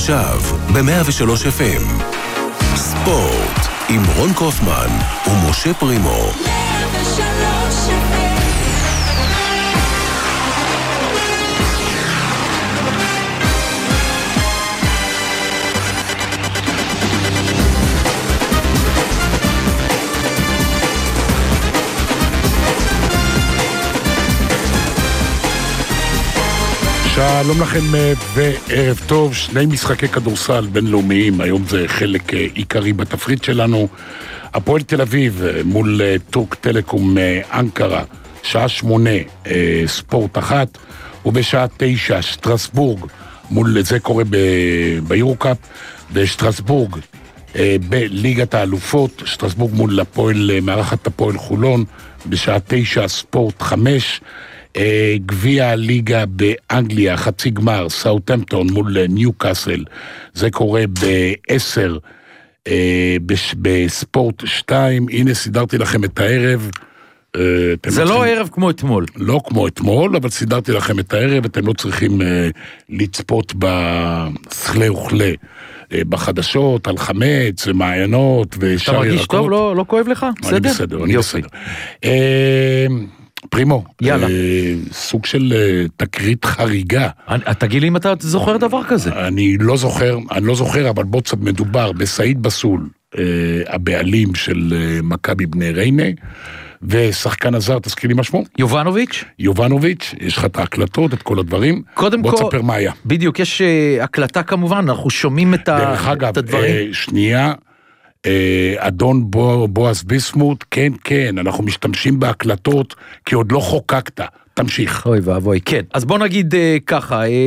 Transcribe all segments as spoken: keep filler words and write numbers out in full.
עכשיו ב-מאה ושלוש אף אם. ספורט עם רון קופמן ומשה פרימו. שלום לכם וערב טוב. שני משחקי כדורסל בינלאומיים, היום זה חלק עיקרי בתפריט שלנו. הפועל תל אביב מול טורק טלקום אנקרה, שעה שמונה ספורט אחת, ובשעה תשע שטרסבורג מול, זה קורה ביורוקאפ, ושטרסבורג בליגת האלופות, שטרסבורג מול הפועל, מארחת הפועל חולון, בשעה תשע ספורט חמש. גביע הליגה באנגליה, חצי גמר, סאות'המפטון מול ניוקאסל, זה קורה בעשר בספורט שתיים. הנה סידרתי לכם את הערב. זה לא ערב כמו אתמול. לא כמו אתמול, אבל סידרתי לכם את הערב, אתם לא צריכים לצפות בסכלה וכלה בחדשות, על חמץ ומעיינות ושאר ירקות. אתה מרגיש טוב? לא, לא כואב לך? בסדר? אני בסדר, אני בסדר. פרימו, יאללה. אה, סוג של אה, תקרית חריגה. תגיד לי אם אתה זוכר דבר כזה. אני לא זוכר, אני לא זוכר, אבל בוא קצת מדובר בסעיד בסול, אה, הבעלים של אה, מכבי בני ריינה, ושחקן הזר, תזכיר לי מה שמו? יובנוביץ'. יובנוביץ', יש לך את ההקלטות, את כל הדברים. קודם בוא כל, תספר מה היה. בדיוק, יש אה, הקלטה כמובן, אנחנו שומעים את, דרך ה, אגב, את הדברים. אה, שנייה, אדון בו, בועז ביסמוט, כן, כן, אנחנו משתמשים בהקלטות, כי עוד לא חוקקת, תמשיך. אוי ואבוי, כן. אז בוא נגיד אה, ככה, אה,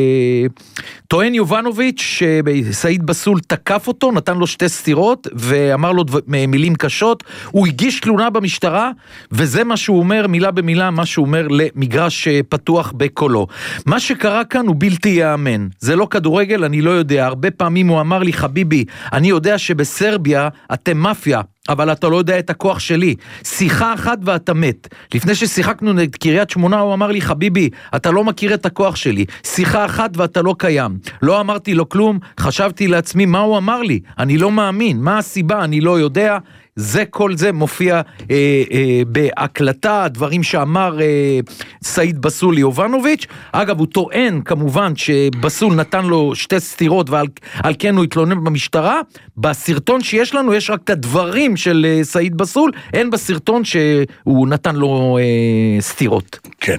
טוען יובנוביץ' שסעיד בסול תקף אותו, נתן לו שתי סתירות, ואמר לו דבר, מילים קשות, הוא הגיש תלונה במשטרה, וזה מה שהוא אומר, מילה במילה, מה שהוא אומר למגרש פתוח בקולו. מה שקרה כאן הוא בלתי יאמן, זה לא כדורגל, אני לא יודע, הרבה פעמים הוא אמר לי, חביבי, אני יודע שבסרביה אתם מאפיה, אבל אתה לא יודע את הכוח שלי. שיחה אחת ואתה מת. לפני ששיחקנו נגד קריית שמונה, הוא אמר לי, חביבי, אתה לא מכיר את הכוח שלי. שיחה אחת ואתה לא קיים. לא אמרתי לו כלום, חשבתי לעצמי מה הוא אמר לי. אני לא מאמין. מה הסיבה? אני לא יודע. זה כל זה מופיע אה, אה, בהקלטה, דברים שאמר אה, סעיד בסול ליובנוביץ'. אגב, הוא טוען כמובן שבסול נתן לו שתי סתירות, ועל על כן הוא התלונן במשטרה. בסרטון שיש לנו יש רק את הדברים של אה, סעיד בסול, אין בסרטון שהוא נתן לו אה, סתירות. כן.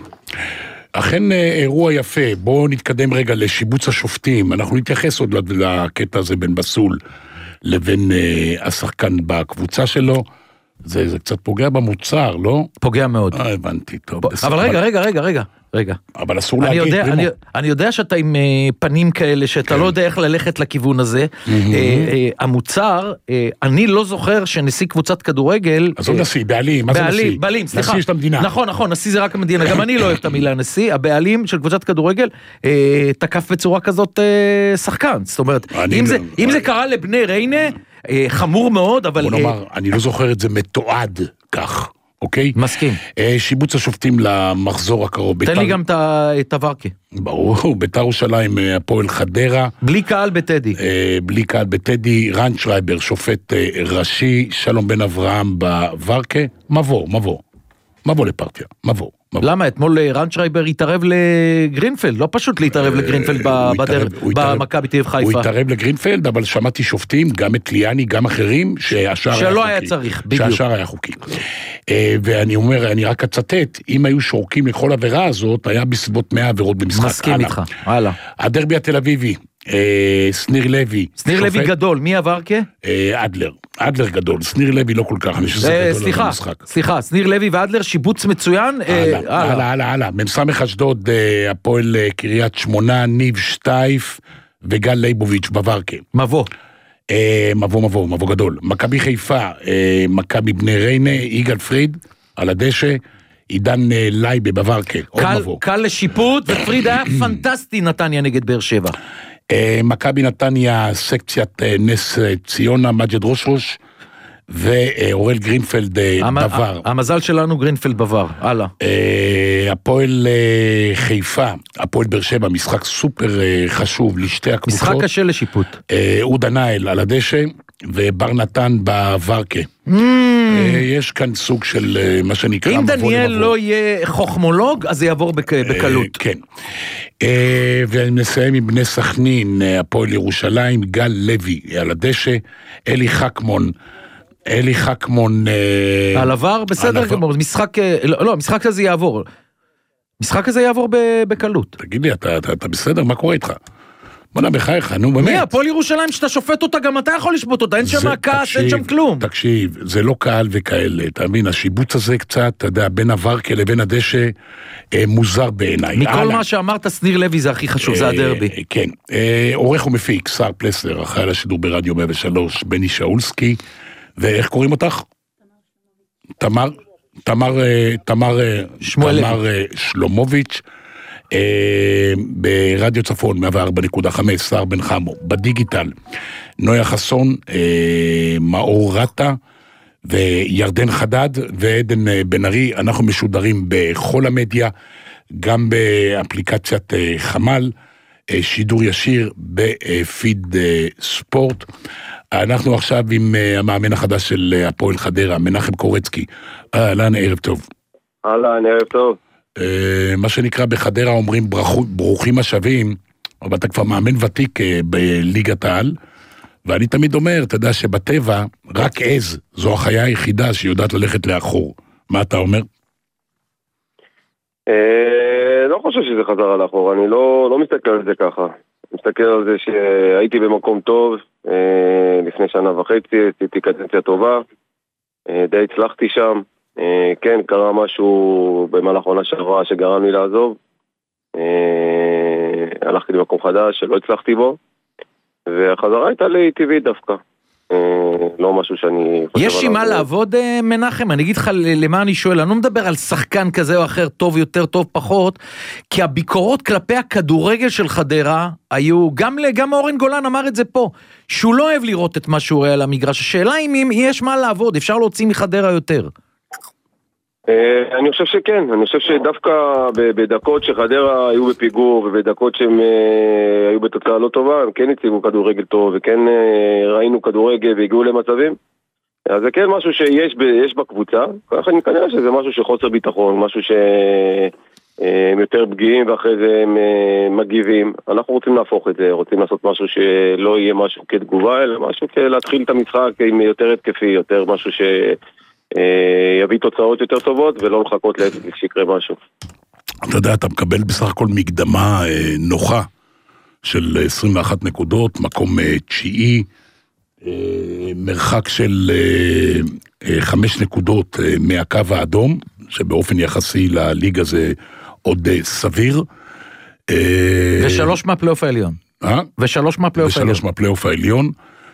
אכן אירוע יפה, בואו נתקדם רגע לשיבוץ השופטים, אנחנו נתייחס עוד לקטע הזה בין בסול לבין uh, השחקן בקבוצה שלו, זה, זה קצת פוגע במוצר, לא? פוגע מאוד. אה, הבנתי, טוב. אבל, אבל רגע, רגע, רגע, רגע, רגע. אבל אסור אני להגיד, יודע, אני, אני יודע שאתה עם uh, פנים כאלה, שאתה כן. לא יודע איך ללכת לכיוון הזה. Mm-hmm. Uh, uh, המוצר, uh, אני לא זוכר שנשיא קבוצת כדורגל... אז הוא uh, נשיא, בעלים, מה זה נשיא? בעלים, בעלים, סליחה. נשיא של המדינה. נכון, נכון, נשיא זה רק המדינה, גם אני לא אוהב את המילה נשיא, הבעלים של קבוצת כדורגל uh, תקף בצורה כזאת uh, שחקן. זאת אומרת, אם, זה, אם זה קרה לבני ריינה, חמור מאוד, אבל... בוא נאמר, אני לא זוכר את זה מתועד כך, אוקיי? מסכים. שיבוץ השופטים למחזור הקרוב. תן לי גם את הוורקה. ברור, בית"ר ירושלים, הפועל חדרה. בלי קהל בטדי. בלי קהל בטדי, רן שרייבר, שופט ראשי, שלום בן אברהם בוורקה, מבוא, מבוא. מבוא לפרטיה, מבוא. למה? אתמול רן שרייבר התערב לגרינפלד, לא פשוט להתערב לגרינפלד במכבי תל אביב חיפה. הוא התערב לגרינפלד, אבל שמעתי שופטים, גם את ליאני, גם אחרים, שלא היה צריך, בדיוק. שהשאר היה חוקי. ואני אומר, אני רק אצטט, אם היו שורקים לכל עבירה הזאת, היה בסביבות מאה עבירות במשחק. מסכים איתך, הלאה. הדרבי התל אביבי, סניר לוי. סניר לוי גדול, מי עבר כ? אדלר. אדלר גדול, סניר לוי לא כל כך, אני חושב שזה גדול על המשחק. סליחה, סניר לוי ואדלר, שיבוץ מצוין. הלאה, הלאה, הלאה, הלאה. ממסמך אשדוד, הפועל קריית שמונה, ניב שטייף וגל ליבוביץ' בוורקה. מבוא. מבוא, מבוא, מבוא גדול. מכבי חיפה, מכבי בני ריינה, יגאל פריד, על הדשא, עידן לייבה בוורקה. קל לשיפוט, ופריד היה פנטסטי נתניה נגד באר שבע. מכבי נתניה, סקציית נס ציונה, מג'ד ראש ראש, ואורל גרינפלד בבר. המזל שלנו גרינפלד בבר, הלאה. הפועל חיפה, הפועל באר שבע, משחק סופר חשוב לשתי הקבוצות. משחק קשה לשיפוט. אודה נייל על הדשא, ובר נתן בוורקה. יש כאן סוג של מה שנקרא... אם דניאל לא יהיה חוכמולוג, אז זה יעבור בקלות. כן. ואני מסיים עם בני סכנין, הפועל ירושלים, גל לוי על הדשא, אלי חכמון, אלי חכמון... על עבר, בסדר גמור, משחק, לא, המשחק הזה יעבור. משחק הזה יעבור בקלות. תגיד לי, אתה בסדר? מה קורה איתך? בוא נע בחייך, נו באמת. מי, הפועל ירושלים שאתה שופט אותה, גם אתה יכול לשפוט אותה, אין שם כעס, אין שם כלום. תקשיב, זה לא קהל וכאלה, אתה מבין, השיבוץ הזה קצת, אתה יודע, בין הוורקה לבין הדשא, מוזר בעיניי. מכל מה שאמרת, סניר לוי זה הכי חשוב, זה הדרבי. כן, עורך ומפיק, שר פלסלר, אחראי לשידור ברדיו מאה ושלוש, בני שאולסקי, ואיך קוראים אותך? תמר, תמר, תמר, תמר שלומוביץ', ברדיו צפון מאה וארבע נקודה חמש, שר בן חמו, בדיגיטל נויה חסון, מאור רטה וירדן חדד ועדן בן ארי. אנחנו משודרים בכל המדיה, גם באפליקציית חמל, שידור ישיר בפיד ספורט. אנחנו עכשיו עם המאמן החדש של הפועל חדרה, מנחם קורצקי. אהלן, ערב טוב. אהלן, ערב טוב. מה שנקרא בחדרה אומרים ברוכים השבים, אבל אתה כבר מאמן ותיק בליגת העל, ואני תמיד אומר, אתה יודע שבטבע רק עז, זו החיה היחידה שיודעת ללכת לאחור. מה אתה אומר? לא חושב שזה חזרה לאחור, אני לא מסתכל על זה ככה. אני מסתכל על זה שהייתי במקום טוב, לפני שנה וחצי, עשיתי קדנציה טובה, די הצלחתי שם. כן, קרה משהו במהלך עונה שעברה שגרם לי לעזוב. הלכתי למקום חדש שלא הצלחתי בו, והחזרה הייתה לי טבעית דווקא. לא משהו שאני... יש עם מה לעבוד, מנחם? אני אגיד לך למה אני שואל, אני לא מדבר על שחקן כזה או אחר, טוב יותר, טוב פחות, כי הביקורות כלפי הכדורגל של חדרה היו, גם, גם אורן גולן אמר את זה פה, שהוא לא אוהב לראות את מה שהוא רואה על המגרש. השאלה אם יש מה לעבוד, אפשר להוציא מחדרה יותר. אני חושב שכן, אני חושב שדווקא בדקות שחדרה היו בפיגור ובדקות שהם היו בתוצאה לא טובה, הם כן הציגו כדורגל טוב וכן ראינו כדורגל והגיעו למצבים. אז זה כן משהו שיש בקבוצה, ככה אני כנראה שזה משהו שחוסר ביטחון, משהו שהם יותר פגיעים ואחרי זה הם מגיבים. אנחנו רוצים להפוך את זה, רוצים לעשות משהו שלא יהיה משהו כתגובה, אלא משהו להתחיל את המשחק עם יותר התקפי, יותר משהו ש... יביא תוצאות יותר טובות ולא לחכות שיקרה משהו. אתה יודע, אתה מקבל בסך הכל מקדמה נוחה של עשרים ואחת נקודות, מקום תשיעי, מרחק של חמש נקודות מהקו האדום, שבאופן יחסי לליגה זה עוד סביר. ושלוש מהפלייאוף העליון. ושלוש מהפלייאוף העליון. ושלוש מהפלייאוף העליון.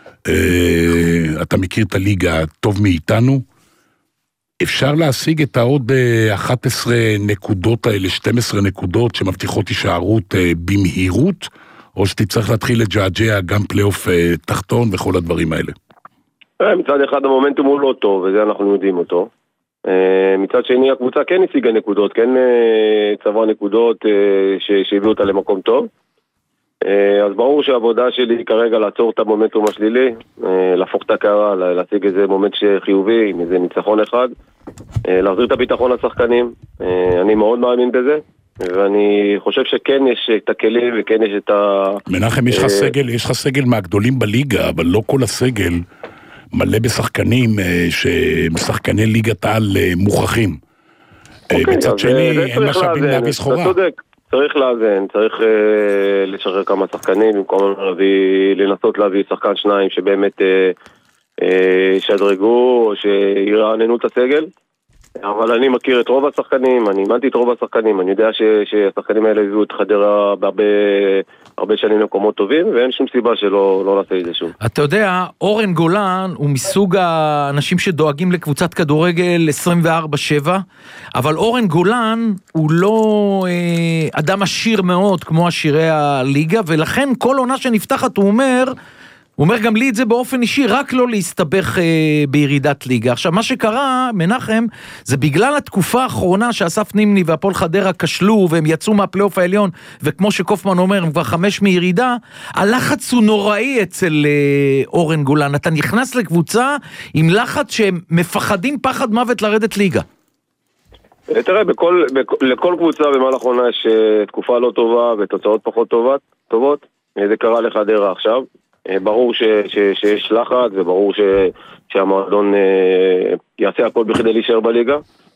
אתה מכיר את הליגה טוב מאיתנו. אפשר להשיג את העוד אחת עשרה נקודות האלה, שתים עשרה נקודות שמבטיחות הישארות במהירות, או שתצטרך להתחיל לג'עג'ע גם פלייאוף תחתון וכל הדברים האלה? מצד אחד המומנטום הוא לא טוב, וזה אנחנו יודעים אותו. מצד שני הקבוצה כן השיגה נקודות, כן צברה נקודות שהביאו אותה למקום טוב. אז ברור שהעבודה שלי כרגע לעצור את המומנטום השלילי, להפוך את הקערה, להציג איזה מומנט חיובי, עם איזה ניצחון אחד, להחזיר את הביטחון לשחקנים. אני מאוד מאמין בזה, ואני חושב שכן יש את הכלים וכן יש את ה... מנחם, יש לך סגל, יש לך סגל מהגדולים בליגה, אבל לא כל הסגל מלא בשחקנים ששחקני ליגת העל מוכחים. מצד שני, אין משאבים להביא סחורה. אתה צודק. צריך לאזן, צריך אה, לשחרר כמה שחקנים, במקום להביא, לנסות להביא שחקן שניים שבאמת אה, אה, שדרגו או שירעננו את הסגל. אבל אני מכיר את רוב השחקנים, אני אימנתי את רוב השחקנים, אני יודע ש, שהשחקנים האלה הביאו את חדרה בהרבה הרבה שנים למקומות טובים, ואין שום סיבה שלא לא נעשה את זה שוב. אתה יודע, אורן גולן הוא מסוג האנשים שדואגים לקבוצת כדורגל עשרים וארבע שבע, אבל אורן גולן הוא לא אה, אדם עשיר מאוד כמו עשירי הליגה, ולכן כל עונה שנפתחת הוא אומר, הוא אומר גם לי את זה באופן אישי, רק לא להסתבך אה, בירידת ליגה. עכשיו, מה שקרה, מנחם, זה בגלל התקופה האחרונה שאסף נימני והפועל חדרה כשלו, והם יצאו מהפלייאוף העליון, וכמו שקופמן אומר, הם כבר חמש מירידה, הלחץ הוא נוראי אצל אה, אורן גולן. אתה נכנס לקבוצה עם לחץ שהם מפחדים פחד מוות לרדת ליגה. תראה, בכל, בכל, לכל קבוצה במהלך עונה יש תקופה לא טובה ותוצאות פחות טובות, טובות. זה קרה לחדרה עכשיו. ברור ש, ש, שיש לחץ, וברור ש, שהמועדון אה, יעשה הכל בכדי להישאר בליגה.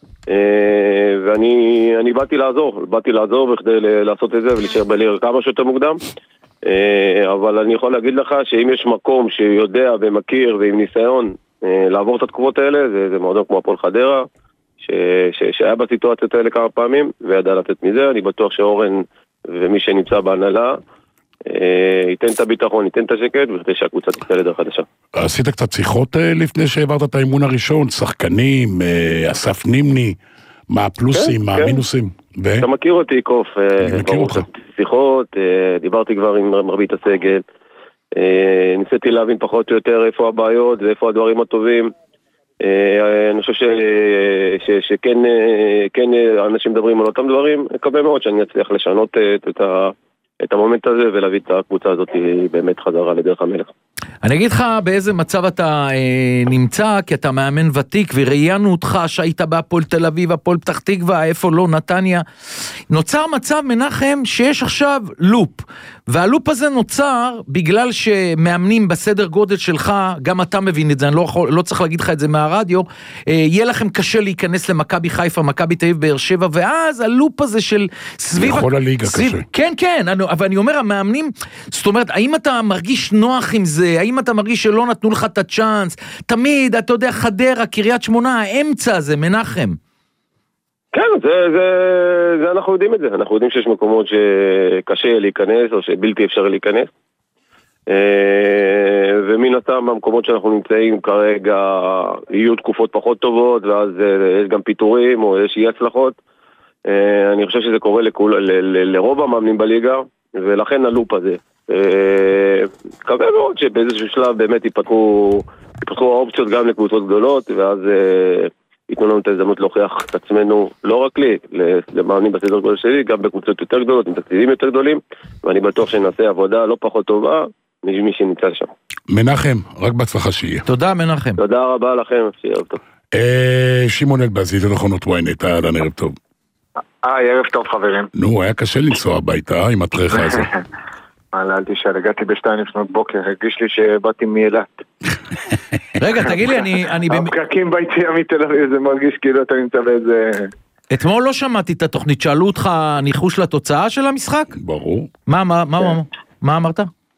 אה, ואני אני באתי לעזור, באתי לעזור בכדי לעשות את זה ולהישאר בליגה כמה שיותר מוקדם. אה, אבל אני יכול להגיד לך שאם יש מקום שיודע ומכיר ועם ניסיון אה, לעבור את התקופות האלה, זה, זה מועדון כמו הפועל חדרה, ש, ש, שהיה בסיטואציות האלה כמה פעמים וידע לתת מזה. אני בטוח שאורן ומי שנמצא בהנהלה ייתן את הביטחון, ייתן את השקט, וכדי שהקבוצה תצא לדרך חדשה. עשית קצת שיחות לפני שהעברת את האימון הראשון, שחקנים, אסף נימני, מה הפלוסים, מה המינוסים? אתה מכיר אותי, קוף. אני מכיר אותך. שיחות, דיברתי כבר עם מרבית הסגל, ניסיתי להבין פחות או יותר איפה הבעיות ואיפה הדברים הטובים. אני חושב שכן אנשים מדברים על אותם דברים, מקווה מאוד שאני אצליח לשנות את ה... את המומנט הזה ולהביא את הקבוצה הזאת באמת חזרה לדרך המלך. אני אגיד לך באיזה מצב אתה אה, נמצא, כי אתה מאמן ותיק וראיינו אותך שהיית בהפועל תל אביב, הפועל פתח תקווה, איפה לא, נתניה. נוצר מצב, מנחם, שיש עכשיו לופ, והלופ הזה נוצר בגלל שמאמנים בסדר גודל שלך, גם אתה מבין את זה, אני לא, יכול, לא צריך להגיד לך את זה מהרדיו, אה, יהיה לכם קשה להיכנס למכבי חיפה, מכבי תל אביב, באר שבע, ואז הלופ הזה של סביב... בכל הליגה סביב, קשה. כן, כן, אני, אבל אני אומר, המאמנים, זאת אומרת, האם אתה מרגיש נוח עם זה? האם אתה מרגיש שלא נתנו לך את הצ'אנס? תמיד, אתה יודע, חדרה, קריית שמונה, האמצע הזה, מנחם. כן, זה, זה, זה אנחנו יודעים את זה. אנחנו יודעים שיש מקומות שקשה להיכנס, או שבלתי אפשר להיכנס. ומן הסתם, במקומות שאנחנו נמצאים כרגע, יהיו תקופות פחות טובות, ואז יש גם פיתורים, או יש אי הצלחות. אני חושב שזה קורה לכול, ל, ל, לרוב המאמנים בליגה, ולכן הלופ הזה. מקווה מאוד שבאיזשהו שלב באמת ייפתחו, ייפתחו האופציות גם לקבוצות גדולות, ואז ייתנו לנו את ההזדמנות להוכיח את עצמנו, לא רק לי, למאמנים בסדר גודל שלי, גם בקבוצות יותר גדולות, עם תקציבים יותר גדולים, ואני בטוח שנעשה עבודה לא פחות טובה, ממי שנמצא שם. מנחם, רק בהצלחה שיהיה. תודה מנחם. תודה רבה לכם, שיהיה טוב. שמעון אלבזי, זה נכונות וויינט, אהלן, ערב טוב. היי, ערב טוב חברים. נו, היה קשה לנסוע הביתה עם התרחה הזו. אל תשאל, הגעתי בשתיים לפנות בוקר, הרגיש לי שבאתי מאילת. רגע, תגיד לי, אני... אני הפקקים ביציאה מתל אביב, זה מרגיש כאילו אתה נמצא באיזה... אתמול לא שמעתי את התוכנית, שאלו אותך ניחוש לתוצאה של המשחק? ברור. מה, מה, מה, מה אמרת?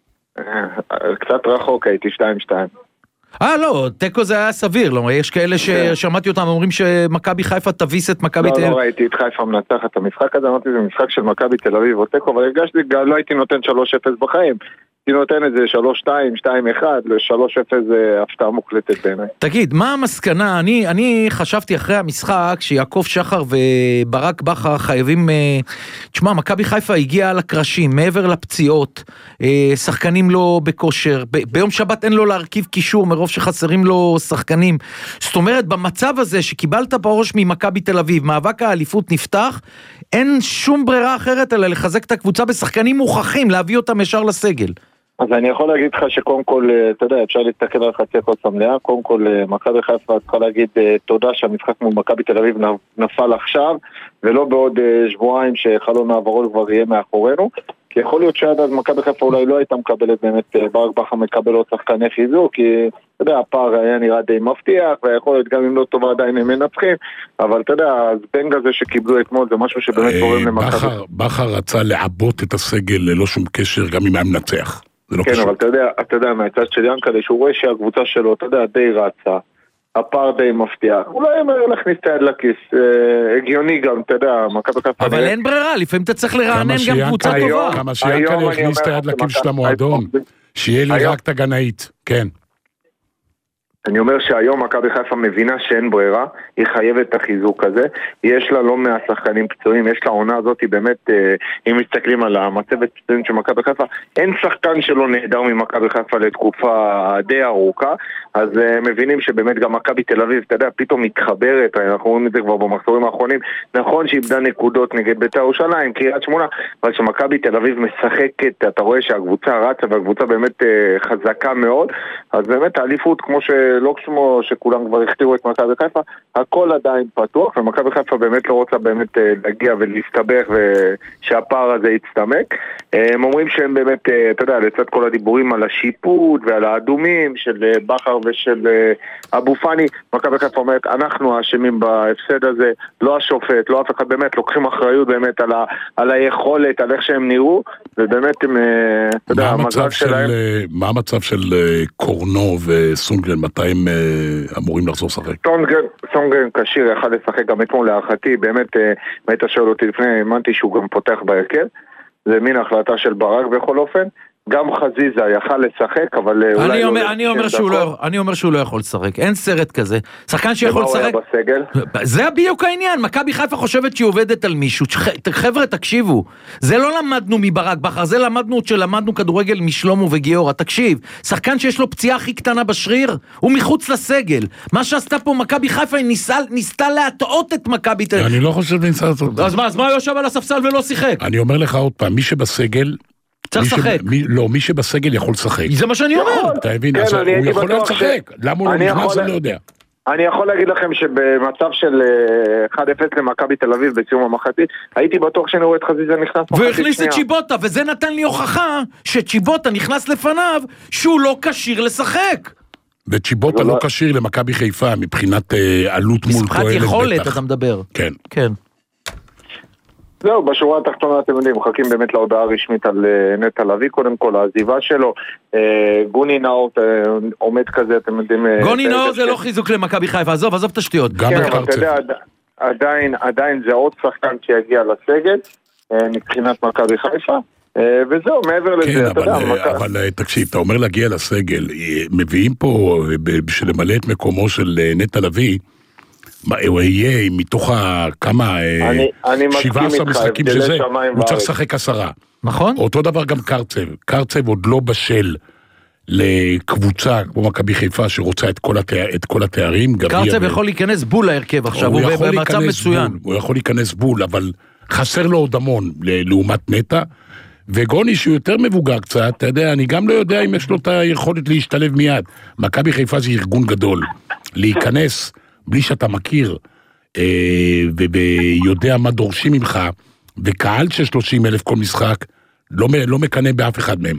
קצת רחוק, הייתי שתיים שתיים. אה, לא, טקו זה היה סביר, לא, יש כאלה ששמעתי אותם אומרים שמכבי חיפה תביס את מכבי תל אביב. לא, לא ראיתי את חיפה מנצחת את המשחק הזה, אמרתי זה משחק של מכבי תל אביב או טקו, אבל הרגשתי, לא הייתי נותן שלוש אפס בחיים, הייתי נותן את זה שלוש שתיים, שתיים אחת, ל-שלוש אפס זה הפתעה מוחלטת בעיניי. תגיד, מה המסקנה? אני, אני חשבתי אחרי המשחק שיעקב שחר וברק בכר חייבים, תשמע, מכבי חיפה הגיעה לקרשים, מעבר לפציעות, שחקנים לא בכושר, ב- ביום שבת אין לו להרכיב קישור מרוב שחסרים לו שחקנים. זאת אומרת, במצב הזה שקיבלת בראש ממכבי תל אביב, מאבק האליפות נפתח, אין שום ברירה אחרת אלא לחזק את הקבוצה בשחקנים מוכחים, להביא אותם ישר לסגל. אז אני יכול להגיד לך שקודם כל, אתה יודע, אפשר להסתכל על חצי הכוס המלאה, קודם כל מכבי חיפה צריכה להגיד תודה שהמשחק מול מכבי תל אביב נפל עכשיו, ולא בעוד שבועיים שחלון העברות כבר יהיה מאחורינו, כי יכול להיות שעד אז מכבי חיפה אולי לא הייתה מקבלת באמת, ברק בכר מקבל עוד שחקני חיזוק, כי אתה יודע, הפער היה נראה די מבטיח, ויכול להיות גם אם לא טובה עדיין הם מנצחים, אבל אתה יודע, הזבנג הזה שקיבלו אתמול זה משהו שבאמת קוראים למכבי. בכר רצה לעבות את הסגל ללא שום קשר, גם אם היה מנצח. כן, אבל אתה יודע, אתה יודע, מהצד של ינקלה, שהוא רואה שהקבוצה שלו, אתה יודע, די רצה, הפער די מבטיח, אולי הם היו להכניס את היד לכיס, הגיוני גם, אתה יודע, מכבי חיפה. אבל אין ברירה, לפעמים אתה צריך לרענן גם קבוצה טובה. כמה שיאנקלה הכניס את היד לכיס של המועדון, שיהיה לי רק את הגנאית, כן. אני אומר שהיום מכבי חיפה מבינה שאין ברירה, היא חייבת את החיזוק הזה, יש לה לא מהשחקנים פצועים, יש לה עונה הזאת, היא באמת, אם מסתכלים על המצבת פצועים של מכבי חיפה, אין שחקן שלא נהדר ממכבי חיפה לתקופה די ארוכה, אז מבינים שבאמת גם מכבי תל אביב, אתה יודע, פתאום מתחברת, אנחנו רואים את זה כבר במחזורים האחרונים, נכון שאיבדה נקודות נגד בית"ר ירושלים, קריית שמונה, אבל שמכבי תל אביב משחקת, אתה רואה שהקבוצה רצה והקבוצה באמת חזקה מאוד, אז באמת האליפות כמו ש... לא כמו שכולם כבר הכתירו את מכבי חיפה, הכל עדיין פתוח, ומכבי חיפה באמת לא רוצה באמת להגיע ולהסתבך ושהפער הזה יצטמק. הם אומרים שהם באמת, אתה יודע, לצד כל הדיבורים על השיפוט ועל האדומים של בכר ושל אבו פני, מכבי חיפה אומרת, אנחנו האשמים בהפסד הזה, לא השופט, לא אף אחד, באמת לוקחים אחריות באמת על, ה, על היכולת, על איך שהם נראו, ובאמת הם, אתה יודע, המזל שלהם... מה המצב של קורנו וסונגרן, מתי הם אמורים לחזור לשחק? סונגרן קשיר יכל לשחק גם אתמול להערכתי, באמת, היית שואל אותי לפני, האמנתי שהוא גם פותח בהרכב, זה מין החלטה של ברק בכל אופן, גם חזיזה יכל לשחק, אבל אני אומר, אני אומר שהוא לא, אני אומר שהוא לא יכול לשחק, אין סרט כזה, שחקן שיכול לשחק, זה בדיוק העניין, מכבי חיפה חושבת שהיא עובדת על מישהו, חבר'ה תקשיבו, זה לא למדנו מברק בכר, זה למדנו שלמדנו כדורגל משלומו וגיאורה, תקשיב, שחקן שיש לו פציעה הכי קטנה בשריר, הוא מחוץ לסגל, מה שעשתה פה מכבי חיפה, היא ניסתה להטעות את מכבי תל אביב. אני לא חושב ניסה להטעות. אז מה, אז מה יושב על הספסל ולא שיחק? אני אומר לך עוד פעם, מי שבסגל צריך לשחק. לא, מי שבסגל יכול לשחק. זה מה שאני אומר. אתה מבין, הוא יכול לשחק. למה הוא לא נכנס, אני לא יודע. אני יכול להגיד לכם שבמצב של אחד אפס למכבי תל אביב בסיום המחצית, הייתי בטוח שאני רואה את חזיזה נכנס מחצית שנייה. והכניס את צ'יבוטה, וזה נתן לי הוכחה שצ'יבוטה נכנס לפניו שהוא לא כשיר לשחק. וצ'יבוטה לא כשיר למכבי חיפה מבחינת עלות מול תועלת. משחק יכולת, אתה מדבר. כן. כן. זהו, בשורה התחתונה אתם יודעים, מחכים באמת להודעה הרשמית על נטע לביא, קודם כל, העזיבה שלו, גוני נאור עומד כזה, אתם יודעים... גוני נאור זה לא חיזוק למכבי חיפה, עזוב, עזוב תשתיות. גם בקרצב. עדיין, עדיין זה עוד שחקן שיגיע לסגל, מבחינת מכבי חיפה, וזהו, מעבר לזה, אתה יודע... אבל תקשיב, אתה אומר להגיע לסגל, מביאים פה, בשביל למלא את מקומו של נטע לביא, הוא יהיה מתוך כמה, שבעה עשר משחקים שזה, הוא צריך לשחק עשרה. נכון. אותו דבר גם קרצב, קרצב עוד לא בשל לקבוצה כמו מכבי חיפה שרוצה את כל התארים. קרצב יכול להיכנס בול להרכב עכשיו, הוא במצב מצוין. הוא יכול להיכנס בול, אבל חסר לו עוד המון לעומת נטע, וגוני שהוא יותר מבוגר קצת, אתה יודע, אני גם לא יודע אם יש לו את היכולת להשתלב מיד. מכבי חיפה זה ארגון גדול, להיכנס בלי שאתה מכיר, אה, ויודע מה דורשים ממך, וקהל של שלושים אלף כל משחק, לא, לא מקנה באף אחד מהם.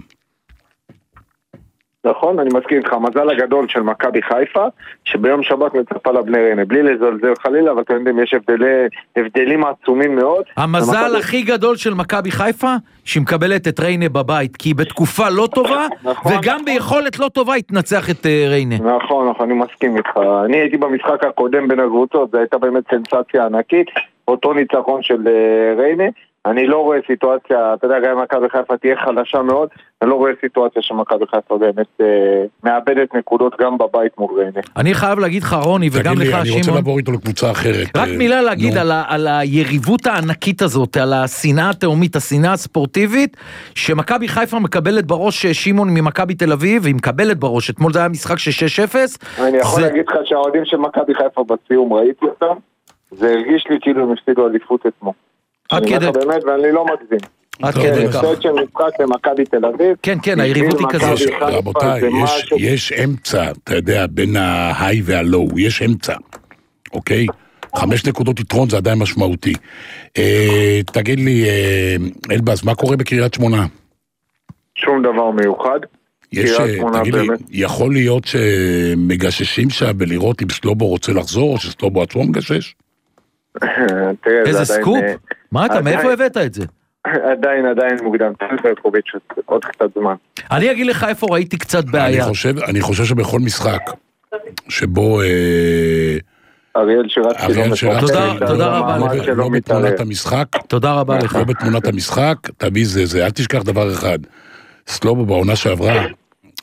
נכון, אני מסכים איתך, המזל הגדול של מכבי חיפה, שביום שבת מצפה לבני ריינה, בלי לזלזל חלילה, אבל אתם יודעים, יש הבדלי, הבדלים עצומים מאוד. המזל ומכבי... הכי גדול של מכבי חיפה, שהיא מקבלת את ריינה בבית, כי היא בתקופה לא טובה, נכון, וגם נכון. ביכולת לא טובה התנצח את ריינה. נכון, נכון, אני מסכים איתך. אני הייתי במשחק הקודם בין הקבוצות, זה הייתה באמת סנסציה ענקית, אותו ניצחון של ריינה, אני לא רואה סיטואציה, אתה יודע, גם מכבי חיפה תהיה חלשה מאוד, אני לא רואה סיטואציה שמכבי חיפה באמת אה, מאבדת נקודות גם בבית מול ריינה. אני חייב להגיד לך רוני וגם לך שמעון. אני רוצה לעבור איתו לקבוצה אחרת. רק אה, מילה להגיד על, ה, על היריבות הענקית הזאת, על השנאה התאומית, השנאה הספורטיבית, שמכבי חיפה מקבלת בראש שמעון ממכבי תל אביב, והיא מקבלת בראש, אתמול זה היה משחק של שש אפס. אני יכול זה... להגיד לך שהאוהדים של מכבי חיפה בסיום ראיתי אותם, זה הרגיש לי כאילו הם הפסידו אליפות אתמול. עד כדי... באמת, ואני לא מגזים. עד כדי כך. זה שמשחק למכבי תל אביב. כן, כן, היריבות היא כזאת. רבותיי, יש אמצע, אתה יודע, בין ההיי והלואו, יש אמצע, אוקיי? חמש נקודות יתרון זה עדיין משמעותי. תגיד לי, אלבאז, מה קורה בקריית שמונה? שום דבר מיוחד. יש, תגיד לי, יכול להיות שמגששים שם ולראות אם סלובו רוצה לחזור, או שסלובו עצמו מגשש? איזה סקופ? מה אתה, מאיפה הבאת את זה? עדיין, עדיין מוקדם, עוד קצת זמן. אני אגיד לך איפה ראיתי קצת בעיה. אני חושב שבכל משחק שבו אריאל שירצקי תודה רבה לך. לא בתמונת המשחק, תודה רבה לך. לא בתמונת המשחק, תביא זה, זה, אל תשכח דבר אחד, סלובו בעונה שעברה,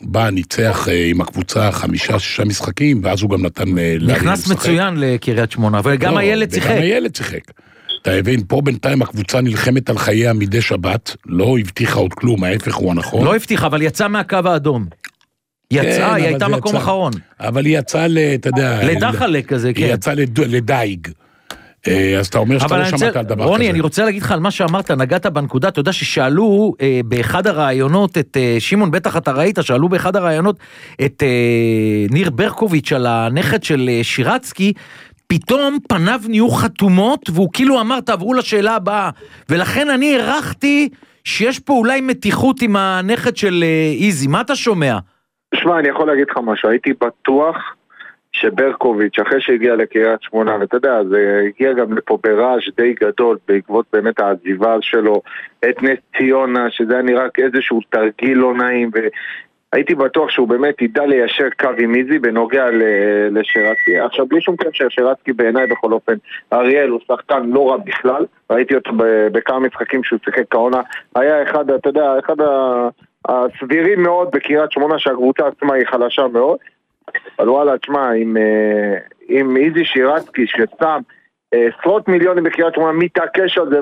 בא, ניצח עם הקבוצה חמישה, שישה משחקים, ואז הוא גם נתן... נכנס מצוין לקריית שמונה, וגם הילד שיחק. וגם הילד שיחק. אתה הבין, פה בינתיים הקבוצה נלחמת על חייה מדי שבת, לא הבטיחה עוד כלום, ההפך הוא הנכון. לא הבטיחה, אבל יצא מהקו האדום. יצאה, היא הייתה מקום אחרון. אבל היא יצאה, אתה יודע... לדחלה כזה, כן. היא יצאה לדייג. אז אתה אומר שאתה לא שמעת על דבר כזה. רוני, אני רוצה להגיד לך על מה שאמרת, נגעת בנקודה, אתה יודע ששאלו באחד הרעיונות את שמעון, בטח אתה ראית, שאלו באחד הרעיונות את ניר ברקוביץ' על הנכד של שירצקי, פתאום פניו נהיו חתומות, והוא כאילו אמר, תעברו לשאלה הבאה, ולכן אני ערכתי שיש פה אולי מתיחות עם הנכד של איזי, מה אתה שומע? תשמע, אני יכול להגיד לך משהו, הייתי בטוח שברקוביץ' אחרי שהגיע לקריית שמונה, ואתה יודע, זה הגיע גם לפה ברעש די גדול, בעקבות באמת העזיבה שלו, את נס ציונה, שזה היה נראה כאיזשהו תרגיל לא נעים, והייתי בטוח שהוא באמת ידע ליישר קו עם איזי בנוגע לשרצקי. עכשיו, בלי שום קשר, שרצקי בעיניי בכל אופן, אריאל הוא שחקן לא רע בכלל, ראיתי אותו בכמה משחקים שהוא שיחק כעונה, היה אחד, אתה יודע, אחד הסבירים מאוד בקריית שמונה, שהקבוצה עצמה היא חלשה מאוד, אבל וואלה, תשמע, עם, עם איזי שירצקי ששם עשרות מיליונים בקריית שמונה מתעקש על זה,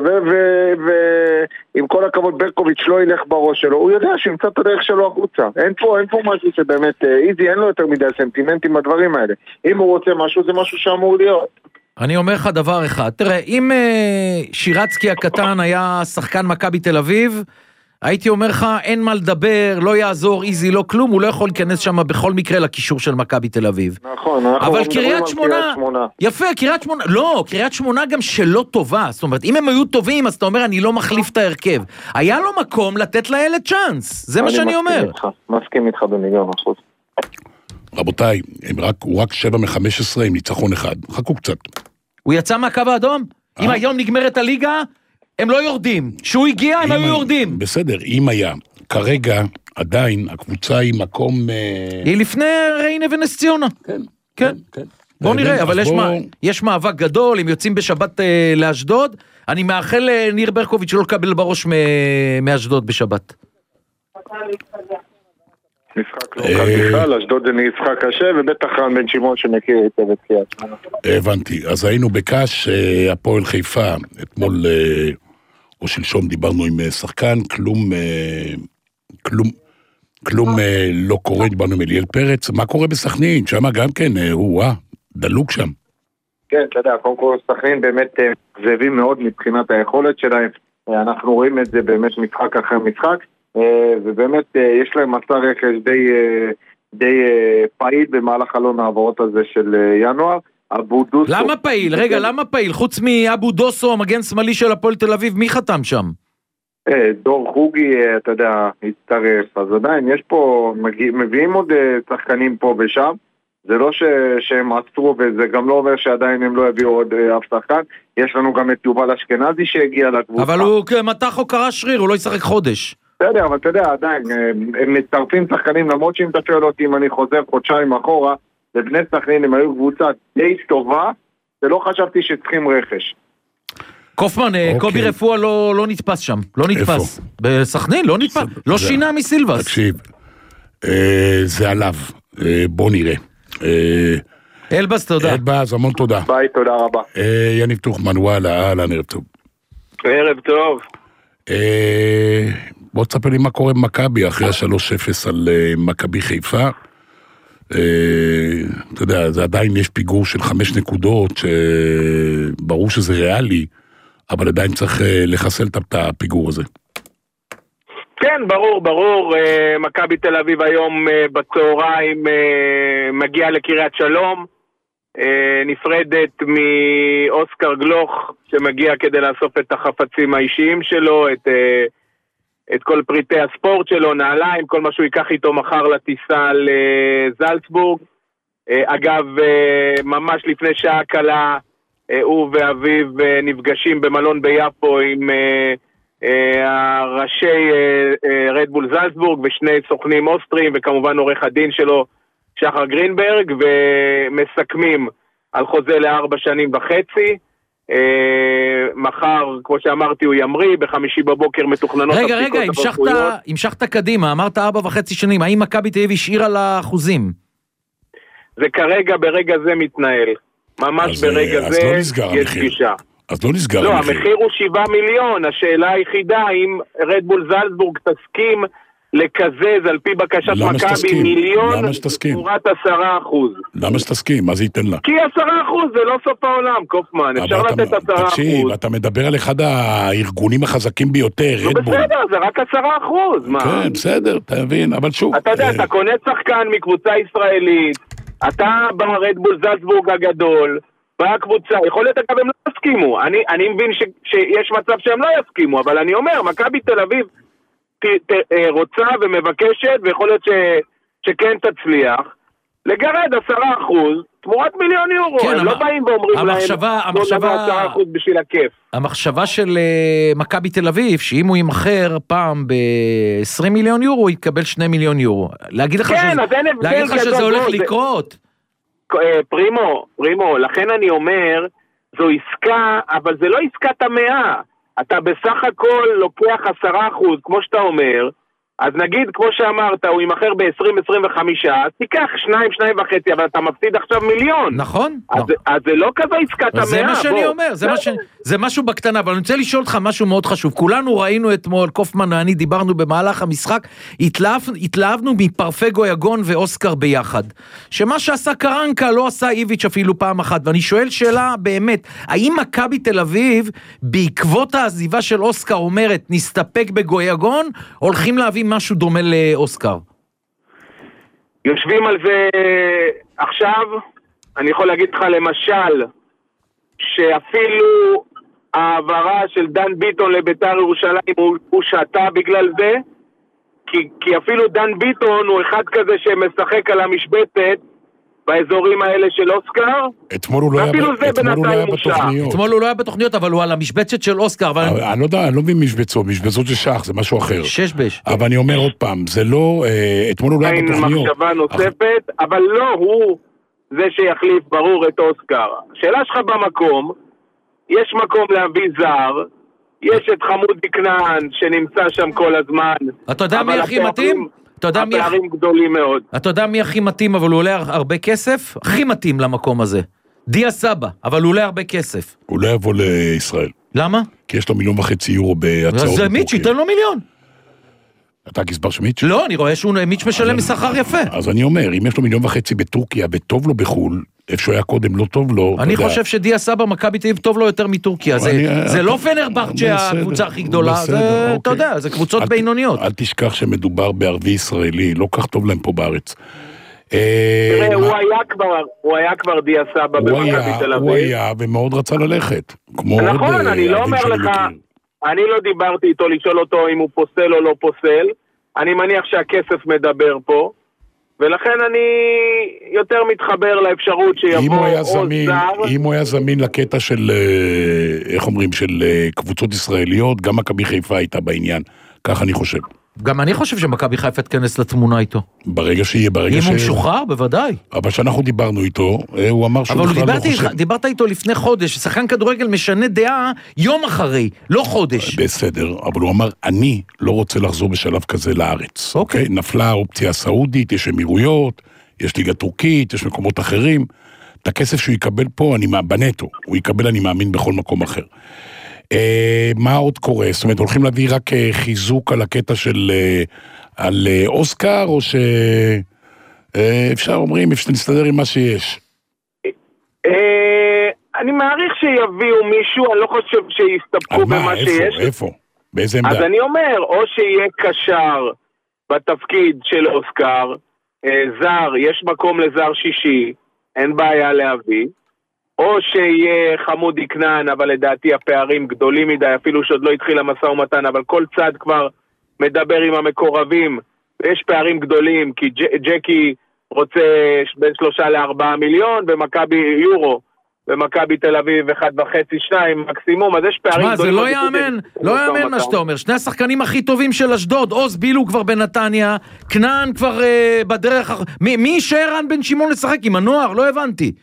ועם כל הכבוד ברקוביץ' לא ילך בראש שלו, הוא יודע שימצא את הדרך שלו החוצה. אין פה, אין פה משהו שבאמת, איזי אין לו יותר מדי סנטימנטים בדברים האלה. אם הוא רוצה משהו, זה משהו שאמור להיות. אני אומר לך דבר אחד, תראה, אם שירצקי הקטן היה שחקן מכבי תל אביב, הייתי אומר לך, אין מה לדבר, לא יעזור, איזי לא כלום, הוא לא יכול להיכנס שם בכל מקרה לקישור של מכבי תל אביב. נכון, אנחנו אבל מדברים קריית על שמונה, קריית שמונה. יפה, קריית שמונה, לא, קריית שמונה גם שלא טובה, זאת אומרת, אם הם היו טובים, אז אתה אומר, אני לא מחליף את ההרכב. היה לו מקום לתת לילד צ'אנס, זה מה שאני אומר. איתך, מסכים איתך במיליון אחוז. רבותיי, רק, הוא רק שבע מחמש עשרה עם ניצחון אחד, חכו קצת. הוא יצא מהקו האדום? אם היום נגמרת הליגה, הם לא יורדים. כשהוא הגיע, הם היו יורדים. בסדר, אם היה. כרגע, עדיין, הקבוצה היא מקום... היא לפני ריינה ונס ציונה. כן. כן. כן. בוא נראה, אבל יש, בוא... מה, יש מאבק גדול, הם יוצאים בשבת אה, לאשדוד. אני מאחל לניר ברקוביץ' שלא לקבל בראש מאשדוד בשבת. משחק לא קל בכלל, אשדוד זה משחק קשה, ובטח רן בן שמעון שמכיר היטב את קריית שמונה. הבנתי, אז היינו בקש, הפועל חיפה, אתמול או שלשום דיברנו עם שחקן, כלום, כלום, כלום לא קורה, דיברנו עם אליאל פרץ, מה קורה בסכנין? שם גם כן, הוא, אה, דלוק שם. כן, אתה יודע, קודם כל סכנין באמת זאבים מאוד מבחינת היכולת שלהם, אנחנו רואים את זה באמת משחק אחרי משחק, ובאמת יש להם מסע רכש די, די פעיל במהלך חלון העברות הזה של ינואר. אבו דוסו... למה פעיל? רגע, למה פעיל? חוץ מאבו דוסו, המגן שמאלי של הפועל תל אביב, מי חתם שם? דור חוגי, אתה יודע, הצטרף, אז עדיין יש פה, מביאים עוד שחקנים פה ושם, זה לא ש... שהם עצרו, וזה גם לא אומר שעדיין הם לא הביאו עוד אף שחקן, יש לנו גם את יובל אשכנזי שהגיע לקבוצה. אבל הוא מתח או קרה שריר, הוא לא ישחק חודש. בסדר, אבל אתה יודע, עדיין, הם מצטרפים שחקנים, למרות שאם אתה שואל אותי אם אני חוזר חודשיים אחורה, לבני סכנין הם היו קבוצה די טובה, ולא חשבתי שצריכים רכש. קופמן, קובי רפואה לא נתפס שם, לא נתפס. בסכנין, לא נתפס, לא שינה מסילבס. תקשיב, זה עליו, בוא נראה. אלבס, תודה. אלבס, המון תודה. ביי, תודה רבה. יניב טוחמן, וואלה, אהלן, ערב טוב. ערב טוב. בוא תספר לי מה קורה במכבי אחרי ה-שלוש אפס על מכבי חיפה. אתה יודע, זה עדיין יש פיגור של חמש נקודות, שברור שזה ריאלי, אבל עדיין צריך לחסל את הפיגור הזה. כן, ברור, ברור. מכבי תל אביב היום בצהריים מגיע לקריית שלום, נפרדת מאוסקר גלוך, שמגיע כדי לאסוף את החפצים האישיים שלו, את... את כל פריטי הספורט שלו, נעליים, כל מה שהוא ייקח איתו מחר לטיסה לזלצבורג. אגב, ממש לפני שעה קלה, הוא ואביו נפגשים במלון ביפו עם ראשי רדבול זלצבורג ושני סוכנים אוסטרים, וכמובן עורך הדין שלו, שחר גרינברג, ומסכמים על חוזה לארבע שנים וחצי. מחר, כמו שאמרתי, הוא ימריא, בחמישי בבוקר מתוכננות רגע, רגע, המשכת קדימה, אמרת ארבע וחצי שנים, האם מכבי תל אביב השאירה לאחוזים? זה כרגע, ברגע זה מתנהל. ממש ברגע זה יש גישה. אז לא נסגר המחיר. לא, המחיר הוא שבעה מיליון, השאלה היחידה, אם רדבול זלצבורג תסכים לקזז על פי בקשת מכבי מיליון תמורת עשרה אחוז. למה שתסכים? מה זה ייתן לה? כי עשרה אחוז זה לא סוף העולם, קופמן, אפשר לתת עשרה אחוז. תקשיב, אתה מדבר על אחד הארגונים החזקים ביותר, רדבול. בסדר, זה רק עשרה אחוז, מה? כן, בסדר, תבין, אבל שוב. אתה יודע, אתה קונה שחקן מקבוצה ישראלית, אתה ברדבול זלצבורג הגדול, בקבוצה, יכול להיות אגב הם לא יסכימו, אני, אני מבין ש, שיש מצב שהם לא יסכימו, אבל אני אומר, מכבי תל אביב ת, ת, רוצה ומבקשת, ויכול להיות ש, שכן תצליח, לגרד עשרה אחוז, תמורת מיליון יורו, כן, הם המ... לא באים ואומרים המחשבה, להם, המחשבה, עשרה אחוז בשביל הכיף. המחשבה של uh, מכבי תל אביב, שאם הוא ימחר פעם ב-עשרים מיליון יורו, הוא יקבל שני מיליון יורו. להגיד לך, כן, שזה, להגיד לך שזה הולך זה... לקרות. פרימו, פרימו, לכן אני אומר, זו עסקה, אבל זה לא עסקת המאה. אתה בסך הכל לוקח עשרה אחוז, כמו שאתה אומר, אז נגיד, כמו שאמרת, הוא ימחר ב-עשרים עשרים וחמש, תיקח שניים, שניים וחצי, אבל אתה מפסיד עכשיו מיליון. נכון. אז, נכון. אז זה לא כזה עסקת המאה. זה מה שאני בוא. אומר, זה, מה ש... זה משהו בקטנה, אבל אני רוצה לשאול אותך משהו מאוד חשוב. כולנו ראינו אתמול, קופמן ואני דיברנו במהלך המשחק, התלהב, התלהבנו מפרפגו יגון ואוסקר ביחד. שמה שעשה קרנקה לא עשה איביץ' אפילו פעם אחת, ואני שואל שאלה באמת, האם מכבי תל אביב, בעקבות העזיבה של אוסקר אומרת, נסתפק בגויגון, הולכים להביא משהו דומה לאוסקר? יושבים על זה עכשיו, אני יכול להגיד לך למשל, שאפילו העברה של דן ביטון לביתר ירושלים הוא, הוא שתה בגלל זה, כי, כי אפילו דן ביטון הוא אחד כזה שמשחק על המשבצת, באזורים האלה של אוסקר, אתמול הוא לא היה בתוכניות. אתמול הוא לא היה בתוכניות, אבל הוא על המשבצת של אוסקר. אני לא יודע, אני לא מבין משבצות, משבצות זה שח, זה משהו אחר. שש בש. אבל אני אומר עוד פעם, זה לא, אתמול הוא לא היה בתוכניות. אין מחשבה נוספת, אבל לא הוא זה שיחליף ברור את אוסקר. השאלה שלך במקום, יש מקום להביא זר, יש את חמודי כנען שנמצא שם כל הזמן. אתה יודע מי הכי מתאים? הפערים גדולים מאוד. אתה יודע מי הכי מתאים, אבל הוא עולה הרבה כסף? הכי מתאים למקום הזה. דיה סבא, אבל הוא עולה הרבה כסף. הוא לא יבוא לישראל. למה? כי יש לו מיליון וחצי יורו בהצעות. אז מיץ' ייתן לו מיליון. אתה גזבר של מיץ'? לא, אני רואה שהוא מיץ' משלם משכר יפה. אז אני אומר, אם יש לו מיליון וחצי בטורקיה וטוב לו בחול, איפה שהוא היה קודם לא טוב לו. אני חושב שדיה סבא מכבי תל אביב טוב לו יותר מטורקיה. זה לא פנרבכצ'ה הקבוצה הכי גדולה, אתה יודע, זה קבוצות בינוניות. אל תשכח שמדובר בערבי ישראלי, לא כך טוב להם פה בארץ. תראה, הוא היה כבר דיה סבא במכבי תל אביב. הוא היה ומאוד רצה ללכת. נכון, אני לא אומר לך, אני לא דיברתי איתו לשאול אותו אם הוא פוסל או לא פוסל, אני מניח שהכסף מדבר פה, ולכן אני יותר מתחבר לאפשרות שיבוא או זר. אם הוא היה זמין לקטע של, איך אומרים, של קבוצות ישראליות, גם מכבי חיפה הייתה בעניין, כך אני חושב. גם אני חושב שמכבי חיפה תכנס לתמונה איתו. ברגע שיהיה, ברגע אם הוא משוחרר, בוודאי. אבל שאנחנו דיברנו איתו, הוא אמר שהוא בכלל לא חושב. אבל דיברת איתו לפני חודש, שחקן כדורגל משנה דעה יום אחרי, לא חודש. בסדר, אבל הוא אמר, אני לא רוצה לחזור בשלב כזה לארץ. אוקיי. נפלה האופציה הסעודית, יש אמירויות, יש ליגה טורקית, יש מקומות אחרים. את הכסף שהוא יקבל פה, אני בנטו, הוא יקבל, אני מאמין, בכל מקום אחר. מה עוד קורה? זאת אומרת, הולכים להביא רק חיזוק על הקטע של על אוסקר, או שאפשר, אומרים, אפשר להסתדר עם מה שיש? אני מעריך שיביאו מישהו, אני לא חושב שיסתפקו במה שיש. איפה? באיזה עמדה? אז אני אומר, או שיהיה קשר בתפקיד של אוסקר, זר, יש מקום לזר שישי, אין בעיה להביא, או שיהיה חמודי כנען, אבל לדעתי הפערים גדולים מדי, אפילו שעוד לא התחיל המשא ומתן, אבל כל צד כבר מדבר עם המקורבים, ויש פערים גדולים, כי ג'קי רוצה בין שלושה לארבעה מיליון, ומכבי יורו, ומכבי תל אביב אחד וחצי, שניים מקסימום, אז יש פערים גדולים. מה, זה לא יאמן, לא יאמן מה שאתה אומר, שני השחקנים הכי טובים של אשדוד, עוז בילו כבר בנתניה, כנען כבר בדרך, מי יישאר רן בן שמעון לשחק עם הנוער? לא הבנתי.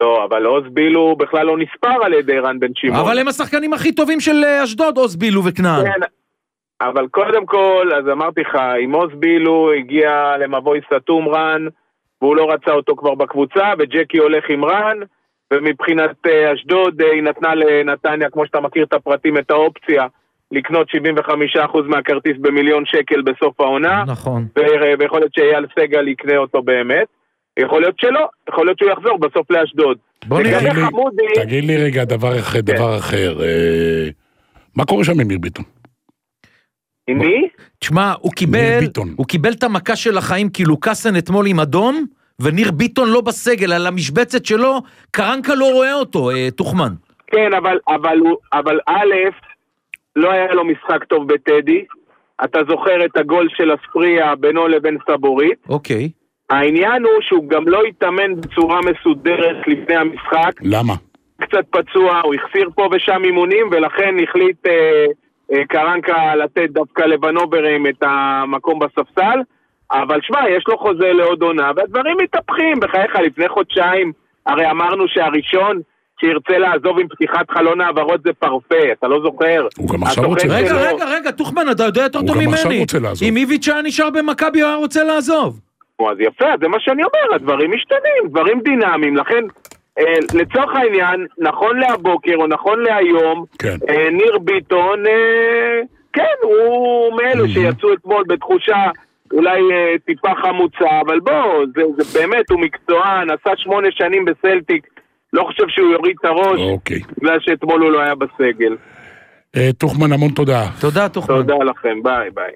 לא, אבל אוזביל הוא בכלל לא נספר על ידי רן בן שמעון. אבל הם השחקנים הכי טובים של אשדוד, אוזביל וכנען. כן, אבל קודם כל, אז אמרתי לך, אם אוזביל הוא הגיע למבוי סתום רן, והוא לא רצה אותו כבר בקבוצה, וג'קי הולך עם רן, ומבחינת אשדוד היא נתנה לנתניה, כמו שאתה מכיר את הפרטים, את האופציה, לקנות שבעים וחמישה אחוז מהכרטיס במיליון שקל בסוף העונה. נכון. ויכול להיות שאייל סגל יקנה אותו באמת. יכול להיות שלא, יכול להיות שהוא יחזור בסוף לאשדוד. בוא נגיד לי, תגיד לי רגע דבר אחר, דבר אחר. מה קורה שם עם ניר ביטון? עם מי? תשמע, הוא קיבל, הוא קיבל את המכה של החיים, כאילו קסן אתמול עם אדום, וניר ביטון לא בסגל, על המשבצת שלו, קרנקה לא רואה אותו, תוחמן. כן, אבל, אבל, אבל א', לא היה לו משחק טוב בטדי, אתה זוכר את הגול של הספריה בינו לבין סבורית. אוקיי. העניין הוא שהוא גם לא התאמן בצורה מסודרת לפני המשחק. למה? קצת פצוע, הוא החסיר פה ושם אימונים, ולכן החליט אה, אה, קרנקה לתת דווקא לבנוברים את המקום בספסל, אבל שמה, יש לו חוזה לעוד עונה, והדברים מתהפכים, בחייך לפני חודשיים, הרי אמרנו שהראשון שירצה לעזוב עם פתיחת חלון העברות זה פרפה, אתה לא זוכר. הוא גם עכשיו רוצה לעזוב. רגע, רגע, רגע, תוחמן, אתה יודע יותר טוב ממני. הוא גם עכשיו רוצה לעזוב. אם איביץ' היה נשאר במכבי, הוא רוצה לעזוב. אז יפה, זה מה שאני אומר, הדברים משתנים, דברים דינמיים, לכן, אה, לצורך העניין, נכון להבוקר או נכון להיום, כן. אה, ניר ביטון, אה, כן, הוא מאלו mm-hmm. שיצאו אתמול בתחושה אולי אה, טיפה חמוצה, אבל בוא, זה, זה באמת, הוא מקצוען, עשה שמונה שנים בסלטיק, לא חושב שהוא יוריד את הראש, אוקיי. בגלל שאתמול הוא לא היה בסגל. אה, תוחמן, המון תודה. תודה, תוחמן. תודה לכם, ביי, ביי.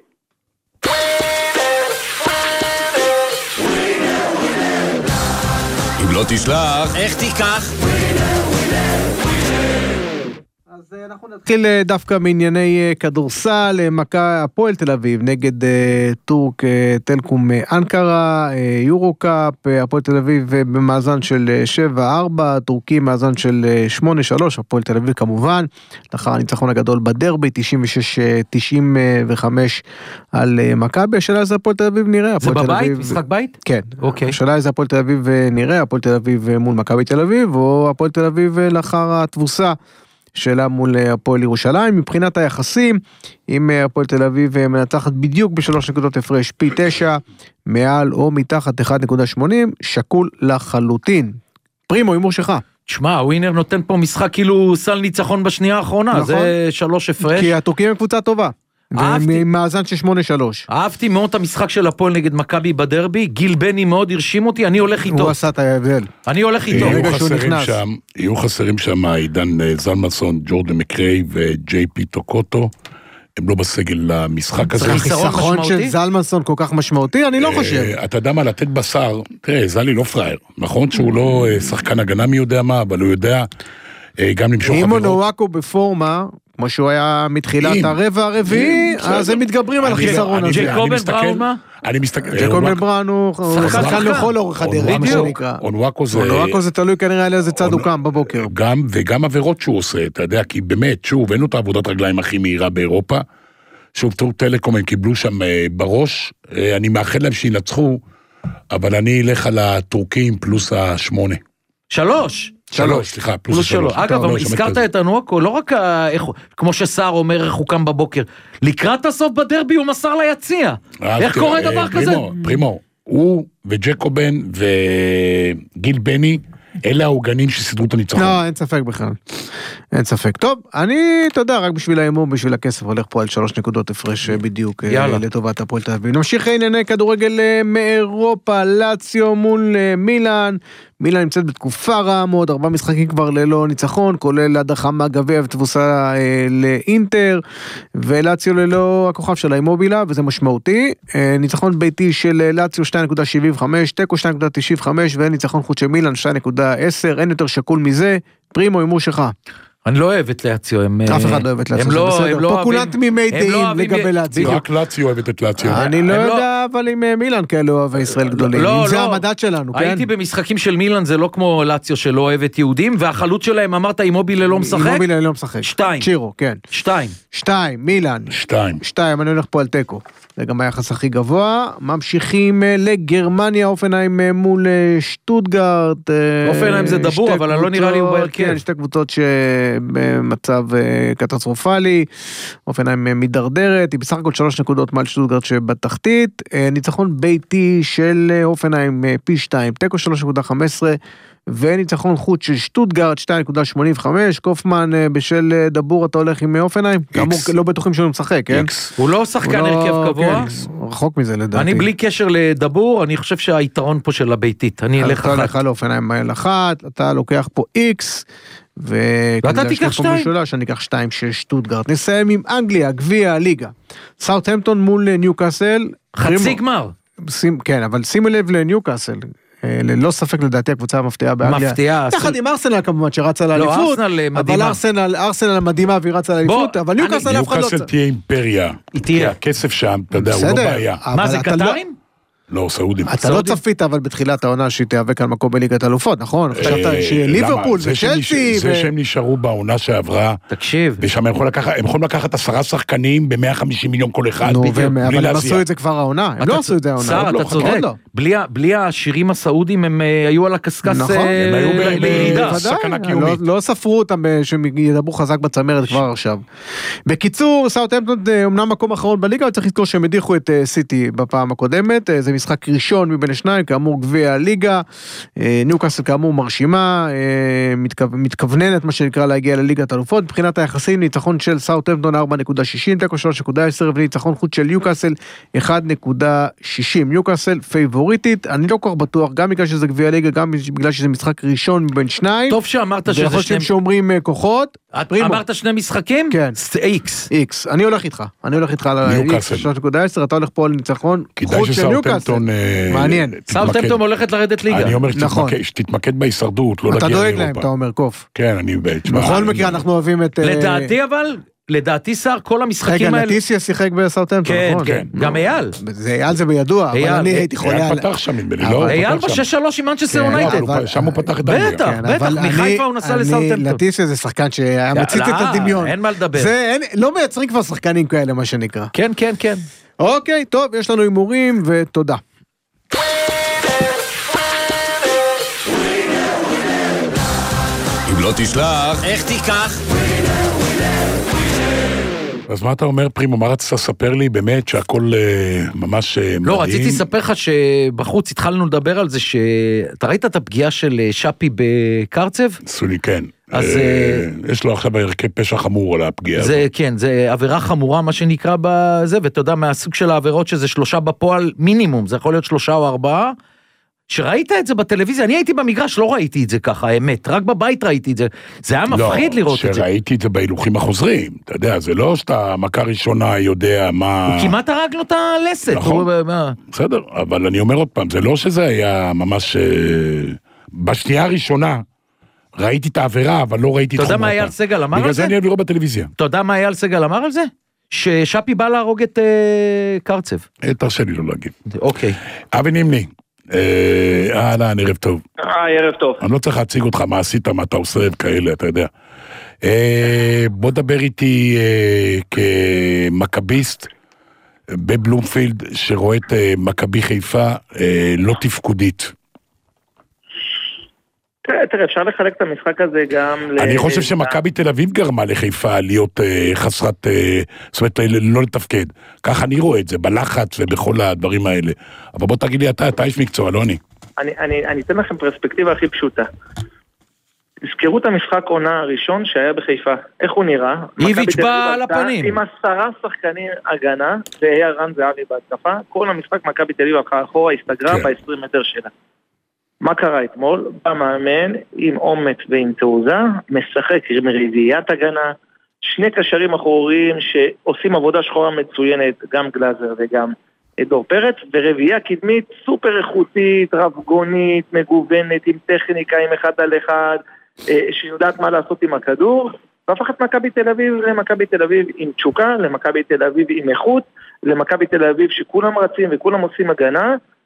אם לא תשלח, איך תיקח? אז אנחנו נתחיל דווקא מענייני כדורסל, הפועל תל אביב נגד טורק טלקום אנקרה, יורו-קאפ, הפועל תל אביב במאזן של שבע ארבע, טורקים מאזן של שמונה שלוש, הפועל תל אביב כמובן, לאחר הניצחון הגדול בדרבי, תשעים ושש תשעים וחמש על מכבי. השאלה איזה הפועל תל אביב נראה. זה בבית? משחק בית? כן. אוקיי. השאלה איזה הפועל תל אביב נראה, הפועל תל אביב מול מכבי תל אביב, או הפועל תל אביב לאחר התבוסה שאלה מול הפועל ירושלים. מבחינת היחסים, אם הפועל תל אביב מנצחת בדיוק בשלוש נקודות הפרש, פי תשע, מעל או מתחת אחת נקודה שמונים, שקול לחלוטין. פרימו, הימור שלך. תשמע, ווינר נותן פה משחק כאילו סל ניצחון בשנייה האחרונה, נכון. זה שלוש הפרש. כי הטורקים הם קבוצה טובה. ומאזן של שמונה שלוש. אהבתי מאוד את המשחק של הפועל נגד מכבי בדרבי, גיל בני מאוד הרשים אותי, אני הולך איתו. הוא עשה את ההבדל. אני הולך איתו. יהיו חסרים שם עידן זלמנסון, ג'ורדן מקריי וג'יי פי טוקוטו, הם לא בסגל למשחק הזה. החיסכון של זלמנסון כל כך משמעותי, אני לא חושב. אתה יודע מה, לתת בשר, תראה, זלי לא פרייר, נכון שהוא לא שחקן הגנה מי יודע מה, אבל הוא יודע גם למשוך חברות. אם אונואקו בפורמה, כמו שהוא היה מתחילת הרבע הרביעי, אז הם מתגברים על החיסרון הזה. ג'קובן בראון מה? אני מסתכל... ג'קובן בראון הוא שחקן לכל אורך הדרך, מה שנקרא. אונואקו זה... אונואקו זה תלוי כנראה על איזה צד הוא קם בבוקר. גם, וגם עבירות שהוא עושה, אתה יודע, כי באמת, שוב, אין לו את העבודת רגליים הכי מהירה באירופה, שוב, טורק טלקום, הם קיבלו שם בראש, אני מאחל להם שינצחו, אבל אני אלך על הטורקים פלוס השמונה. שלוש! שלוש, סליחה, פלוס שלוש. אגב, הזכרת את אנואקו, לא רק כמו שסער אומר איך הוא קם בבוקר, לקראת הסוף בדרבי הוא מסר ליציע. איך קורה דבר כזה? פרימו, הוא וג'קובן וגיל בני, אלה העוגנים שסידרו את הניצחון. לא, אין ספק בכלל. אין ספק. טוב, אני, אתה יודע, רק בשביל האימור, בשביל הכסף, הולך פה על שלוש נקודות הפרש בדיוק לטובת הפועל תל אביב. נמשיך ענייני כדורגל מאירופה, לאציו מול מילאן. מילאן נמצאת בתקופה רעה מאוד, ארבעה משחקים כבר ללא ניצחון, כולל הדחה מהגביע ותבוסה אה, לאינטר, ולאציו ללא הכוכב של האימובילה, וזה משמעותי. אה, ניצחון ביתי של לאציו שתיים נקודה שבעים וחמש, טקו שתיים נקודה תשעים וחמש, וניצחון חוץ של מילאן שתיים נקודה עשר, אין יותר שקול מזה. פרימו, הימור שלך. אני לא אוהב את לאציו. אף אחד לא אוהב את לאציו, זה בסדר. פה כולם תמימי דעים לגבי לאציו. רק לאציו אוהבת את לאציו. אני לא יודע, אבל עם מילאן כאלה אוהבי ישראל גדולים. אם זה המדד שלנו, כן? הייתי במשחקים של מילאן, זה לא כמו לאציו שלא אוהבת יהודים, והחלוץ שלהם אמרת אימובילה לא משחק? אימובילה לא משחק. שתיים. צ'ירו, כן. שתיים. שתיים, מילאן. שתיים. שתיים, אני הולך פה על טקו. זה גם היחס הכי גבוה. ממשיכים לגרמניה, אופנהיים מול שטוטגרט. אופנהיים זה דבור, אבל אני לא נראה לי הוא בהרכב. כן, שתי קבוצות שבמצב קטסטרופלי. אופנהיים מדרדרת, היא בסך הכל שלוש נקודות מעל שטוטגרט שבתחתית. ניצחון ביתי של אופנהיים פי שתיים, תיקו שלוש נקודה חמש עשרה. וניצחון חוץ של שטוטגרט שתיים נקודה שמונים וחמש. קופמן בשל דבור, אתה הולך עם אופנהיים? כאמור לא בטוחים שהוא משחק, כן? הוא לא שחקן הרכב קבוע. רחוק מזה לדעתי. אני בלי קשר לדבור, אני חושב שהיתרון פה של הביתית. אני אלך אחת. אתה הולך לאופנהיים מייל אחת, אתה לוקח פה איקס, ואתה תיקח שתיים. אני אקח שתיים של שטוטגרט. נסיים עם אנגליה, גביע הליגה. סאות'המפטון מול ניוקאסל. חצי גמר. כן, אבל שימו לב לניוקאסל. ללא ספק לדעתי הקבוצה המפתיעה באנגליה. מפתיעה. יחד עם ארסנל כמובן שרצה לאליפות. לא, ארסנל מדהימה. אבל ארסנל, ארסנל מדהימה והיא רצה לאליפות, אבל ניוקאסל אף אחד לא ניוקאסל תהיה אימפריה. היא תהיה. הכסף שם, אתה יודע, הוא לא בעיה. מה זה, קטרים? לא, סעודים. אתה לא צפית, אבל בתחילת העונה שהיא תיאבק על מקום בליגת אלופות, נכון? חשבת שיהיה ליברפול וצ'לסי. זה שהם נשארו בעונה שעברה. תקשיב. ושם הם יכולים לקחת עשרה שחקנים ב-מאה וחמישים מיליון כל אחד. נו, אבל הם עשו את זה כבר העונה. הם לא עשו את זה העונה. שר, אתה צודק. בלי השירים הסעודים הם היו על הקסקס. נכון. הם היו בירידה. לא ספרו אותם שהם ידברו חזק בצמרת כבר עכשיו. בקיצור, סאות'המפטון אמנם מקום אחרון בליגה, אבל צריך לזכור שהם הדיחו את סיטי בפעם הקודמת. זה משחק ראשון מבין השניים, כאמור גביע הליגה, ניוקאסל כאמור מרשימה, מתכווננת מה שנקרא להגיע לליגת אלופות, מבחינת היחסים ניצחון של סאות'המפטון ארבע נקודה שישים, תיקו שלוש נקודה עשר וניצחון חוץ של ניוקאסל אחת נקודה שישים, ניוקאסל פייבוריטית, אני לא כל כך בטוח, גם בגלל שזה גביע הליגה, גם בגלל שזה משחק ראשון מבין שניים, טוב שאמרת שזה שני... שהם שומרים כוחות, אמרת שני משחקים? כן. איקס. איקס, אני הולך איתך, אני הולך איתך ניוקאסל. שלוש נקודה עשר, אתה הולך פה על ניצחון חוץ של ניוקאסל. מעניין. סאות'המפטון הולכת לרדת ליגה. אני אומר שתתמקד בהישרדות, לא להגיע לאירופה. אתה דואג להם, לאירופה. אתה אומר, קוף. כן, אני... בכל מקרה אנחנו אוהבים את... לדעתי אבל, לדעתי שר, כל המשחקים האלה... רגע, נטיסיה שיחק בסאות'המפטון, נכון? כן, כן, גם אייל. אייל זה בידוע, אבל אני הייתי חולה... אייל פתח שם, נדמה לי, לא? אייל ב-שש שלוש עם מנצ'סטר יונייטד. שם הוא פתח את אנגליה. בטח, בטח, מחיפה הוא נסע לסאות'המפטון. נטיסיה זה שחקן שהיה מצית את הדמיון. אין מה לדבר. לא מייצרים כבר שחקנים כאלה, מה שנקרא. כן, כן, כן. אוקיי, טוב, יש לנו הימורים ותודה. אם לא תשלח, איך תיקח? אז מה אתה אומר, פרימו? מה רצית לספר לי באמת שהכל ממש מדהים? לא, רציתי לספר לך שבחוץ התחלנו לדבר על זה, שאתה ראית את הפגיעה של שפי בקרצב? סולי, כן. אז יש לו עכשיו ערכי פשע חמור על הפגיעה הזאת. זה כן, זה עבירה חמורה מה שנקרא בזה, ואתה יודע מהסוג של העבירות שזה שלושה בפועל מינימום, זה יכול להיות שלושה או ארבעה, שראית את זה בטלוויזיה, אני הייתי במגרש, לא ראיתי את זה ככה, האמת, רק בבית ראיתי את זה, זה היה מפחיד לראות את זה. לא, שראיתי את זה בהילוכים החוזרים, אתה יודע, זה לא שאתה מכה ראשונה יודע מה... הוא כמעט הרג לו את הלסת. נכון, בסדר, אבל אני אומר עוד פעם, זה לא שזה היה ממש... בשנייה הראשונה, ראיתי את העבירה, אבל לא ראיתי את חומרתה. אתה יודע מה אייל סגל אמר על זה? בגלל זה אני אוהב לראות בטלוויזיה. אתה יודע מה אייל סגל אמר על זה? ששפי בא להרוג את קרצב. תרשה לי לא להגיד. אוקיי. אבי נימני. אהלן, ערב טוב. היי, ערב טוב. אני לא צריך להציג אותך מה עשית, מה אתה עושה כאלה, אתה יודע. בוא דבר איתי כמכביסט בבלומפילד, שרואה את מכבי חיפה לא תפקודית. תראה, אפשר לחלק את המשחק הזה גם... אני חושב שמכבי תל אביב גרמה לחיפה להיות חסרת, זאת אומרת, לא לתפקד. ככה אני רואה את זה, בלחץ ובכל הדברים האלה. אבל בוא תגיד לי, אתה, אתה איש מקצוע, לא אני. אני אתן לכם פרספקטיבה הכי פשוטה. תזכרו את המשחק עונה הראשון שהיה בחיפה. איך הוא נראה? איביץ' בא על הפנים. עם עשרה שחקנים הגנה, זה היה רן זהבי בהתקפה. כל המשחק מכבי תל אביב אחורה הסתגרה ב-עשרים מטר שלה. מה קרה אתמול? במאמן עם אומץ ועם תעוזה, משחק עם רביעיית הגנה, שני קשרים אחוריים שעושים עבודה שחורה מצוינת, גם גלאזר וגם דור פרץ, ורביעייה קדמית סופר איכותית, רבגונית, מגוונת, עם טכניקה, עם אחד על אחד, שיודעת מה לעשות עם הכדור, והפכת מכבי תל אביב למכבי תל אביב עם תשוקה, למכבי תל אביב עם איכות, למכבי תל אביב שכולם רצים וכולם עושים הגנה,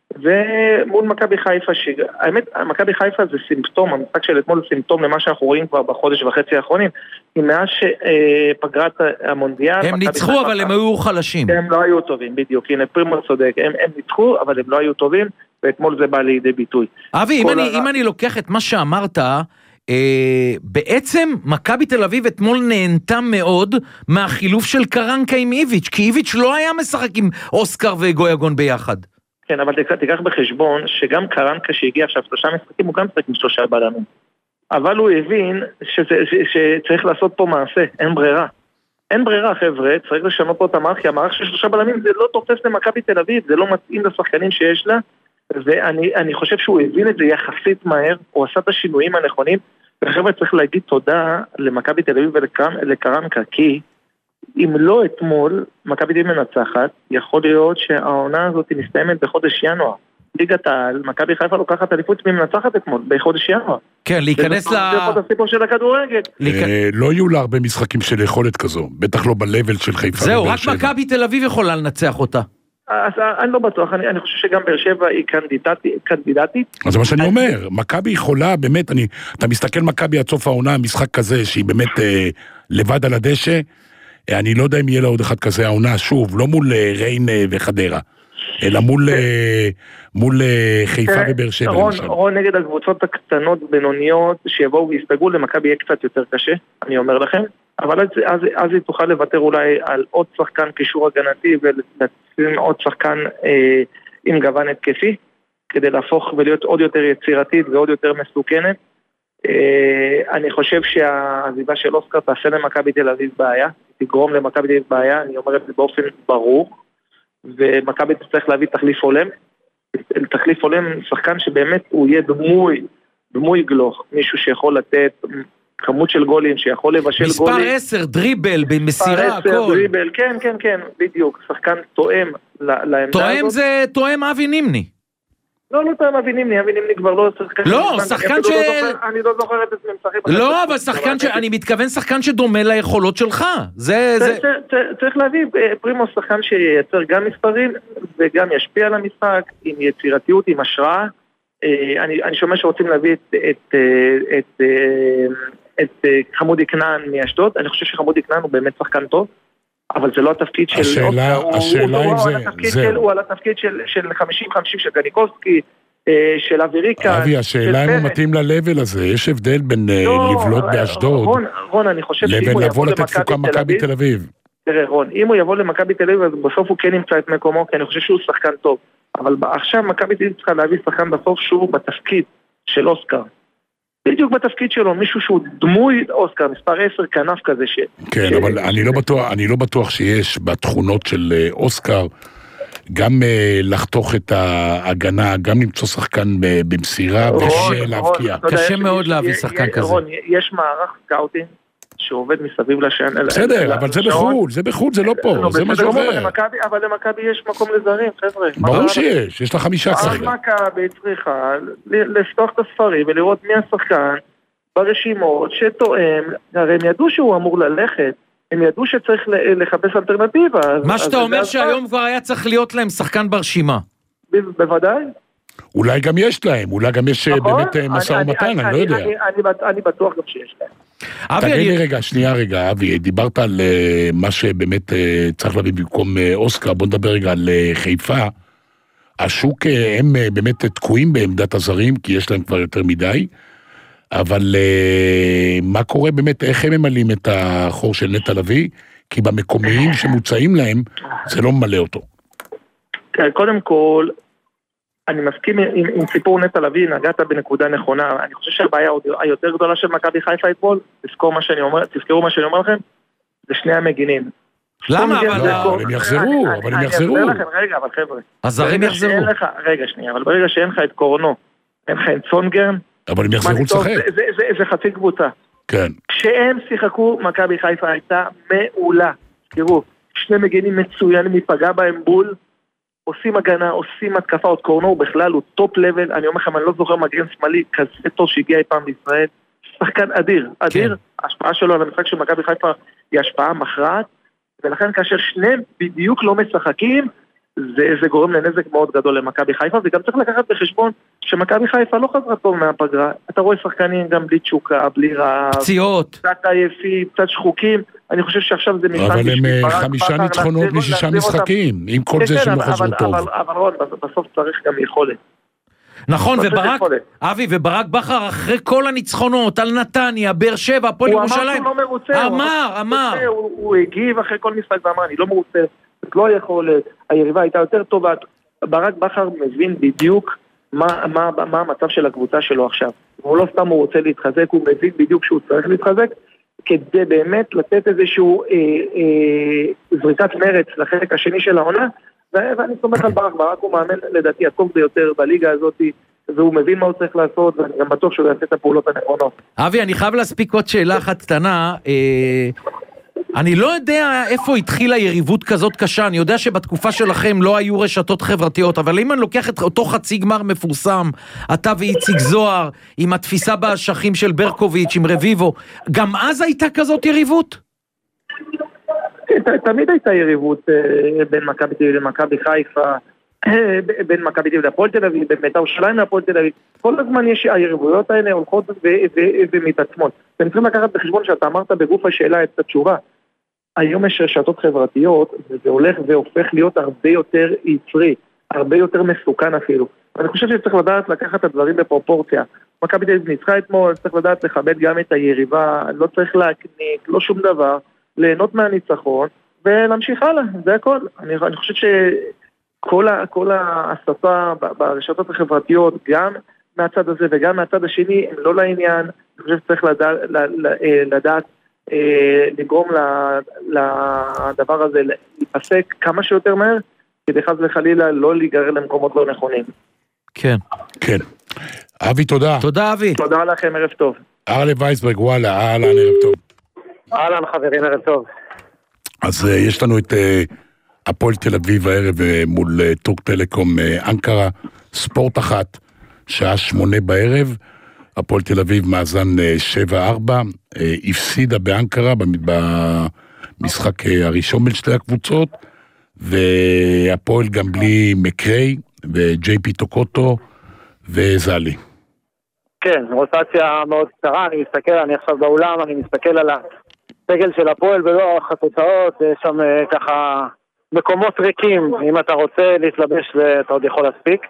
ומול מכבי חיפה, האמת, מכבי חיפה זה סימפטום, המשחק של אתמול זה סימפטום למה שאנחנו רואים כבר בחודש וחצי האחרונים, כי מאז שפגרת המונדיאל... הם ניצחו, אבל הם היו חלשים. הם לא היו טובים, בדיוק, הנה פרימו צודק, הם, הם ניצחו, אבל הם לא היו טובים, ואתמול זה בא לידי ביטוי. אבי, אם, אני, הר... אם אני לוקח את מה שאמרת, אה, בעצם מכבי תל אביב אתמול נהנתה מאוד מהחילוף של קרנקה עם איביץ', כי איביץ' לא היה משחק עם אוסקר וגויגון ביחד. כן, אבל תיקח בחשבון שגם קרנקה שהגיע עכשיו שלושה משחקים, הוא גם משחק עם שלושה בלמים. אבל הוא הבין שזה, ש, שצריך לעשות פה מעשה, אין ברירה. אין ברירה, חבר'ה, צריך לשנות פה את המערך, כי המערך של שלושה בלמים זה לא תופס למכבי תל אביב, זה לא מתאים לשחקנים שיש לה, ואני אני חושב שהוא הבין את זה יחסית מהר, הוא עשה את השינויים הנכונים, וחבר'ה צריך להגיד תודה למכבי תל אביב ולקרנקה, כי אם לא אתמול, מכבי תל אביב מנצחת, יכול להיות שהעונה הזאת מסתיימת בחודש ינואר. ליגת העל, מכבי חיפה לוקחת אליפות ממנצחת אתמול, בחודש ינואר. כן, להיכנס ל... זה עוד הסיפור של הכדורגל. לא יהיו לה הרבה משחקים של יכולת כזו, בטח לא בלבל של חיפה. זהו, רק מכבי תל אביב יכולה לנצח אותה. אז אני לא בטוח, אני, אני חושב שגם באר שבע היא קנדידטית. אז זה מה שאני אומר, מכבי יכולה, באמת, אני, אתה מסתכל מכבי עד סוף העונה, משחק כזה, שהיא באמת אה, לבד על הדשא, אני לא יודע אם יהיה לה עוד אחד כזה העונה, שוב, לא מול ריין וחדרה, אלא מול, מול חיפה ובאר שבע. רון, רון נגד הקבוצות הקטנות, בינוניות, שיבואו ויסתגרו, למכבי יהיה קצת יותר קשה, אני אומר לכם, אבל אז, אז, אז היא תוכל לוותר אולי על עוד שחקן קישור הגנתי, ולשים עוד שחקן אה, עם גוון התקפי, כדי להפוך ולהיות עוד יותר יצירתית ועוד יותר מסוכנת. Uh, אני חושב שהעזיבה של אוסקר תעשה למכבי תל אביב בעיה, תגרום למכבי תל אביב בעיה, אני אומר את זה באופן ברור, ומכבי תצטרך להביא תחליף עולם, תחליף עולם שחקן שבאמת הוא יהיה דמוי, דמוי גלוך, מישהו שיכול לתת כמות של גולים, שיכול לבשל מספר גולים. מספר עשר, דריבל, במסירה, הכל. מספר עשר, דריבל, כן, כן, כן, בדיוק, שחקן תואם לעמדה הזאת. תואם זה תואם אבי נימני. לא, לא תואם אבי נימני, אבי נימני כבר לא שחקן... לא, שחקן ש... אני לא זוכר את עצמי משחק... לא, אבל שחקן ש... אני מתכוון שחקן שדומה ליכולות שלך. זה... צריך להביא פרימו שחקן שייצר גם מספרים, וגם ישפיע על המשחק, עם יצירתיות, עם השראה. אני שומע שרוצים להביא את חמודי כנען מאשדוד. אני חושב שחמודי כנען הוא באמת שחקן טוב. אבל זה לא התפקיד של... השאלה, השאלה אם זה... הוא על התפקיד של חמישים חמישים של גניקובסקי, של אוויריקה... אבי, השאלה אם הוא מתאים ללבל הזה, יש הבדל בין לבלוט באשדוד, לבין לבוא לתת תפוקה מכבי תל אביב. תראה רון, אם הוא יבוא למכבי תל אביב, אז בסוף הוא כן ימצא את מקומו, כי אני חושב שהוא שחקן טוב. אבל עכשיו מכבי תל אביב צריכה להביא שחקן בסוף שהוא בתפקיד של אוסקר. בדיוק בתפקיד שלו, מישהו שהוא דמוי אוסקר, מספר עשר כנף כזה ש... כן, אבל אני לא בטוח, אני לא בטוח שיש בתכונות של אוסקר גם לחתוך את ההגנה, גם למצוא שחקן במסירה ולהבקיע. קשה מאוד להביא שחקן כזה. יש מערך סקאוטינג שעובד מסביב לשעון. בסדר, אבל זה בחול, זה בחול, זה לא פה, זה מה שעובר. אבל למכבי יש מקום לזרים, חבר'ה. ברור שיש, יש לה חמישה כרגע. אז מכבי צריכה לפתוח את הספרים ולראות מי השחקן ברשימות שתואם, הרי הם ידעו שהוא אמור ללכת, הם ידעו שצריך לחפש אלטרנטיבה. מה שאתה אומר שהיום כבר היה צריך להיות להם שחקן ברשימה. בוודאי. אולי גם יש להם, אולי גם יש באמת משא ומתן, אני לא יודע. אני בטוח גם שיש להם. תגיד לי רגע, שנייה רגע, אבי, דיברת על מה שבאמת צריך להביא במקום אוסקר, בוא נדבר רגע על חיפה. השוק, הם באמת תקועים בעמדת הזרים, כי יש להם כבר יותר מדי, אבל מה קורה באמת, איך הם ממלאים את החור של נטע לביא? כי במקומיים שמוצאים להם, זה לא ממלא אותו. קודם כל, אני מסכים עם, עם סיפור נטע לביא, נגעת בנקודה נכונה, אני חושב שהבעיה היותר גדולה של מכבי חיפה אתמול, תזכרו מה שאני אומר, תזכרו מה שאני אומר לכם, זה שני המגינים. למה? אבל הם יחזרו, אבל הם יחזרו. רגע, אבל חבר'ה. הזרים יחזרו. רגע, שנייה, אבל ברגע שאין לך את קורנו, אין לך את סונגרן, אבל הם יחזרו לשחק. זה חצי קבוצה. כן. כשהם שיחקו, מכבי חיפה הייתה מעולה. תראו, שני מגינים מצוינים, מפגע בהם בול, עושים הגנה, עושים התקפה, עוד קורנו בכלל הוא טופ לבל, אני אומר לכם, אני לא זוכר מגן שמאלי כזה טוב שהגיע אי פעם לישראל, שחקן אדיר, אדיר, ההשפעה שלו על המשחק של מכבי חיפה היא השפעה מכרעת, ולכן כאשר שניהם בדיוק לא משחקים, זה, זה גורם לנזק מאוד גדול למכבי חיפה, וגם צריך לקחת בחשבון שמכבי חיפה לא חזרה טוב מהפגרה. אתה רואה שחקנים גם בלי תשוקה, בלי רעב, פציעות, קצת עייפים, קצת שחוקים. אני חושב שעכשיו זה מבחן... אבל הם חמישה ניצחונות משישה משחקים, עם כל זה שהם לא חזרו טוב. אבל רון, בסוף צריך גם יכולת. נכון, וברק, אבי, וברק בכר אחרי כל הניצחונות על נתניה, באר שבע, הפועל ירושלים, הוא אמר שהוא לא מרוצה, אמר, אמר. הוא הגיב אחרי כל משחק ואמר, אני לא מרוצה, לא יכולת, היריבה הייתה יותר טובה. ברק בכר מבין בדיוק מה, מה, מה המצב של הקבוצה שלו עכשיו. הוא לא סתם הוא רוצה להתחזק, הוא מבין בדיוק שהוא צריך להתחזק, כדי באמת לתת איזשהו אה, אה, זריקת מרץ לחלק השני של העונה, ואני סומך על ברק, ברק הוא מאמן לדעתי הטוב ביותר בליגה הזאת, והוא מבין מה הוא צריך לעשות, ואני גם בטוח שהוא יעשה את הפעולות הנכונות. אבי, אני חייב להספיק עוד שאלה אחת קטנה, אני לא יודע איפה התחילה יריבות כזאת קשה, אני יודע שבתקופה שלכם לא היו רשתות חברתיות, אבל אם אני לוקח את אותו חצי גמר מפורסם, אתה ואיציק זוהר, עם התפיסה באשכים של ברקוביץ', עם רביבו, גם אז הייתה כזאת יריבות? תמיד הייתה יריבות בין מכבי תל אביב למכבי חיפה, בין מכבי תל אביב להפועל תל אביב, בין בית"ר ירושלים להפועל תל אביב. כל הזמן יש היריבויות האלה הולכות ומתעצמות. אתם צריכים לקחת בחשבון שאתה אמרת בגוף השאלה את התשובה. היום יש רשתות חברתיות, וזה הולך והופך להיות הרבה יותר יצרי, הרבה יותר מסוכן אפילו. אני חושב שצריך לדעת לקחת את הדברים בפרופורציה. מכבי תל אביב ניצחה אתמול, צריך לדעת לכבד גם את היריבה, לא צריך להקניק, לא שום דבר. ליהנות מהניצחון, ולהמשיך הלאה, זה הכל. אני, אני חושב שכל ה, כל ההסתה ברשתות החברתיות, גם מהצד הזה וגם מהצד השני, הם לא לעניין. אני חושב שצריך לדע, לדעת לגרום לדבר הזה להיפסק כמה שיותר מהר, כדי חס וחלילה לא להיגרר למקומות לא נכונים. כן. כן. אבי, תודה. תודה, אבי. תודה לכם, ערב טוב. ארלה וייסברג, וואלה, אהלן, ערב טוב. אהלן חברים, ערב טוב. אז uh, יש לנו את uh, הפועל תל אביב הערב uh, מול uh, טורק טלקום uh, אנקרה, ספורט אחת, שעה שמונה בערב, הפועל תל אביב מאזן uh, שבע ארבע, uh, הפסידה באנקרה במשחק uh, הראשון בין שתי הקבוצות, והפועל גם בלי מקרי, וג'יי פי טוקוטו וזלי. כן, רוטציה מאוד קצרה, אני מסתכל, אני עכשיו באולם, אני מסתכל על הסגל של הפועל ולא התוצאות, יש שם ככה מקומות ריקים, אם אתה רוצה להתלבש ואתה עוד יכול להספיק.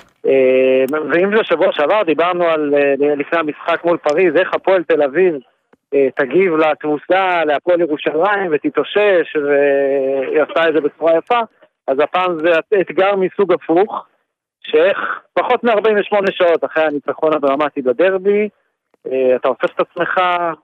ואם זה שבוע שעבר, דיברנו על לפני המשחק מול פריז, איך הפועל תל אביב תגיב לתבוסה, להפועל ירושלים ותתאושש, והיא עשה את זה בצורה יפה, אז הפעם זה אתגר מסוג הפוך, שאיך פחות מ-ארבעים ושמונה שעות אחרי הניצחון הדרמטי בדרבי, אתה הופך את עצמך,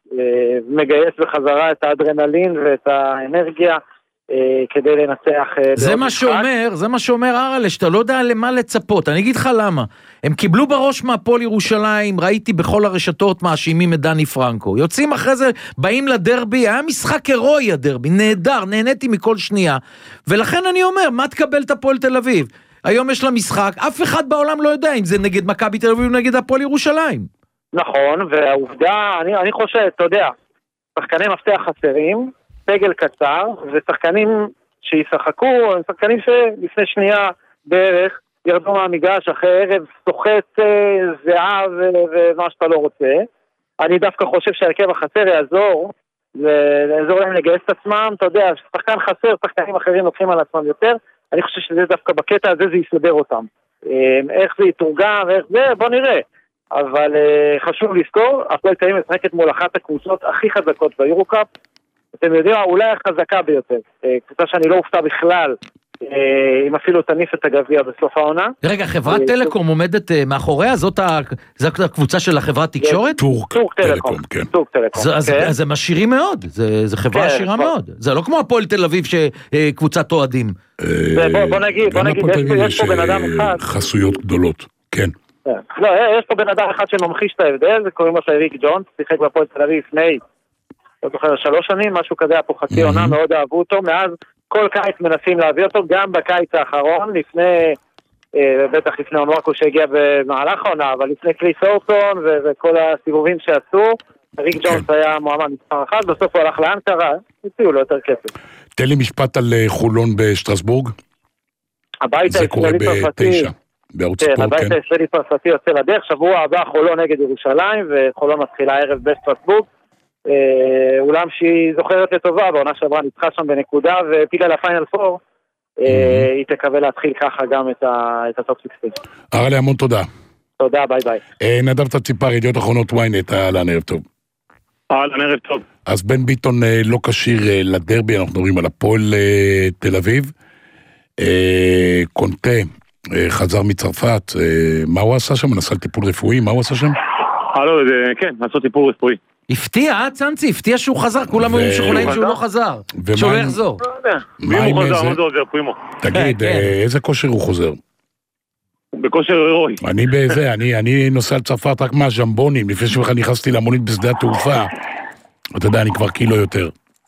מגייס בחזרה את האדרנלין ואת האנרגיה כדי לנצח. זה מה שאומר, זה מה שאומר ארלה, שאתה לא יודע למה לצפות. אני אגיד לך למה. הם קיבלו בראש מהפועל ירושלים, ראיתי בכל הרשתות מאשימים את דני פרנקו. יוצאים אחרי זה, באים לדרבי, היה משחק הירואי הדרבי, נהדר, נהניתי מכל שנייה. ולכן אני אומר, מה תקבל את הפועל תל אביב? היום יש לה משחק, אף אחד בעולם לא יודע אם זה נגד מכבי תל אביב או נגד הפועל ירושלים. נכון, והעובדה, אני, אני חושב, אתה יודע, שחקני מפתח חסרים, סגל קצר, ושחקנים שישחקו, שחקנים שלפני שנייה בערך ירדו מהמגרש אחרי ערב סוחט זהב ומה שאתה לא רוצה. אני דווקא חושב שהרכב החסר יעזור, לעזור להם לגייס את עצמם, אתה יודע, שחקן חסר, שחקנים אחרים לוקחים על עצמם יותר, אני חושב שזה דווקא בקטע הזה זה יסדר אותם. איך זה יתורגם ואיך זה, בוא נראה. אבל חשוב לזכור, הפועל תל אביב משחקת מול אחת הקבוצות הכי חזקות ביורוקאפ. אתם יודעים, אולי החזקה ביותר. קבוצה שאני לא אופתע בכלל, אם אפילו תניף את הגביע בסוף העונה. רגע, חברת טלקום עומדת מאחוריה? זאת הקבוצה של החברת תקשורת? טורק טלקום, כן. טורק טלקום. אז זה משאירי מאוד, זה חברה עשירה מאוד. זה לא כמו הפועל תל אביב שקבוצת אוהדים. בוא נגיד, בוא נגיד, יש פה בן אדם אחד. חסויות גדולות, כן. לא, יש פה בן אדם אחד שממחיש את ההבדל, זה קוראים לו אריק ג'ונס, שיחק בפועל תל אביב לפני, לא זוכר, שלוש שנים, משהו כזה, היה פה חצי עונה, מאוד אהבו אותו, מאז כל קיץ מנסים להביא אותו, גם בקיץ האחרון, לפני, בטח לפני אמרקו שהגיע במהלך העונה, אבל לפני קריס אורטון וכל הסיבובים שעשו, אריק ג'ונס היה מועמד מספר אחד, בסוף הוא הלך לאנקרה, הציעו לו יותר כסף. תן לי משפט על חולון בשטרסבורג. הבית זה קורה בתשע, בערוץ ספורט, כן. הבית הישראלי פרסתי יוצא לדרך, שבוע הבא חולון נגד ירושלים, וחולון מתחילה ערב בסטרסבורג, אולם שהיא זוכרת לטובה, בעונה שעברה ניצחה שם בנקודה, ופילה לפיינל פור, היא תקווה להתחיל ככה גם את הטופ שש עשרה. הרלי, המון תודה. תודה, ביי ביי. נדב תציפר, ידיעות אחרונות וויינט, אהלן, ערב טוב. אהלן, ערב טוב. אז בן ביטון לא כשיר לדרבי, אנחנו מדברים על הפועל תל אביב. קונטה חזר מצרפת, מה הוא עשה שם? נסע טיפול רפואי, מה הוא עשה שם? הלו, כן, עשו טיפול רפואי. הפתיע, צנצי, הפתיע שהוא חזר, כולם אומרים שחולאים שהוא לא חזר, שהוא לא יחזור. מי הוא חוזר, מה זה עוזר, פרימו? תגיד, איזה כושר הוא חוזר? בכושר הירואי. אני בזה, אני נוסע לצרפת רק מהז'מבונים, לפני שבכלל נכנסתי להמונית בשדה התעופה, אתה יודע, אני כבר קילו יותר.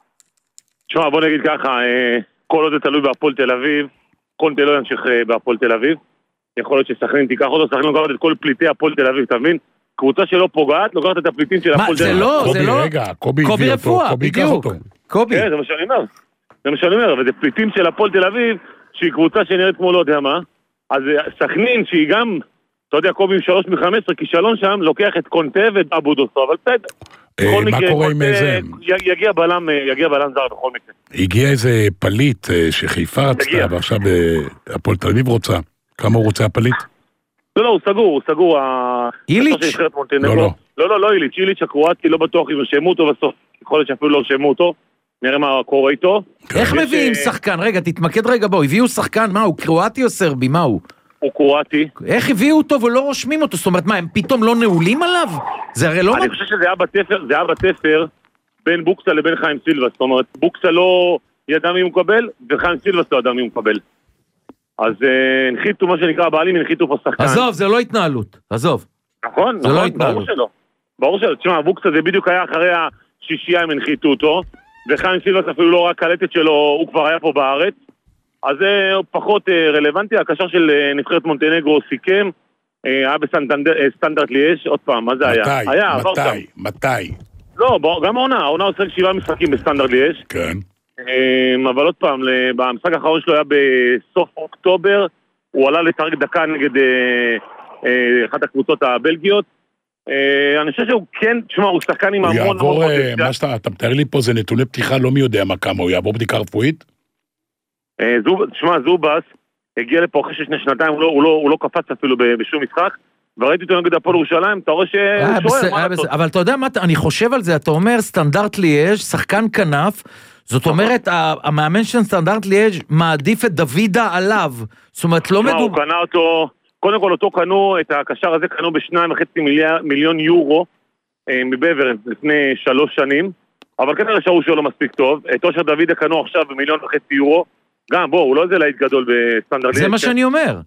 תשמע, בוא נגיד ככה, כל עוד זה תלוי בהפועל תל אביב, קונטה לא ימשיך בהפועל תל אביב, יכול להיות שסכנין תיקח אותו, סכנין לוקחת את כל פליטי הפועל תל אביב, אתה מבין? קבוצה שלא פוגעת, לוקחת את הפליטים של הפועל תל אביב. מה, זה לא, זה לא? רגע, קובי הביא אותו, קובי ייקח אותו. קובי. כן, זה מה שאני אומר. זה מה שאני אומר, וזה פליטים של הפועל תל אביב, שהיא קבוצה שנראית כמו לא יודע מה, אז סכנין שהיא גם, אתה יודע, קובי עם שלוש מחמש עשרה, כישלון שם, לוקח את קונטה ואת אבו דוסו, אבל בסדר. מה קורה עם זה? יגיע בלם, יגיע בלם זר בכל מקרה. הגיע איזה פליט שחיפה רצתה, ועכשיו הפועל תל אביב רוצה. כמה הוא רוצה הפליט? לא, לא, הוא סגור, הוא סגור. איליץ'? לא, לא. לא, לא, לא איליץ', איליץ' הקרואטי לא בטוח אם ירשמו אותו בסוף. יכול להיות שאפילו לא ירשמו אותו. נראה מה קורה איתו. איך מביאים שחקן? רגע, תתמקד רגע בו. הביאו שחקן, מה הוא? קרואטי או סרבי? מה הוא? הוא קרואטי. איך הביאו אותו ולא רושמים אותו? זאת אומרת, מה, הם פתאום לא נעולים עליו? זה הרי לא... אני חושב שזה היה בתפר, זה היה בתפר בין בוקסה לבין חיים סילבס. זאת אומרת, בוקסה לא ידע מי הוא מקבל, וחיים סילבס לא ידע מי הוא מקבל. אז הנחיתו, מה שנקרא, הבעלים הנחיתו פה שחקן. עזוב, זה לא התנהלות. עזוב. נכון, נכון, ברור שלא. ברור שלא. תשמע, בוקסה זה בדיוק היה אחרי השישייה הם הנחיתו אותו, וחיים סילבס אפילו לא רק קלטת שלו, הוא כבר היה פה בארץ. אז זה פחות רלוונטי. הקשר של נבחרת מונטנגרו סיכם, היה בסטנדרט ליאז', עוד פעם, מה זה היה? מתי? מתי? מתי? לא, גם העונה, העונה עושה שבעה משחקים בסטנדרט ליאז'. כן. אבל עוד פעם, במשחק האחרון שלו היה בסוף אוקטובר, הוא עלה לשחק דקה נגד אחת הקבוצות הבלגיות. אני חושב שהוא כן, תשמע, הוא שחקן עם המון... הוא יעבור, מה שאתה, אתה מתאר לי פה, זה נתוני פתיחה, לא מי יודע מה כמה, הוא יעבור בדיקה רפואית? תשמע, זובס הגיע לפה אחרי ששני שנתיים, הוא לא קפץ אפילו בשום משחק, וראיתי אותו נגד הפועל ירושלים, אתה רואה שהוא שוער. אבל אתה יודע מה, אני חושב על זה, אתה אומר סטנדרט ליאז', שחקן כנף, זאת אומרת, המאמן של סטנדרט ליאז' מעדיף את דוידה עליו, זאת אומרת, לא מדובר... הוא קנה אותו, קודם כל אותו קנו, את הקשר הזה קנו בשניים וחצי מיליון יורו מבברן לפני שלוש שנים, אבל כנראה שהראש שלו לא מספיק טוב, את אושר דוידה קנו עכשיו במיליון וחצי יורו, גם בוא, הוא לא איזה להיט גדול בסטנדרט ליאז'. זה מה שאני אומר.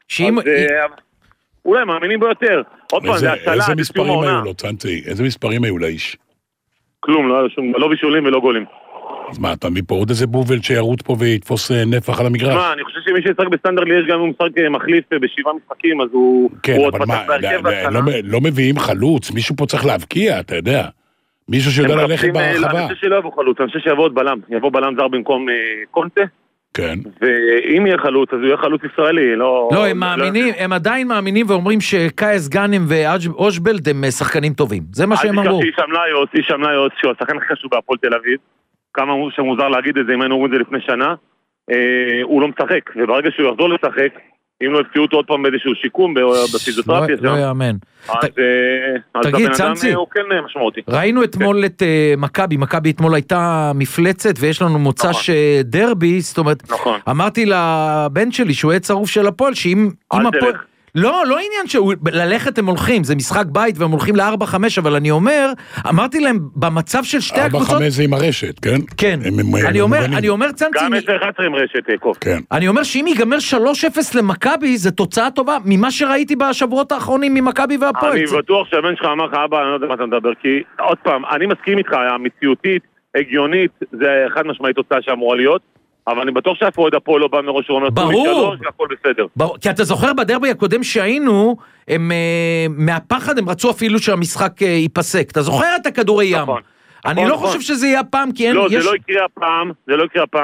אולי מאמינים בו יותר. עוד פעם, זה הצלה, איזה מספרים היו לו, צנצי? איזה מספרים היו לאיש? כלום, לא בישולים ולא גולים. אז מה, אתה מפה עוד איזה בובל שירוט פה ויתפוס נפח על המגרש? מה, אני חושב שמי שישחק בסטנדרט ליאז' גם הוא משחק מחליף בשבעה משחקים, אז הוא... כן, אבל מה, לא מביאים חלוץ, מישהו פה צריך להבקיע, אתה יודע. מישהו שיודע ללכת ברחבה. אני חושב שלא יבוא חלוץ, אני חושב שיבוא עוד בלם. יבוא בלם זר במקום קונטה. כן. ואם יהיה חלוץ, אז הוא יהיה חלוץ ישראלי, לא... לא, הם מאמינים, הם עדיין מאמינים ואומרים שקייס גאנם ואושבלד הם שחקנים טובים. זה מה שהם אמרו. אל תשכח שישמליוס, ישמליוס, שהוא השחקן הכי חשוב בהפועל תל אביב. כמה שמוזר להגיד את זה, אם היינו אומרים את זה לפני שנה. הוא לא משחק, וברגע שהוא יחזור לשחק, אם לא הפציעו אותו עוד פעם באיזשהו שיקום בפיזיותרפיה. לא יאמן. תגיד, צנצי, הוא כן משמעותי. ראינו אתמול את מכבי, מכבי אתמול הייתה מפלצת, ויש לנו מוצ"ש דרבי, זאת אומרת, אמרתי לבן שלי שהוא היה צרוף של הפועל, שאם הפועל... לא, לא עניין שהוא, ללכת הם הולכים, זה משחק בית והם הולכים ל-ארבע חמש, אבל אני אומר, אמרתי להם, במצב של שתי הקבוצות... ארבע חמש זה עם הרשת, כן? כן. אני אומר, אני אומר, צנצי... גם עשר אחת עשרה עם רשת, קוף. כן. אני אומר שאם ייגמר שלוש אפס למכבי, זה תוצאה טובה, ממה שראיתי בשבועות האחרונים ממכבי והפועל. אני בטוח שהבן שלך אמר לך, אבא, אני לא יודע מה אתה מדבר, כי עוד פעם, אני מסכים איתך, המציאותית, הגיונית, זה חד משמעית תוצאה שאמורה להיות. אבל אני בטוח שהפועל הפועל לא בא מראש ואומר, ברור, הכל בסדר. ברור, כי אתה זוכר בדרבי הקודם שהיינו, הם, מהפחד הם רצו אפילו שהמשחק ייפסק. אתה זוכר את הכדורי ים? נכון. אני נכון, לא נכון. חושב שזה יהיה הפעם, כי אין... לא, יש... זה לא יקרה הפעם, זה לא יקרה הפעם,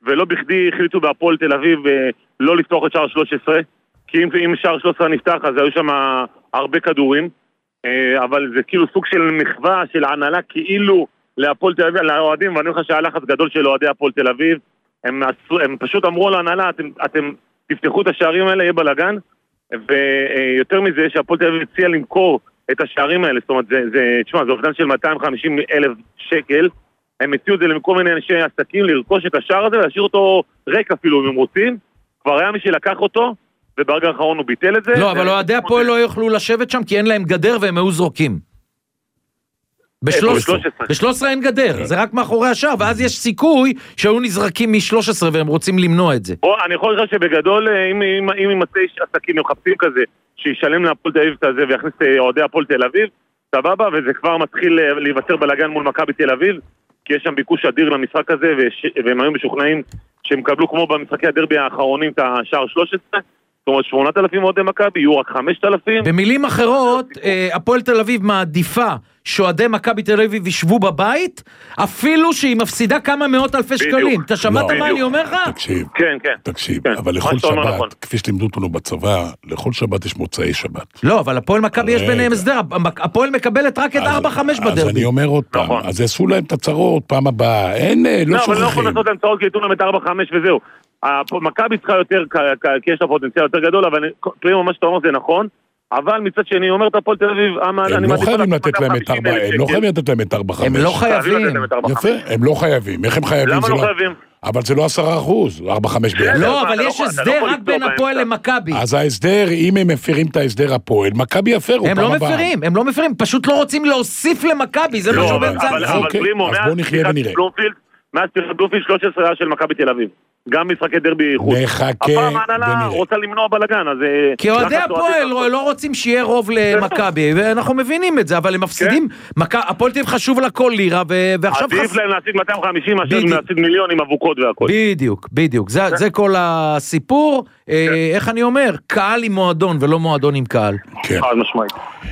ולא בכדי החליטו בהפועל תל אביב לא לפתוח את שער שלוש עשרה, כי אם, אם שער שלוש עשרה נפתח אז היו שם הרבה כדורים, אבל זה כאילו סוג של מחווה של הנהלה כאילו להפועל תל אביב, לאוהדים, ואני חושב שהיה לחץ גדול של אוהדי הפועל תל אביב, הם, הם פשוט אמרו להנהלה, אתם, אתם תפתחו את השערים האלה, יהיה בלגן, ויותר מזה שהפועל תל אביב הציע למכור את השערים האלה, זאת אומרת, זה, זה, תשמע, זה אובדן של מאתיים וחמישים אלף שקל, הם הציעו את זה לכל מיני אנשי עסקים לרכוש את השער הזה, ולהשאיר אותו ריק אפילו אם הם רוצים, כבר היה מי שלקח אותו, וברגע האחרון הוא ביטל את זה. לא, אבל אוהדי הפועל לא יוכלו לשבת שם, כי אין להם גדר והם היו זרוקים. ב-שלוש עשרה אין גדר, זה רק מאחורי השער, ואז יש סיכוי שהיו נזרקים מ-שלוש עשרה והם רוצים למנוע את זה. בוא, אני יכול להגיד שבגדול, אם ימצא עסקים מחפשים כזה, שישלם להפועל תל אביב כזה ויכניס אוהדי הפועל תל אביב, סבבה, וזה כבר מתחיל להיווצר בלגן מול מכבי תל אביב, כי יש שם ביקוש אדיר למשחק הזה, והם היו משוכנעים שהם קבלו כמו במשחקי הדרבי האחרונים את השער שלוש עשרה, זאת אומרת שמונת אלפים אוהדי מכבי, יהיו רק חמשת אלפים. במילים אחרות, הפועל תל אביב מעדיפה שאוהדי מכבי תל אביב ישבו בבית, אפילו שהיא מפסידה כמה מאות אלפי שקלים. אתה שמעת מה אני אומר לך? תקשיב, כן, כן. תקשיב, אבל לכל שבת, כפי שלימדו אותנו בצבא, לכל שבת יש מוצאי שבת. לא, אבל הפועל מכבי יש ביניהם הסדר, הפועל מקבלת רק את ארבע חמש בדרבי. אז אני אומר עוד פעם, אז יעשו להם את הצרות פעם הבאה, אין, לא שוכחים. לא, אבל לא יכול לעשות להם צרות כי יתנו להם את ארבע חמש וזהו. מכבי צריכה יותר, כי יש לה פוטנציאל יותר גדול, אבל פרימו מה שאתה אומר זה נכון, אבל מצד שני אומר את הפועל תל אביב, הם לא חייבים לתת להם את ארבע, הם לא חייבים לתת להם את ארבע חמש. הם לא חייבים. יפה, הם לא חייבים. איך הם חייבים? למה לא חייבים? אבל זה לא עשרה אחוז, ארבע חמש ביחד. לא, אבל יש הסדר רק בין הפועל למכבי. אז ההסדר, אם הם מפרים את ההסדר הפועל, מכבי יפרו. הם לא מפרים, הם לא מפרים, פשוט לא רוצים להוסיף למכבי, זה מה שעובד צד. אז בואו נחיה ונראה. מאז פתיחת בלומפילד שלוש עשרה של מכבי תל אביב. גם משחקי דרבי חוץ. נחכה הפעם ההנהלה רוצה למנוע בלגן, אז... כי אוהדי הפועל לא רוצים שיהיה רוב למכבי, ואנחנו מבינים את זה, אבל הם מפסידים, הפועל תל אביב חשוב לכל לירה, ועכשיו... עדיף להם להשיג מאתיים וחמישים, מאשר להשיג מיליון עם אבוקות והכל. בדיוק, בדיוק, זה כל הסיפור, איך אני אומר, קהל עם מועדון, ולא מועדון עם קהל. כן. חד משמעית.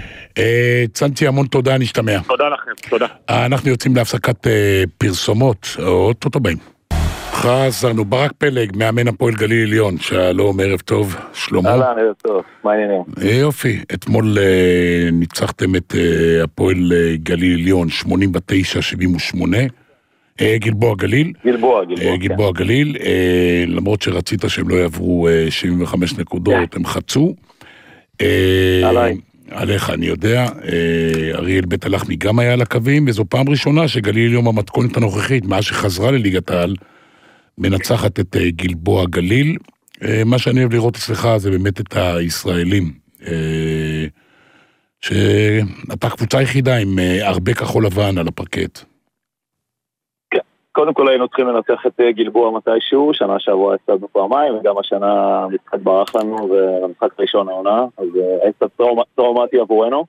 צנצי, המון תודה, נשתמע. תודה לכם, תודה. אנחנו יוצאים להפסקת פרסומות, אוטוטו באים. חזרנו, ברק פלג, מאמן הפועל גליל עליון, שלום, ערב טוב, שלמה. אהלן, ערב טוב, מה העניינים? יופי, אתמול ניצחתם את הפועל גליל עליון, שמונים ותשע שבעים ושמונה, גלבוע גליל. גלבוע, גלבוע, גלבוע גליל, למרות שרצית שהם לא יעברו שבעים וחמש נקודות, הם חצו. עליי. עליך אני יודע, אריאל בית הלחמי גם היה על הקווים, וזו פעם ראשונה שגליל עליון במתכונת הנוכחית, מאז שחזרה לליגת העל, מנצחת את גלבוע גליל. מה שאני אוהב לראות אצלך זה באמת את הישראלים, שאתה קבוצה יחידה עם הרבה כחול לבן על הפרקט. כן, קודם כל היינו צריכים לנצח את גלבוע מתישהו, שנה שעברה הפסדנו פעמיים, וגם השנה המשחק ברח לנו, והמשחק ראשון העונה, אז היה קצת טראומטי עבורנו.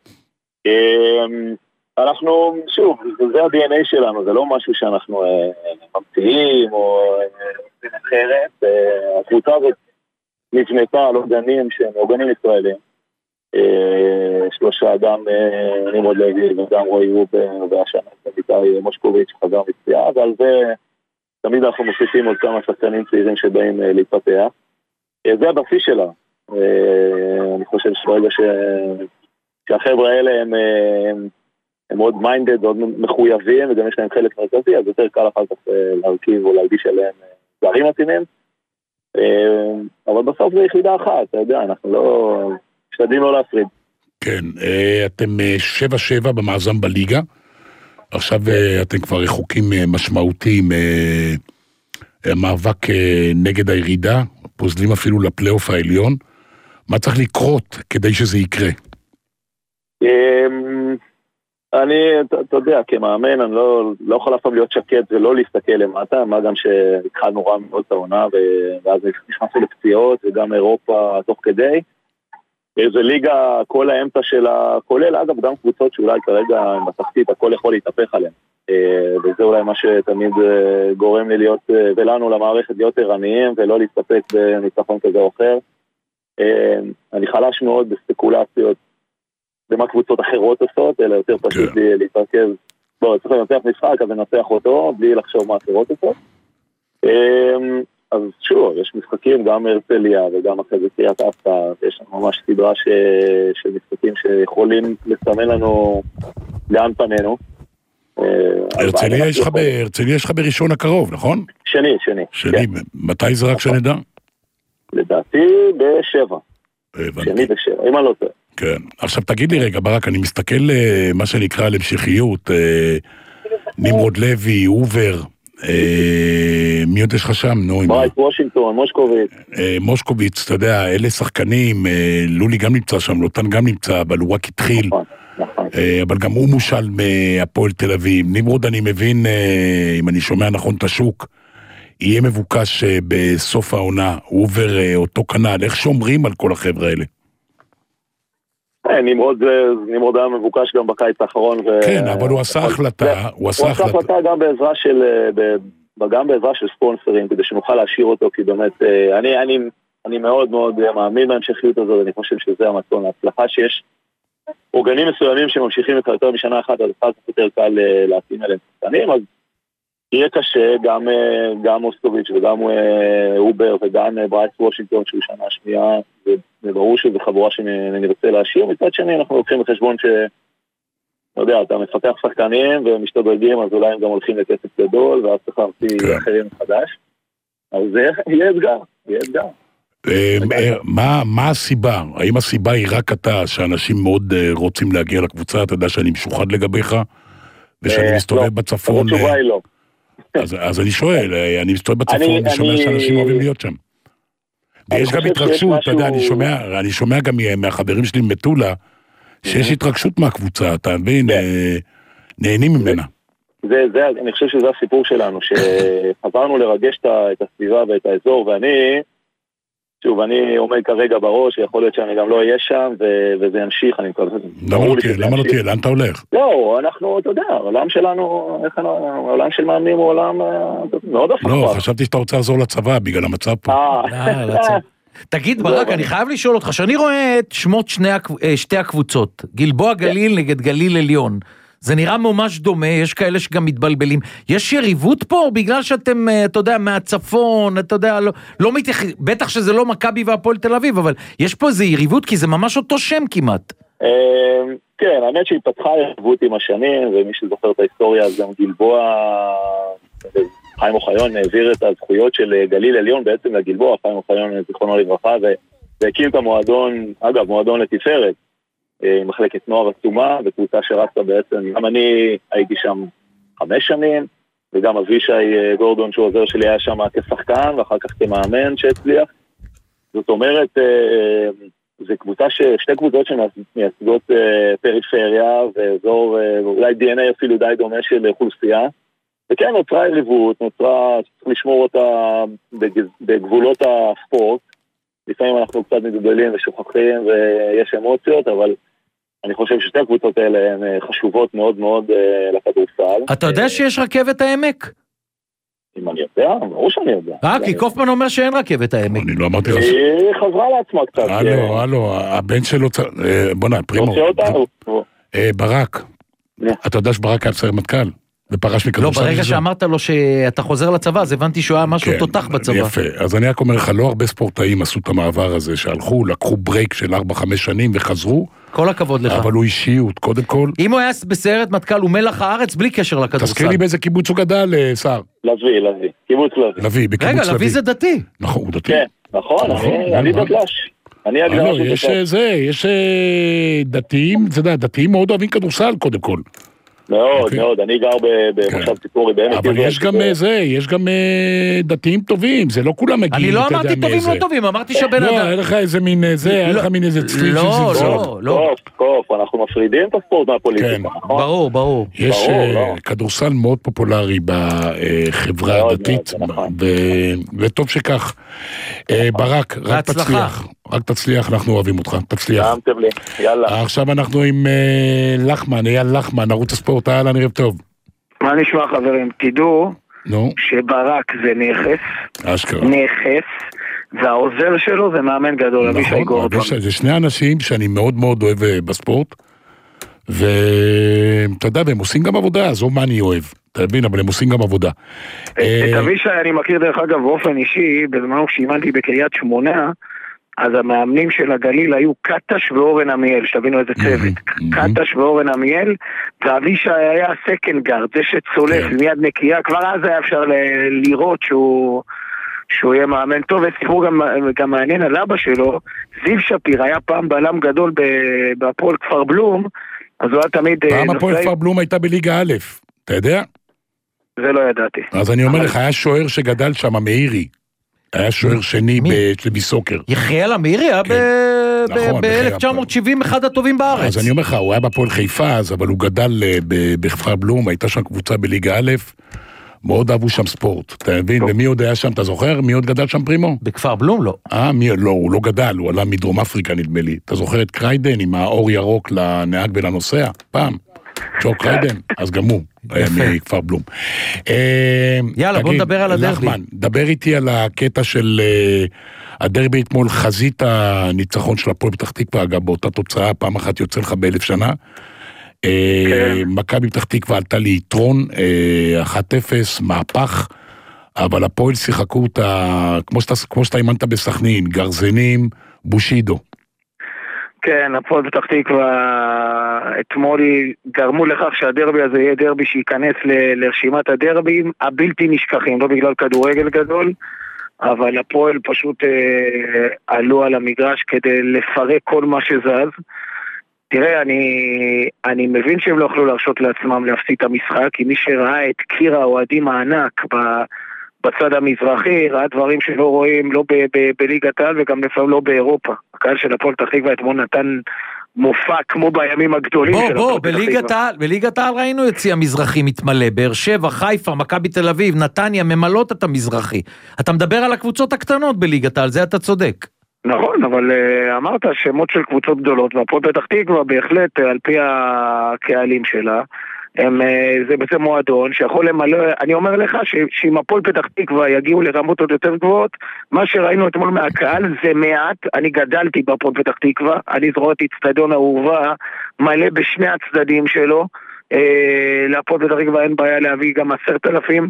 אנחנו, שוב, זה ה-די אן איי שלנו, זה לא משהו שאנחנו ממציאים או עושים אחרת. הקבוצה הזאת נבנתה על עוגנים שהם עוגנים ישראלים. שלושה, גם נמרוד לוי וגם רועי רוב והשנה, איתי מושקוביץ' חזר מפציעה, ועל זה תמיד אנחנו מוסיפים עוד כמה שחקנים צעירים שבאים להתפתח. זה הבסיס שלה. אני חושב שברגע שהחבר'ה האלה הם... הם מאוד מיינדד, מאוד מחויבים, וגם יש להם חלק מרכזי, אז יותר קל אחר כך להרכיב או להלביש עליהם דברים מתאימים. אבל בסוף זה יחידה אחת, אתה יודע, אנחנו לא... משתדלים לא להפריד. כן, אתם שבע שבע במאזן בליגה, עכשיו אתם כבר רחוקים משמעותיים, המאבק נגד הירידה, פוזלים אפילו לפלייאוף העליון. מה צריך לקרות כדי שזה יקרה? אני, אתה יודע, כמאמן, אני לא, לא יכול אף פעם להיות שקט ולא להסתכל למטה, מה גם שהתחלנו רע מאוד את העונה, ואז נכנסנו לפציעות, וגם אירופה תוך כדי. זה ליגה, כל האמצע שלה, כולל אגב גם קבוצות שאולי כרגע בתחתית, הכל יכול להתהפך עליהן. וזה אולי מה שתמיד גורם לי להיות, ולנו למערכת להיות ערניים, ולא להסתפק בניצחון כזה או אחר. אני חלש מאוד בספקולציות, במה קבוצות אחרות עושות, אלא יותר פשוט להתרכז, בוא, צריך לנצח משחק, אז לנצח אותו, בלי לחשוב מה אחרות עושות. אז שוב, יש משחקים גם הרצליה וגם אחרי זה קריית אתא, ויש לנו ממש סדרה ש... של משחקים שיכולים לסמן לנו לאן פנינו. הרצליה יש לך ב... הרצליה יש לך בראשון הקרוב, נכון? שני, שני. שני, מתי זה רק שנדע? לדעתי בשבע. שני בשבע, אם אני לא טועה. כן, עכשיו תגיד לי רגע, ברק, אני מסתכל מה שנקרא להמשכיות, נמרוד לוי, אובר, מי עוד יש לך שם? ברייט וושינגטון, מושקוביץ. מושקוביץ, אתה יודע, אלה שחקנים, לולי גם נמצא שם, לוטן גם נמצא, אבל הוא רק התחיל. אבל גם הוא מושל מהפועל תל אביב. נמרוד, אני מבין, אם אני שומע נכון את השוק, יהיה מבוקש בסוף העונה, אובר אותו כנל. איך שומרים על כל החבר'ה האלה? נמרוד, נמרוד היה מבוקש גם בקיץ האחרון. כן, אבל הוא עשה החלטה, הוא עשה החלטה גם בעזרה של, גם בעזרה של ספונסרים, כדי שנוכל להשאיר אותו, כי באמת, אני, אני, אני מאוד מאוד מאמין בהמשכיות הזאת, אני חושב שזה המצון, ההצלחה שיש אורגנים מסוימים שממשיכים את יותר משנה אחת, אז אחת יותר קל להתאים אליהם שחקנים, אז יהיה קשה, גם, גם מוסקוביץ' וגם אובר וגם ברייט וושינגטון שהוא שנה שנייה, וברור שזה חבורה שנרצה להשאיר. מצד שני אנחנו לוקחים בחשבון ש... לא יודע, אתה מפתח שחקנים ומשתדרגים, אז אולי הם גם הולכים לכסף גדול, ואז צריך להמציא אחרים מחדש. אז זה יהיה אתגר, יהיה אתגר. מה הסיבה? האם הסיבה היא רק אתה, שאנשים מאוד רוצים להגיע לקבוצה, אתה יודע שאני משוחד לגביך, ושאני מסתובב בצפון... התשובה היא לא. אז אני שואל, אני מסתובב בצפון ושומע שאנשים אוהבים להיות שם. ויש גם התרגשות, אתה יודע, אני שומע גם מהחברים שלי מטולה, שיש התרגשות מהקבוצה, אתה מבין, נהנים ממנה. אני חושב שזה הסיפור שלנו, שחזרנו לרגש את הסביבה ואת האזור, ואני, שוב, אני עומד כרגע בראש, יכול להיות שאני גם לא אהיה שם, וזה ימשיך, אני מקווה. למה לא תהיה? לאן אתה הולך? לא, אנחנו, אתה יודע, העולם שלנו, העולם של מאמנים הוא עולם מאוד הפך. לא, חשבתי שאתה רוצה לעזור לצבא, בגלל המצב פה. תגיד, ברק, אני חייב לשאול אותך, שאני רואה את שמות שתי הקבוצות, גלבוע גליל נגד גליל עליון, זה נראה ממש דומה, יש כאלה שגם מתבלבלים. יש יריבות פה, בגלל שאתם, אתה יודע, מהצפון, אתה יודע, לא, לא מתייח... בטח שזה לא מכבי והפועל תל אביב, אבל יש פה איזה יריבות, כי זה ממש אותו שם כמעט. כן, האמת שהיא פתחה יריבות עם השנים, ומי שזוכר את ההיסטוריה, אז גם גלבוע, חיים אוחיון העביר את הזכויות של גליל עליון בעצם לגלבוע, חיים אוחיון זיכרונו לברכה, והקים את המועדון, אגב, מועדון לתפארת, מחלקת נוער עצומה, וקבוצה שרצה בעצם, גם אני הייתי שם חמש שנים, וגם אבישי גורדון שהוא עוזר שלי היה שם כשחקן, ואחר כך כמאמן שהצליח. זאת אומרת, זה קבוצה ש... שתי קבוצות שמייצגות פריפריה, ואזור, אולי די אן איי אפילו די דומה של אוכלוסייה, וכן נוצרה יריבות, נוצרה, צריך לשמור אותה בגבולות הספורט, לפעמים אנחנו קצת מתבלבלים ושוכחים ויש אמוציות, אבל אני חושב ששתי הקבוצות האלה הן חשובות מאוד מאוד לכדורסל. אתה יודע שיש רכבת העמק? אם אני יודע, ברור שאני יודע. אה, כי קופמן אומר שאין רכבת העמק. אני לא אמרתי לך. היא חזרה לעצמה קצת. הלו, הלו, הבן שלו, בוא נה, פרימו. ברק, אתה יודע שברק היה בסיירת מטכ"ל? ופרש מכדורסל. לא, ברגע שאמרת לו שאתה חוזר לצבא, אז הבנתי שהוא היה משהו תותח בצבא. יפה, אז אני רק אומר לך, לא הרבה ספורטאים עשו את המעבר הזה, שהלכו, לקחו ברייק של ארבע חמש שנים וחזרו. כל הכבוד לך. אבל הוא אישיות, קודם כל. אם הוא היה בסיירת מטכ"ל, הוא מלח הארץ בלי קשר לכדורסל. תזכיר לי באיזה קיבוץ הוא גדל, שר. לוי, לוי. קיבוץ לוי. לוי, בקיבוץ לוי. רגע, לוי זה דתי. נכון, הוא דתי. כן, נכון, אני דתל"ש. אני הגדרה של יש זה, יש דתיים, זה יודע, דתיים מאוד אוהבים כדורסל, קודם כל. מאוד, מאוד, אני גר במושב ציפורי בעמק. אבל יש גם זה, יש גם דתיים טובים, זה לא כולם מגיעים. אני לא אמרתי טובים לא טובים, אמרתי שבן אדם. לא, אין לך איזה מין זה, אין לך מין איזה צליל של זלזול. לא, לא. קוף, אנחנו מפרידים את הספורט מהפוליטיקה, נכון? ברור, ברור. יש כדורסל מאוד פופולרי בחברה הדתית, וטוב שכך. ברק, רק תצליח. רק תצליח, אנחנו אוהבים אותך, תצליח. נעמתם לי, יאללה. עכשיו אנחנו עם לחמן, אייל לחמן, ערוץ הספורט, היה לנו ערב טוב. מה נשמע חברים? תדעו נו. שברק זה נכס, אשכרה. נכס, והעוזר שלו זה מאמן גדול, אבישי גורדון. זה שני אנשים שאני מאוד מאוד אוהב בספורט, ואתה יודע, והם עושים גם עבודה, זו מה אני אוהב, אתה מבין, אבל הם עושים גם עבודה. את אבישי אני מכיר דרך אגב באופן אישי, בזמנו שאימנתי בקריית שמונה, אז המאמנים של הגליל היו קטש ואורן עמיאל, שתבינו איזה צוות, קטש ואורן עמיאל, ואבישי היה סקנד גארד, זה שצולף מיד נקייה, כבר אז היה אפשר לראות שהוא... שהוא יהיה מאמן טוב, וסיפור גם, גם מעניין על אבא שלו, זיו שפיר היה פעם בלם גדול בהפועל כפר בלום, אז הוא היה תמיד... פעם הפועל כפר בלום הייתה בליגה א', אתה יודע? זה לא ידעתי. אז אני אומר לך, היה שוער שגדל שם, מאירי, היה שוער שני בסוקר. יחיאל המאירי היה ב-אלף תשע מאות שבעים אחד הטובים בארץ. אז אני אומר לך, הוא היה בהפועל חיפה, אבל הוא גדל בכפר בלום, הייתה שם קבוצה בליגה א', מאוד אהבו שם ספורט, אתה מבין? ומי עוד היה שם, אתה זוכר? מי עוד גדל שם פרימו? בכפר בלום לא. אה, מי? לא, הוא לא גדל, הוא עלה מדרום אפריקה נדמה לי. אתה זוכר את קריידן עם האור ירוק לנהג ולנוסע? פעם. צ'וק קריידן, אז גם הוא, מכפר בלום. יאללה, בוא נדבר על הדרבי. נחמן, דבר איתי על הקטע של הדרבי אתמול, חזית הניצחון של הפועל פתח תקווה, אגב, באותה תוצאה, פעם אחת יוצא לך באלף שנה. מכבי פתח תקווה עלתה לי יתרון, אחת אפס, מהפך, אבל הפועל שיחקו אותה, כמו שאתה אימנת בסכנין, גרזנים, בושידו. כן, הפועל פתח תקווה אתמול גרמו לכך שהדרבי הזה יהיה דרבי שייכנס לרשימת הדרבים הבלתי נשכחים, לא בגלל כדורגל גדול, אבל הפועל פשוט אה, עלו על המגרש כדי לפרק כל מה שזז. תראה, אני, אני מבין שהם לא יכלו להרשות לעצמם להפסיד את המשחק, כי מי שראה את קיר האוהדים הענק בצד המזרחי, ראה דברים שלא רואים לא בליגת העל וגם לפעמים לא באירופה. הקהל של הפועל פתח תקווה אתמול נתן מופע כמו בימים הגדולים בוא, של בוא, בליגת העל, בליגת העל ראינו יציא המזרחי מתמלא, באר שבע, חיפה, מכבי תל אביב, נתניה, ממלאות את המזרחי. אתה מדבר על הקבוצות הקטנות בליגת העל, זה אתה צודק. נכון, אבל uh, אמרת שמות של קבוצות גדולות, והפועל פתח תקווה בהחלט על פי הקהלים שלה, הם, uh, זה בעצם מועדון שיכול למלא, אני אומר לך ש, שאם הפועל פתח תקווה יגיעו לרמות עוד יותר גבוהות, מה שראינו אתמול מהקהל זה מעט, אני גדלתי בהפועל פתח תקווה, אני זרועות אצטדיון אהובה, מלא בשני הצדדים שלו, uh, להפועל פתח תקווה אין בעיה להביא גם עשרת אלפים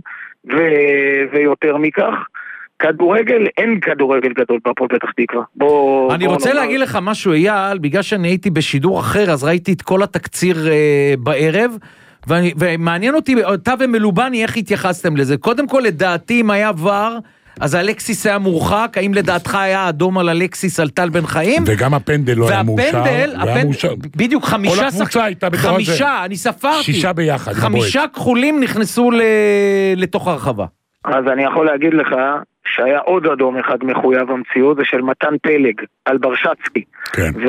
ו- ויותר מכך, כדורגל, אין כדורגל גדול בהפועל פתח תקווה. בוא, אני בוא רוצה נאמר. להגיד לך משהו, אייל, בגלל שאני הייתי בשידור אחר, אז ראיתי את כל התקציר אה, בערב, ואני, ומעניין אותי, אתה ומלובני, איך התייחסתם לזה? קודם כל, לדעתי, אם היה ור, אז אלקסיס היה מורחק, האם לדעתך היה אדום על אלקסיס על טל בן חיים? וגם הפנדל לא היה מאושר. והפנדל, בדיוק חמישה, כל הקבוצה הייתה בתור הזה. חמישה, אני ספרתי. שישה ביחד. חמישה כחולים נכנסו לתוך הרחבה. אז אני יכול להגיד לך שהיה עוד אדום אחד מחויב המציאות, זה של מתן פלג על ברשצקי. כן. ו...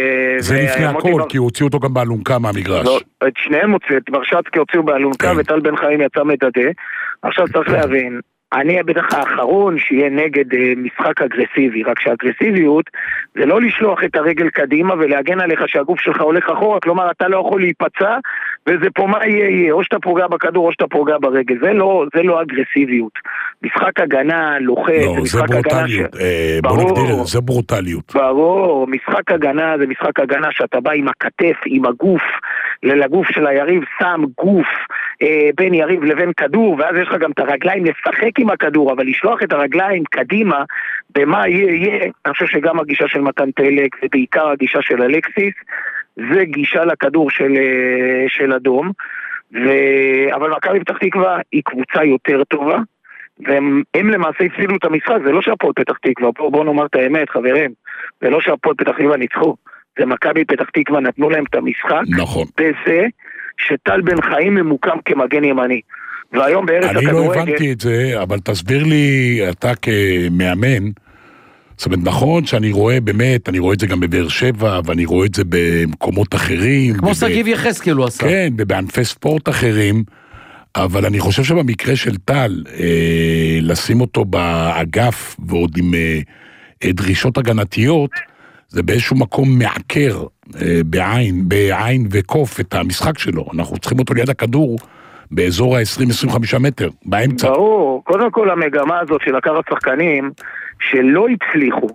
זה ו... לפני הכל, בר... כי הוציאו אותו גם באלונקה מהמגרש. לא, את שניהם הוציאו, את ברשצקי הוציאו באלונקה, כן. וטל בן חיים יצא מדדה. עכשיו צריך כן. להבין, אני בטח האחרון שיהיה נגד אה, משחק אגרסיבי, רק שהאגרסיביות זה לא לשלוח את הרגל קדימה ולהגן עליך שהגוף שלך הולך אחורה, כלומר אתה לא יכול להיפצע, וזה פה מה יהיה יהיה, או שאתה פוגע בכדור או שאתה פוגע ברגל, זה לא, זה לא אגרסיביות. משחק הגנה לוחץ, לא, זה משחק זה ברוטליות, הגנה ש... אה, בוא ברור, נגדיר, זה ברוטליות. ברור, משחק הגנה זה משחק הגנה שאתה בא עם הכתף, עם הגוף, לגוף של היריב, שם גוף אה, בין יריב לבין כדור, ואז יש לך גם את הרגליים לשחק עם הכדור, אבל לשלוח את הרגליים קדימה, במה יהיה יהיה, אני חושב שגם הגישה של מתן פלג, ובעיקר הגישה של אלקסיס, זה גישה לכדור של, של אדום, ו... אבל מכבי פתח תקווה היא קבוצה יותר טובה, והם למעשה הפסידו את המשחק, זה לא שהפועל פתח תקווה, בואו בוא נאמר את האמת חברים, זה לא שהפועל פתח תקווה ניצחו, זה מכבי פתח תקווה נתנו להם את המשחק, נכון. בזה שטל בן חיים ממוקם כמגן ימני, והיום בארץ הכדורגל... אני לא הבנתי את זה, אבל תסביר לי, אתה כמאמן, זאת אומרת, נכון שאני רואה באמת, אני רואה את זה גם בבאר שבע, ואני רואה את זה במקומות אחרים. כמו סגיב יחזקאל הוא עשה. כן, ובענפי ספורט אחרים, אבל אני חושב שבמקרה של טל, אה, לשים אותו באגף, ועוד עם אה, דרישות הגנתיות, זה באיזשהו מקום מעקר אה, בעין, בעין וקוף את המשחק שלו. אנחנו צריכים אותו ליד הכדור, באזור ה-עשרים עד עשרים וחמישה מטר, באמצע. ברור, קודם כל המגמה הזאת של לקחת שחקנים שלא הצליחו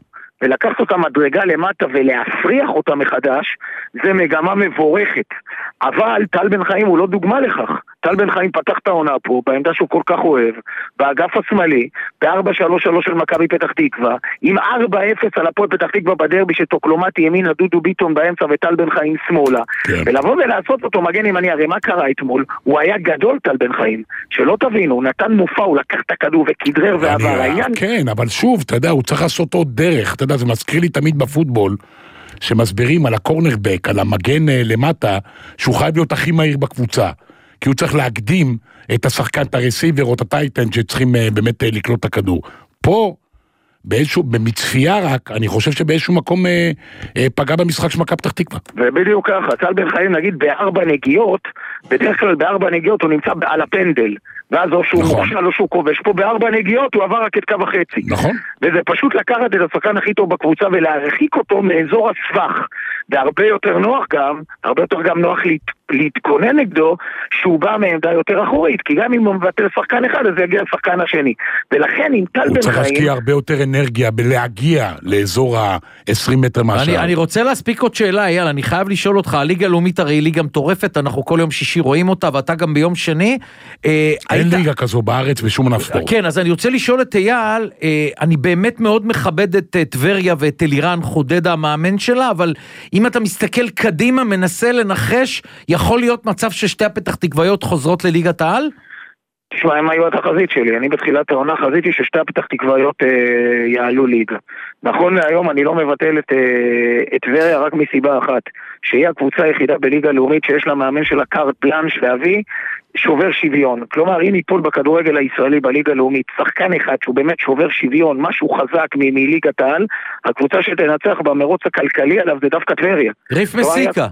ולקחת אותה מדרגה למטה ולהפריח אותה מחדש, זה מגמה מבורכת. אבל טל בן חיים הוא לא דוגמה לכך. טל בן חיים פתח את העונה פה, בעמדה שהוא כל כך אוהב, באגף השמאלי, ב-ארבע שלוש שלוש של מכבי פתח תקווה, עם ארבע אפס על הפועל פתח תקווה בדרבי שטוקלומטי ימינה, דודו ביטון באמצע וטל בן חיים שמאלה. כן. ולבוא ולעשות אותו מגן ימני, הרי מה קרה אתמול? הוא היה גדול טל בן חיים, שלא תבינו, הוא נתן מופע, הוא לקח את הכדור וכדרר ועבר העניין. כן, אבל שוב, אתה יודע, הוא צריך לעשות עוד דרך, אתה יודע, זה מזכיר לי תמיד בפוטבול, שמסבירים על הקורנרבק, על המגן למטה, שהוא חייב להיות הכי מהיר בקבוצה. כי הוא צריך להקדים את השחקן, את הרסיבר או את הטייטן שצריכים באמת לקלוט את הכדור. פה, באיזשהו, במצפייה רק, אני חושב שבאיזשהו מקום אה, אה, פגע במשחק של מכבי פתח תקווה. ובדיוק ככה, טל בן חיים נגיד בארבע נגיעות, בדרך כלל בארבע נגיעות הוא נמצא על הפנדל, ואז או שהוא נכון. מוכשל או שהוא כובש, פה בארבע נגיעות הוא עבר רק את קו החצי. נכון. וזה פשוט לקחת את השחקן הכי טוב בקבוצה ולהרחיק אותו מאזור הסבך, והרבה יותר נוח גם, הרבה יותר גם נוח להת, להתכונן נגדו, שהוא בא מעמדה יותר אחורית, כי גם אם הוא מבטל שחקן אחד, אז זה יגיע לשחקן השני. ולכן עם טל בן חיים... הוא צריך להשקיע הרבה יותר אנרגיה בלהגיע לאזור ה-עשרים מטר מהשאר. אני, אני רוצה להספיק עוד שאלה, יאללה, אני חייב לשאול אותך, הליגה הלאומית הרי היא ליגה מטורפת, אנחנו כל יום שישי רואים אותה, ואתה גם ביום שני. אה, אין היית... ליגה כזו בארץ ושום ענף ספורט. כן, אז אני רוצה לשאול את אייל, אה, אני באמת מאוד מכבד את טבריה ואת אלירן חודד המאמן שלה, אבל אם אתה מסתכל קדימה, מנסה לנחש, יכול להיות מצב ששתי הפתח תקוויות חוזרות לליגת העל? תשמע, הם היו התחזית שלי, אני בתחילת העונה חזיתי ששתי הפתח תקוויות אה, יעלו ליגה. נכון להיום אני לא מבטל את, אה, את טבריה רק מסיבה אחת, שהיא הקבוצה היחידה בליגה הלאומית שיש לה מאמן של הקארט בלאנש להביא שובר שוויון. כלומר, אם ייפול בכדורגל הישראלי בליגה הלאומית שחקן אחד שהוא באמת שובר שוויון, משהו חזק מ- מליגת העל, הקבוצה שתנצח במרוץ הכלכלי עליו זה דווקא טבריה. ריף מסיקה.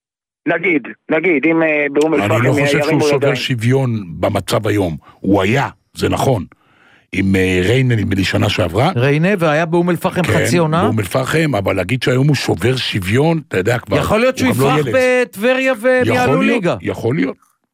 נגיד, נגיד, אם באום אל-פחם... אני לא חושב שהוא שובר שוויון במצב היום. הוא היה, זה נכון. עם ריינה, נדמה לי שנה שעברה. ריינה, והיה באום אל-פחם חצי עונה. כן, באום אל-פחם, אבל להגיד שהיום הוא שובר שוויון, אתה יודע כבר... יכול להיות שהוא יפרח בטבריה ויעלו ליגה. יכול להיות.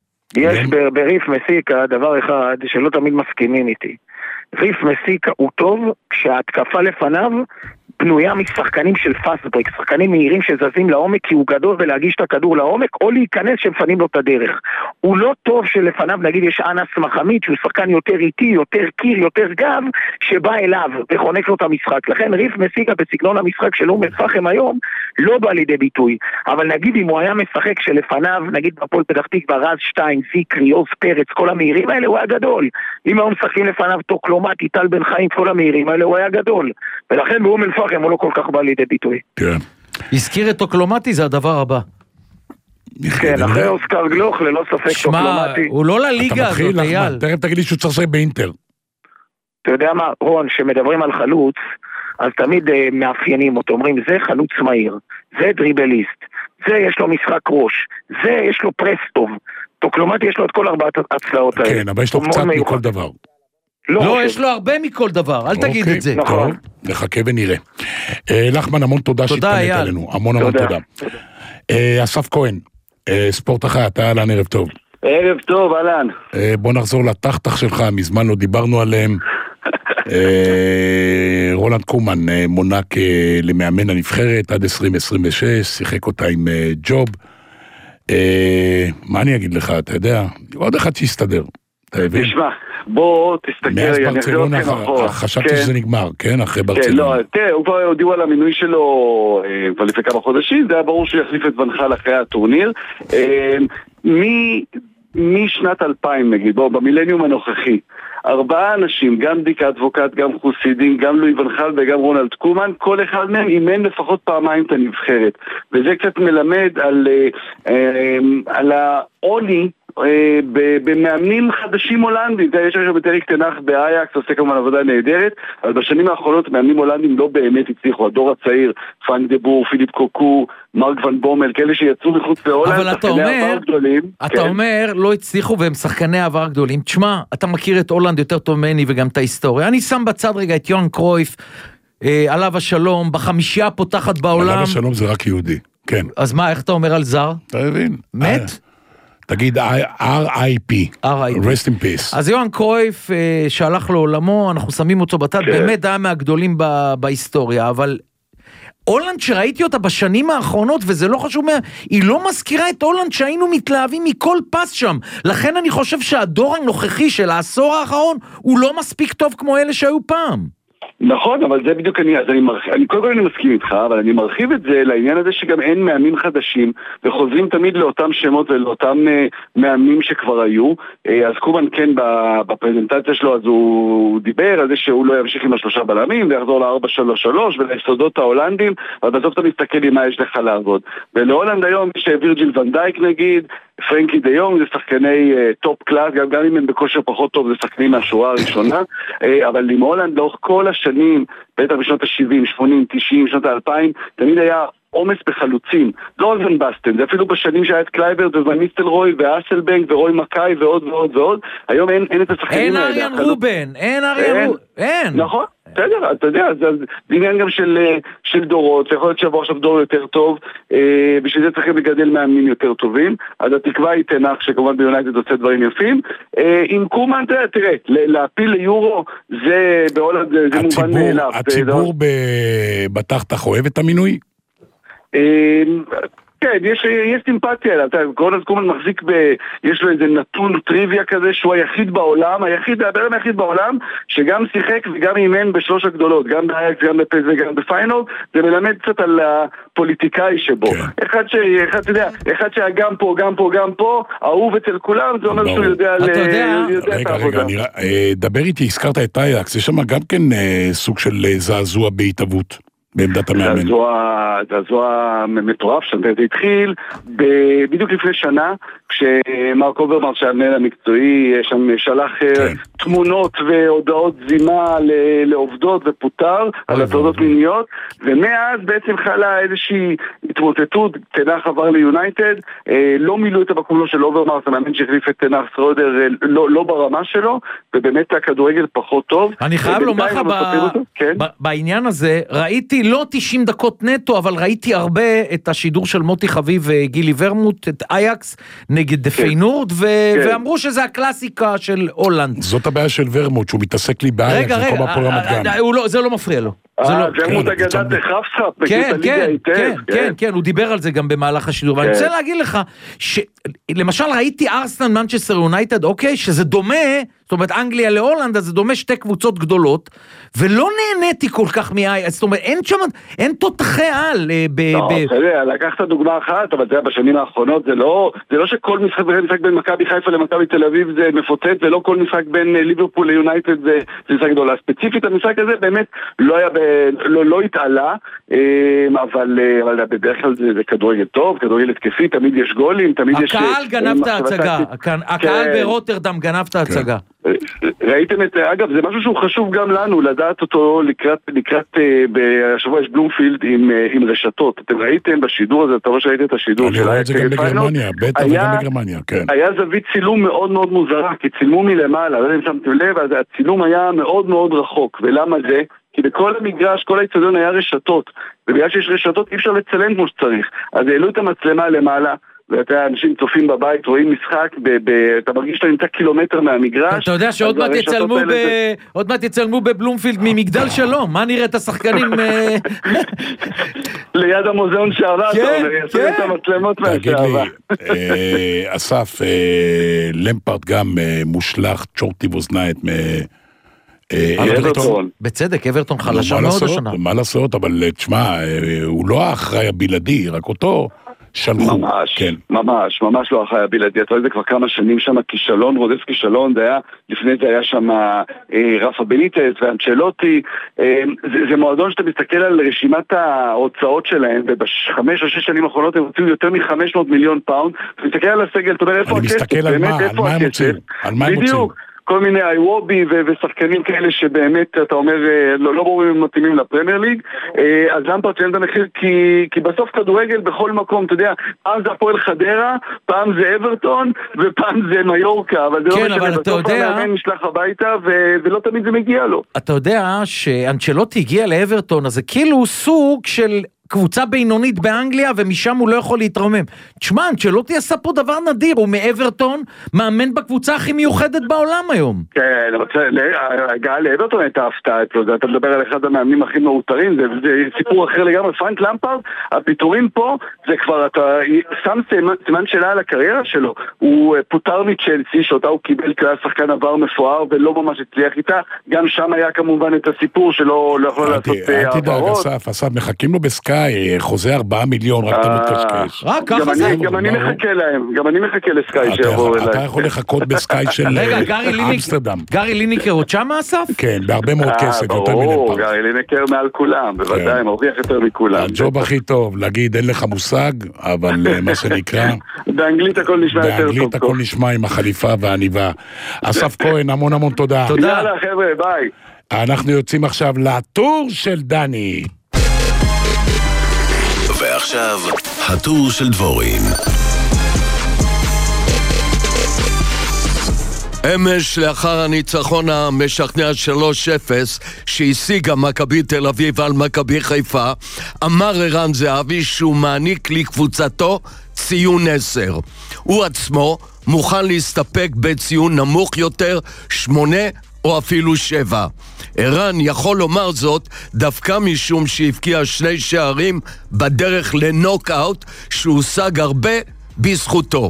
יש בריף מסיקה דבר אחד שלא תמיד מסכימים איתי. ריף מסיקה הוא טוב כשההתקפה לפניו בנויה משחקנים של פאסט-ברק, שחקנים מהירים שזזים לעומק כי הוא גדול ולהגיש את הכדור לעומק, או להיכנס שמפנים לו את הדרך. הוא לא טוב שלפניו, נגיד, יש אנס מחמיד, שהוא שחקן יותר איטי, יותר קיר, יותר גב, שבא אליו וחונק לו את המשחק. לכן ריף מסיקה בסגנון המשחק של אום אל-פחם היום, לא בא לידי ביטוי. אבל נגיד אם הוא היה משחק שלפניו, נגיד בפועל פתח תקווה, רז שטיין, זיקרי, עוז פרץ, כל המהירים האלה, הוא היה גדול. אם היום משחקים לפניו טוקלומטי, טל בן חיים, כל המהירים האלה, הוא היה גדול. ולכן באום אל-פחם הוא לא כל כך בא לידי ביטוי. כן. הזכיר את טוקלומטי, זה הדבר הבא. כן, אחרי אוסקר גלוך, ללא ספק טוקלומטי. שמע, הוא לא לליגה הזאת, אייל. תכף תגיד לי שהוא צריך לשחק באינטר. אתה יודע מה, רון, שמדברים על חלוץ, אז תמיד uh, מאפיינים אותו, אומרים, זה חלוץ מהיר, זה דריבליסט, זה יש לו משחק ראש, זה יש לו פרס טוב. טוקלומטי יש לו את כל ארבעת הצלעות האלה. כן, אבל יש לו קצת מכל דבר. לא, לא יש לו הרבה מכל דבר, אל תגיד את זה. נכון. טוב, נחכה ונראה. לחמן, המון תודה שהתפנית עלינו. המון המון תודה. אסף כהן, ספורט אחר, אתה אהלן, ערב טוב. ערב טוב, אהלן. בוא נחזור לתחתך שלך, מזמן לא דיברנו עליהם. רולנד קומן מונה למאמן הנבחרת עד עשרים עשרים ושש, שיחק אותה עם ג'וב. מה אני אגיד לך, אתה יודע? עוד אחד שיסתדר. תשמע, בוא תסתכל, מאז ברצלונה חשבתי שזה נגמר, כן? אחרי ברצלונה. לא, תראה, הוא כבר הודיעו על המינוי שלו כבר לפני כמה חודשים, זה היה ברור שהוא יחליף את ונחל אחרי הטורניר. משנת אלפיים נגיד, בוא, במילניום הנוכחי, ארבעה אנשים, גם דיקה אדבוקט, גם חוסידים, גם לואי ונחל וגם רונלד קומן, כל אחד מהם אימן לפחות פעמיים את הנבחרת. וזה קצת מלמד על, על העוני במאמנים חדשים הולנדים. יש שם את אריק תנח באייקס, עושה כמובן עבודה נהדרת, אבל בשנים האחרונות מאמנים הולנדים לא באמת הצליחו. הדור הצעיר, פאן דה בור, פיליפ קוקו, מרק ון בומל, כאלה שיצאו מחוץ להולנד, אבל אתה אומר, אתה אומר לא הצליחו והם שחקני עבר גדולים. תשמע, אתה מכיר את הולנד יותר טוב ממני וגם את ההיסטוריה. אני שם בצד רגע את יוהאן קרויף, עליו השלום, בחמישייה פותחת בעולם. עליו השלום זה רק יהודי, כן. אז מה, איך אתה אומר על זר? אתה מבין? מת? תגיד אר איי פי, rest in peace. אז יוהאן קרויף שהלך לעולמו, אנחנו שמים אותו בצד, באמת היה מהגדולים בהיסטוריה, אבל הולנד שראיתי אותה בשנים האחרונות, וזה לא חשוב מה, היא לא מזכירה את הולנד שהיינו מתלהבים מכל פס שם. לכן אני חושב שהדור הנוכחי של העשור האחרון, הוא לא מספיק טוב כמו אלה שהיו פעם. נכון, אבל זה בדיוק אני, אז אני, מרח... אני קודם כל אני מסכים איתך, אבל אני מרחיב את זה לעניין הזה שגם אין מאמנים חדשים, וחוזרים תמיד לאותם שמות ולאותם uh, מאמנים שכבר היו. uh, אז קומן כן בפרזנטציה שלו, אז הוא דיבר על זה שהוא לא ימשיך עם השלושה בלמים, ויחזור ל-ארבע שלוש שלוש וליסודות ההולנדים, אבל בסוף אתה מסתכל עם מה יש לך לעבוד. ולהולנד היום יש וירג'יל ון דייק נגיד, פרנקי דה יונג, זה שחקני uh, טופ קלאס, גם, גם אם הם בכושר פחות טוב, זה שחקנים מהשורה הראשונה, uh, אבל עם הולנד לאורך כל השנים, בטח בשנות ה-שבעים, שמונים, תשעים, שנות ה-אלפיים, תמיד היה עומס בחלוצים, לא רק ון בסטן, זה אפילו בשנים שהיה את קלייברד וון ניסטלרוי ואסלבנק ורוי מקאי ועוד ועוד ועוד, היום אין, אין את השחקנים האלה. אין אריאן רובן, אין אריאן רובן, אין. נכון, בסדר, אתה יודע, זה עניין גם של, של דורות, יכול להיות שעבור עכשיו דור יותר טוב, אה, בשביל זה צריכים לגדל מאמנים יותר טובים, אז התקווה היא תנח שכמובן ביונייטד עושה דברים יפים. אה, עם קומן, תראה, להפיל ליורו, זה בהולנד, זה מובן מאליו. הציבור בתחתך אוהב את המינוי? כן, יש, יש סימפתיה אליו, גורדון קומן מחזיק ב... יש לו איזה נתון טריוויה כזה שהוא היחיד בעולם, היחיד, הבעלים היחיד בעולם, שגם שיחק וגם אימן בשלוש הגדולות, גם באייקס, גם בפס וגם בפיינל, זה מלמד קצת על הפוליטיקאי שבו. כן. אחד ש... אחד, אתה יודע, אחד שהיה גם פה, גם פה, גם פה, אהוב אצל כולם, זה אומר לא. שהוא יודע... אתה ל... יודע... יודע רגע, רגע, אני... דבר איתי, הזכרת את אייקס, יש שם גם כן סוג של זעזוע בהתאבות. בעמדת המאמן. זה הזוע מטורף, זה התחיל בדיוק לפני שנה, כשמרק אוברמר שהמנהל המקצועי שם שלח תמונות והודעות זימה לעובדות ופוטר על הטרדות מיניות, ומאז בעצם חלה איזושהי התמוטטות, תנח עבר ליונייטד, לא מילאו את המקום של אוברמר, זה מאמן שהחליף את תנח סרודר לא ברמה שלו, ובאמת הכדורגל פחות טוב. אני חייב לומר לך בעניין הזה, ראיתי לא תשעים דקות נטו, אבל ראיתי הרבה את השידור של מוטי חביב וגילי ורמוט, את אייקס נגד פיינורד, ואמרו שזה הקלאסיקה של הולנד. זאת הבעיה של ורמוט, שהוא מתעסק לי באייקס, רגע, רגע, זה לא מפריע לו. אה, ורמוט אגדת החפסה, כן, כן, כן, כן, כן, הוא דיבר על זה גם במהלך השידור, ואני רוצה להגיד לך, למשל ראיתי ארסנל מנצ'סטר יונייטד, אוקיי, שזה דומה, זאת אומרת אנגליה להולנד, אז זה דומה שתי קבוצות גדולות, ולא נהניתי כל כך מאי, זאת אומרת, אין שם, אין תותחי על. לא, בסדר, לקחת דוגמה אחת, אבל זה היה בשנים האחרונות, זה לא, זה לא שכל משחק בין מכבי חיפה למכבי תל אביב זה מפוצץ, ולא כל משחק בין ליברפול ליונייטד זה משחק גדול. ספציפית המשחק הזה באמת לא היה, לא, לא התעלה, אבל, אבל בדרך כלל זה, זה כדורגל טוב, כדורגל התקפי, תמיד יש גולים, תמיד יש... הקהל גנב את ההצגה, הקהל ברוטרדם גנב את ההצגה. ראיתם את, אגב, זה משהו שהוא חשוב גם לנו, לדעת אותו לקראת, לקראת, בשבוע יש בלומפילד עם, עם רשתות. אתם ראיתם בשידור הזה, אתה רואה שראיתם את השידור של אייקס נגד בגרמניה, בטח וגם בגרמניה, כן. היה זווית צילום מאוד מאוד מוזרה, כי צילמו מלמעלה, לא יודע אם שמתם לב, אז הצילום היה מאוד מאוד רחוק, ולמה זה? כי בכל המגרש, כל האצטדיון היה רשתות, ובגלל שיש רשתות אי אפשר לצלם כמו שצריך, אז העלו את המצלמה למעלה, ואתה אנשים צופים בבית, רואים משחק, אתה מרגיש שאתה נמצא קילומטר מהמגרש. אתה יודע שעוד מעט יצלמו ב... עוד מעט יצלמו בבלומפילד ממגדל שלום, מה נראה את השחקנים? ליד המוזיאון שערה, אתה אומר, יעשו את המצלמות מהשערה. תגיד לי, אסף, למפרד גם מושלך צ'ורטי בוזנייט מ... אברטון. בצדק, אברטון חלשה מאוד השנה. מה לעשות, אבל תשמע, הוא לא האחראי הבלעדי, רק אותו שלחו. ממש, כן. ממש, ממש לא האחראי הבלעדי. אתה רואה זה כבר כמה שנים שם, כישלון, רודס כישלון, זה היה, לפני זה היה שם רפה בניטס ואנצ'לוטי. זה, זה מועדון שאתה מסתכל על רשימת ההוצאות שלהם, ובחמש או שש שנים האחרונות הם הוציאו יותר מ-חמש מאות מיליון פאונד. אתה מסתכל על הסגל, אתה אומר איפה הכסף? אני מסתכל על מה, על מה הם מוצאים? על מה הם מוצאים? כל מיני איוובי ושחקנים כאלה שבאמת, אתה אומר, לא, לא ברורים הם מתאימים לפרמייר ליג, אז למפרד ציין את המחיר, כי, כי בסוף כדורגל בכל מקום, אתה יודע, פעם זה הפועל חדרה, פעם זה אברטון, ופעם זה מיורקה, אבל זה כן, לא משנה, בסוף המאמן נשלח הביתה, ו, ולא תמיד זה מגיע לו. אתה יודע שאנצ'לוטי הגיע לאברטון, אז זה כאילו סוג של... קבוצה בינונית באנגליה, ומשם הוא לא יכול להתרומם. תשמע, אנצ'לוטי עשה פה דבר נדיר, הוא מאברטון, מאמן בקבוצה הכי מיוחדת בעולם היום. כן, הגעה לאברטון הייתה הפתעה אצלו, אתה מדבר על אחד המאמנים הכי מאותרים, זה סיפור אחר לגמרי. פרנק למפרד, הפיתורים פה, זה כבר, אתה שם סימן שאלה על הקריירה שלו, הוא פוטר מצ'לסי, שאותה הוא קיבל כלל שחקן עבר מפואר, ולא ממש הצליח איתה, גם שם היה כמובן את הסיפור שלא יכול לעשות העברות. אל תדאג, אסף, אסף, מחכים לו בסקאי, חוזה ארבעה מיליון, רק אתה מתקשקש. רק ככה זה. גם אני מחכה להם, גם אני מחכה לסקאי שיבואו אליי. אתה יכול לחכות בסקאי של אמסטרדם. גרי ליניקר עוד שם, אסף? כן, בהרבה מאוד כסף. ברור, גרי ליניקר מעל כולם, בוודאי, מרוויח יותר מכולם. הג'וב הכי טוב, להגיד, אין לך מושג, אבל מה שנקרא... באנגלית הכל נשמע יותר טוב. באנגלית הכל נשמע עם החליפה והעניבה. אסף כהן, המון המון תודה. תודה. יאללה חבר'ה, ביי. אנחנו יוצאים עכשיו לטור של דני. ועכשיו, הטור של דבורין. אמש לאחר הניצחון המשכנע שלוש אפס שהשיגה מכבי תל אביב על מכבי חיפה, אמר ערן זהבי שהוא מעניק לקבוצתו ציון עשר. הוא עצמו מוכן להסתפק בציון נמוך יותר, שמונה או אפילו שבע. ערן יכול לומר זאת דווקא משום שהבקיע שני שערים בדרך לנוקאוט שהושג הרבה בזכותו.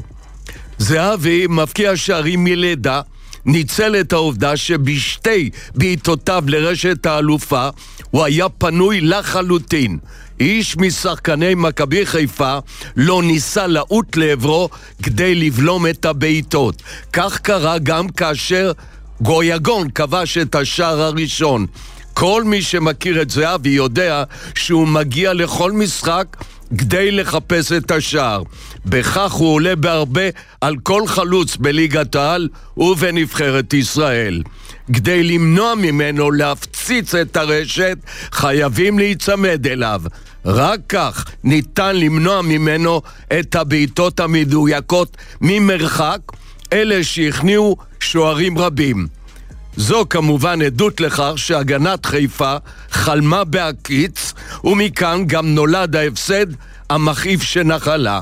זהבי מבקיע שערים מלידה, ניצל את העובדה שבשתי בעיטותיו לרשת האלופה הוא היה פנוי לחלוטין. איש משחקני מכבי חיפה לא ניסה לעוט לעברו כדי לבלום את הבעיטות. כך קרה גם כאשר גויגון כבש את השער הראשון. כל מי שמכיר את זהבי יודע שהוא מגיע לכל משחק כדי לחפש את השער. בכך הוא עולה בהרבה על כל חלוץ בליגת העל ובנבחרת ישראל. כדי למנוע ממנו להפציץ את הרשת, חייבים להיצמד אליו. רק כך ניתן למנוע ממנו את הבעיטות המדויקות ממרחק, אלה שהכניעו שוערים רבים. זו כמובן עדות לכך שהגנת חיפה חלמה בהקיץ, ומכאן גם נולד ההפסד המכאיב שנחלה.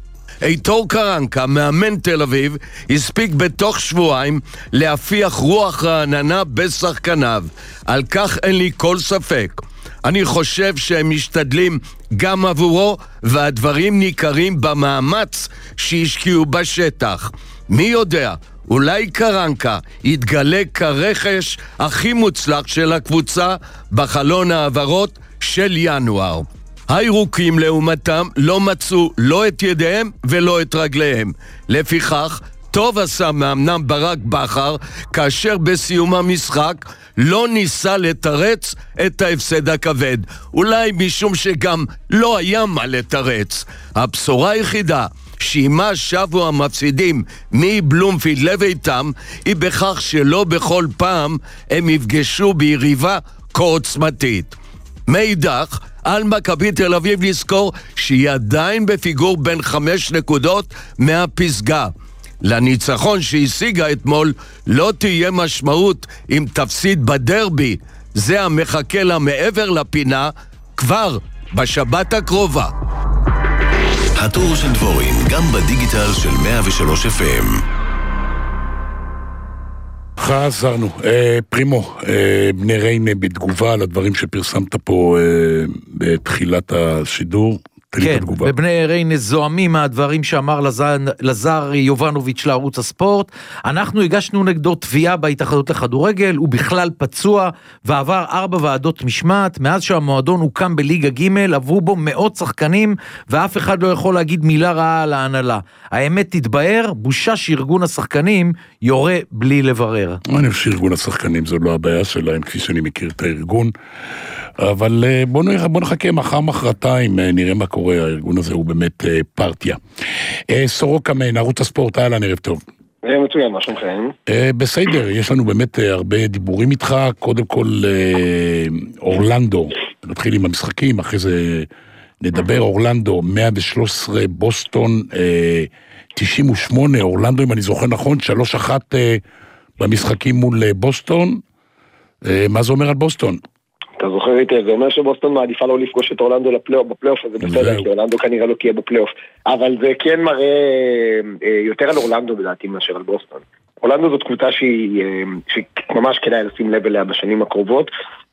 איתור קרנקה, מאמן תל אביב, הספיק בתוך שבועיים להפיח רוח רעננה בשחקניו. על כך אין לי כל ספק. אני חושב שהם משתדלים גם עבורו, והדברים ניכרים במאמץ שהשקיעו בשטח. מי יודע, אולי קרנקה יתגלה כרכש הכי מוצלח של הקבוצה בחלון העברות של ינואר. הירוקים לעומתם לא מצאו לא את ידיהם ולא את רגליהם. לפיכך, טוב עשה מאמנם ברק בכר כאשר בסיום המשחק לא ניסה לתרץ את ההפסד הכבד. אולי משום שגם לא היה מה לתרץ. הבשורה היחידה שעימה שבו המפסידים מבלומפילד לביתם היא בכך שלא בכל פעם הם יפגשו ביריבה כה עוצמתית. מאידך, על מכבי תל אביב לזכור שהיא עדיין בפיגור בין חמש נקודות מהפסגה. לניצחון שהשיגה אתמול לא תהיה משמעות אם תפסיד בדרבי. זה המחכה לה מעבר לפינה כבר בשבת הקרובה. הטור של דבורין, גם בדיגיטל של מאה ושלוש אף אם. חזרנו. אה, פרימו, אה, בני ריינה בתגובה על הדברים שפרסמת פה אה, בתחילת השידור. כן, ובני ריינה זוהמים מהדברים שאמר לזר, לזר יובנוביץ' לערוץ הספורט. אנחנו הגשנו נגדו תביעה בהתאחדות לכדורגל, הוא בכלל פצוע ועבר ארבע ועדות משמעת. מאז שהמועדון הוקם בליגה ג' עברו בו מאות שחקנים, ואף אחד לא יכול להגיד מילה רעה על ההנהלה. האמת תתבהר, בושה שארגון השחקנים יורה בלי לברר. אני חושב שארגון השחקנים זו לא הבעיה שלהם, כפי שאני מכיר את הארגון. אבל בוא, נראה, בוא נחכה מחר מחרתיים, נראה מה קורה, הארגון הזה הוא באמת פרטיה. סורוקה מן, ערוץ הספורט, אהלן, ערב טוב. מצוין, מה שלומכם? בסדר, יש לנו באמת הרבה דיבורים איתך, קודם כל אורלנדו, נתחיל עם המשחקים, אחרי זה נדבר, אורלנדו, מאה ושלוש עשרה, בוסטון, תשעים ושמונה, אורלנדו, אם אני זוכר נכון, שלוש אחת במשחקים מול בוסטון, מה זה אומר על בוסטון? אתה זוכר היטב, זה אומר שבוסטון מעדיפה לא לפגוש את אורלנדו בפלייאוף, אז זה בסדר, כי אורלנדו כנראה לא תהיה בפלייאוף, אבל זה כן מראה יותר על אורלנדו בדעתי מאשר על בוסטון. אורלנדו זאת קבוצה שהיא ממש כדאי לשים לב אליה בשנים הקרובות,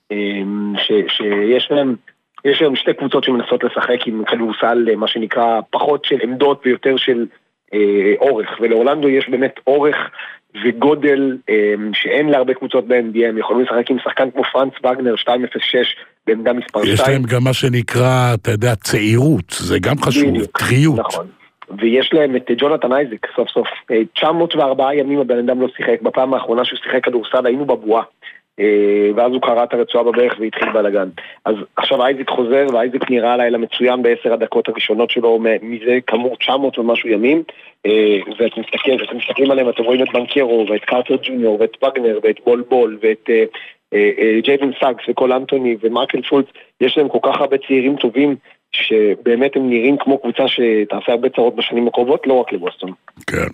שיש להם יש להם שתי קבוצות שמנסות לשחק עם כדורסל, מה שנקרא פחות של עמדות ויותר של אורך, ולאורלנדו יש באמת אורך וגודל שאין להרבה קבוצות ב-אן בי איי, הם יכולים לשחק עם שחקן כמו פרנץ וגנר שתיים אפס שש בעמדה מספר שתיים. יש להם גם מה שנקרא, אתה יודע, צעירות, זה גם חשוב, טריות. נכון, ויש להם את ג'ונתן אייזק סוף סוף, תשע מאות וארבעה ימים הבן אדם לא שיחק, בפעם האחרונה שהוא שיחק כדורסל היינו בבועה, ואז הוא קרא את הרצועה בברך והתחיל בלגן. אז עכשיו אייזק חוזר, ואייזק נראה לילה מצוין בעשר הדקות הראשונות שלו, מזה כאמור תשע מאות ומשהו ימים, ואתם מסתכלים, ואתם מסתכלים עליהם, אתם רואים את בנקרו, ואת קארטר ג'וניור, ואת וגנר, ואת בול בול, ואת ג'ייבן סאגס, וקול אנטוני, ומרקל שולץ, יש להם כל כך הרבה צעירים טובים, שבאמת הם נראים כמו קבוצה שתעשה הרבה צרות בשנים הקרובות, לא רק לבוסטון. כן.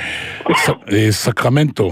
סקרמנטו,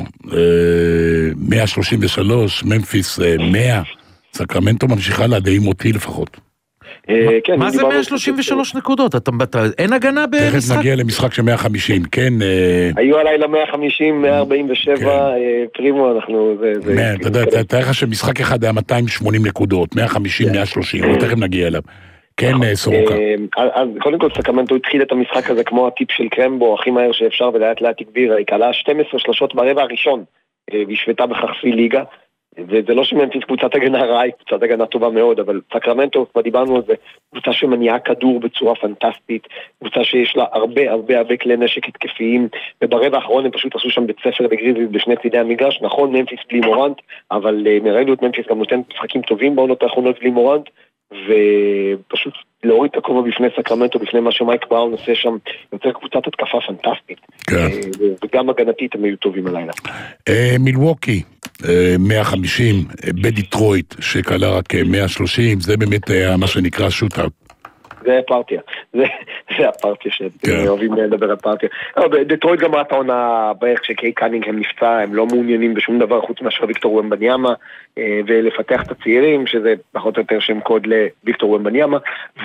מאה שלושים ושלוש, ממפיס מאה, סקרמנטו ממשיכה להדהים אותי לפחות. מה זה מאה שלושים ושלוש נקודות? אין הגנה במשחק? תכף נגיע למשחק של מאה וחמישים, כן. היו עליי ל-מאה וחמישים, מאה ארבעים ושבע, פרימו, אנחנו... אתה יודע, תאר לך שמשחק אחד היה מאתיים ושמונים נקודות, מאה וחמישים, מאה שלושים, תכף נגיע אליו. כן, סורוקה. אז קודם כל סקרמנטו התחיל את המשחק הזה כמו הטיפ של קרמבו, הכי מהר שאפשר, ולאט לאט הגבירה, היא קלה שתים עשרה שלשות ברבע הראשון, והשוותה בכך ליגה, וזה לא שממפיס קבוצת הגנה רעה, היא קבוצת הגנה טובה מאוד, אבל סקרמנטו, כבר דיברנו על זה, קבוצה שמניעה כדור בצורה פנטסטית, קבוצה שיש לה הרבה הרבה הרבה כלי נשק התקפיים, וברבע האחרון הם פשוט עשו שם בית ספר בגריזליז בשני צידי המגרש, נכון, ממפיס בלי מורנט, אבל ראינו את ממפיס גם נותן משחקים טובים בעונות האחרונות בלי מורנט, ופשוט להוריד את הכובע בפני סקרמנטו, בפני מה שמייק בראון עושה שם, יוצר קבוצת התקפה פנטסטית. כן. וגם הגנתית הם היו טובים הלילה. מילווקי, מאה וחמישים, בדיטרויט, שקלה רק מאה ושלושים, זה באמת מה שנקרא שוט-אאוט. זה הפרטיה, זה, זה הפרטיה שאוהבים לדבר על פרטיה. דטרויט גם ראתה עונה בערך שקיי קנינגהם נפצע, הם לא מעוניינים בשום דבר חוץ מאשר ויקטור ומבניאמה, ולפתח את הצעירים, שזה פחות או יותר שם קוד לוויקטור ומבניאמה,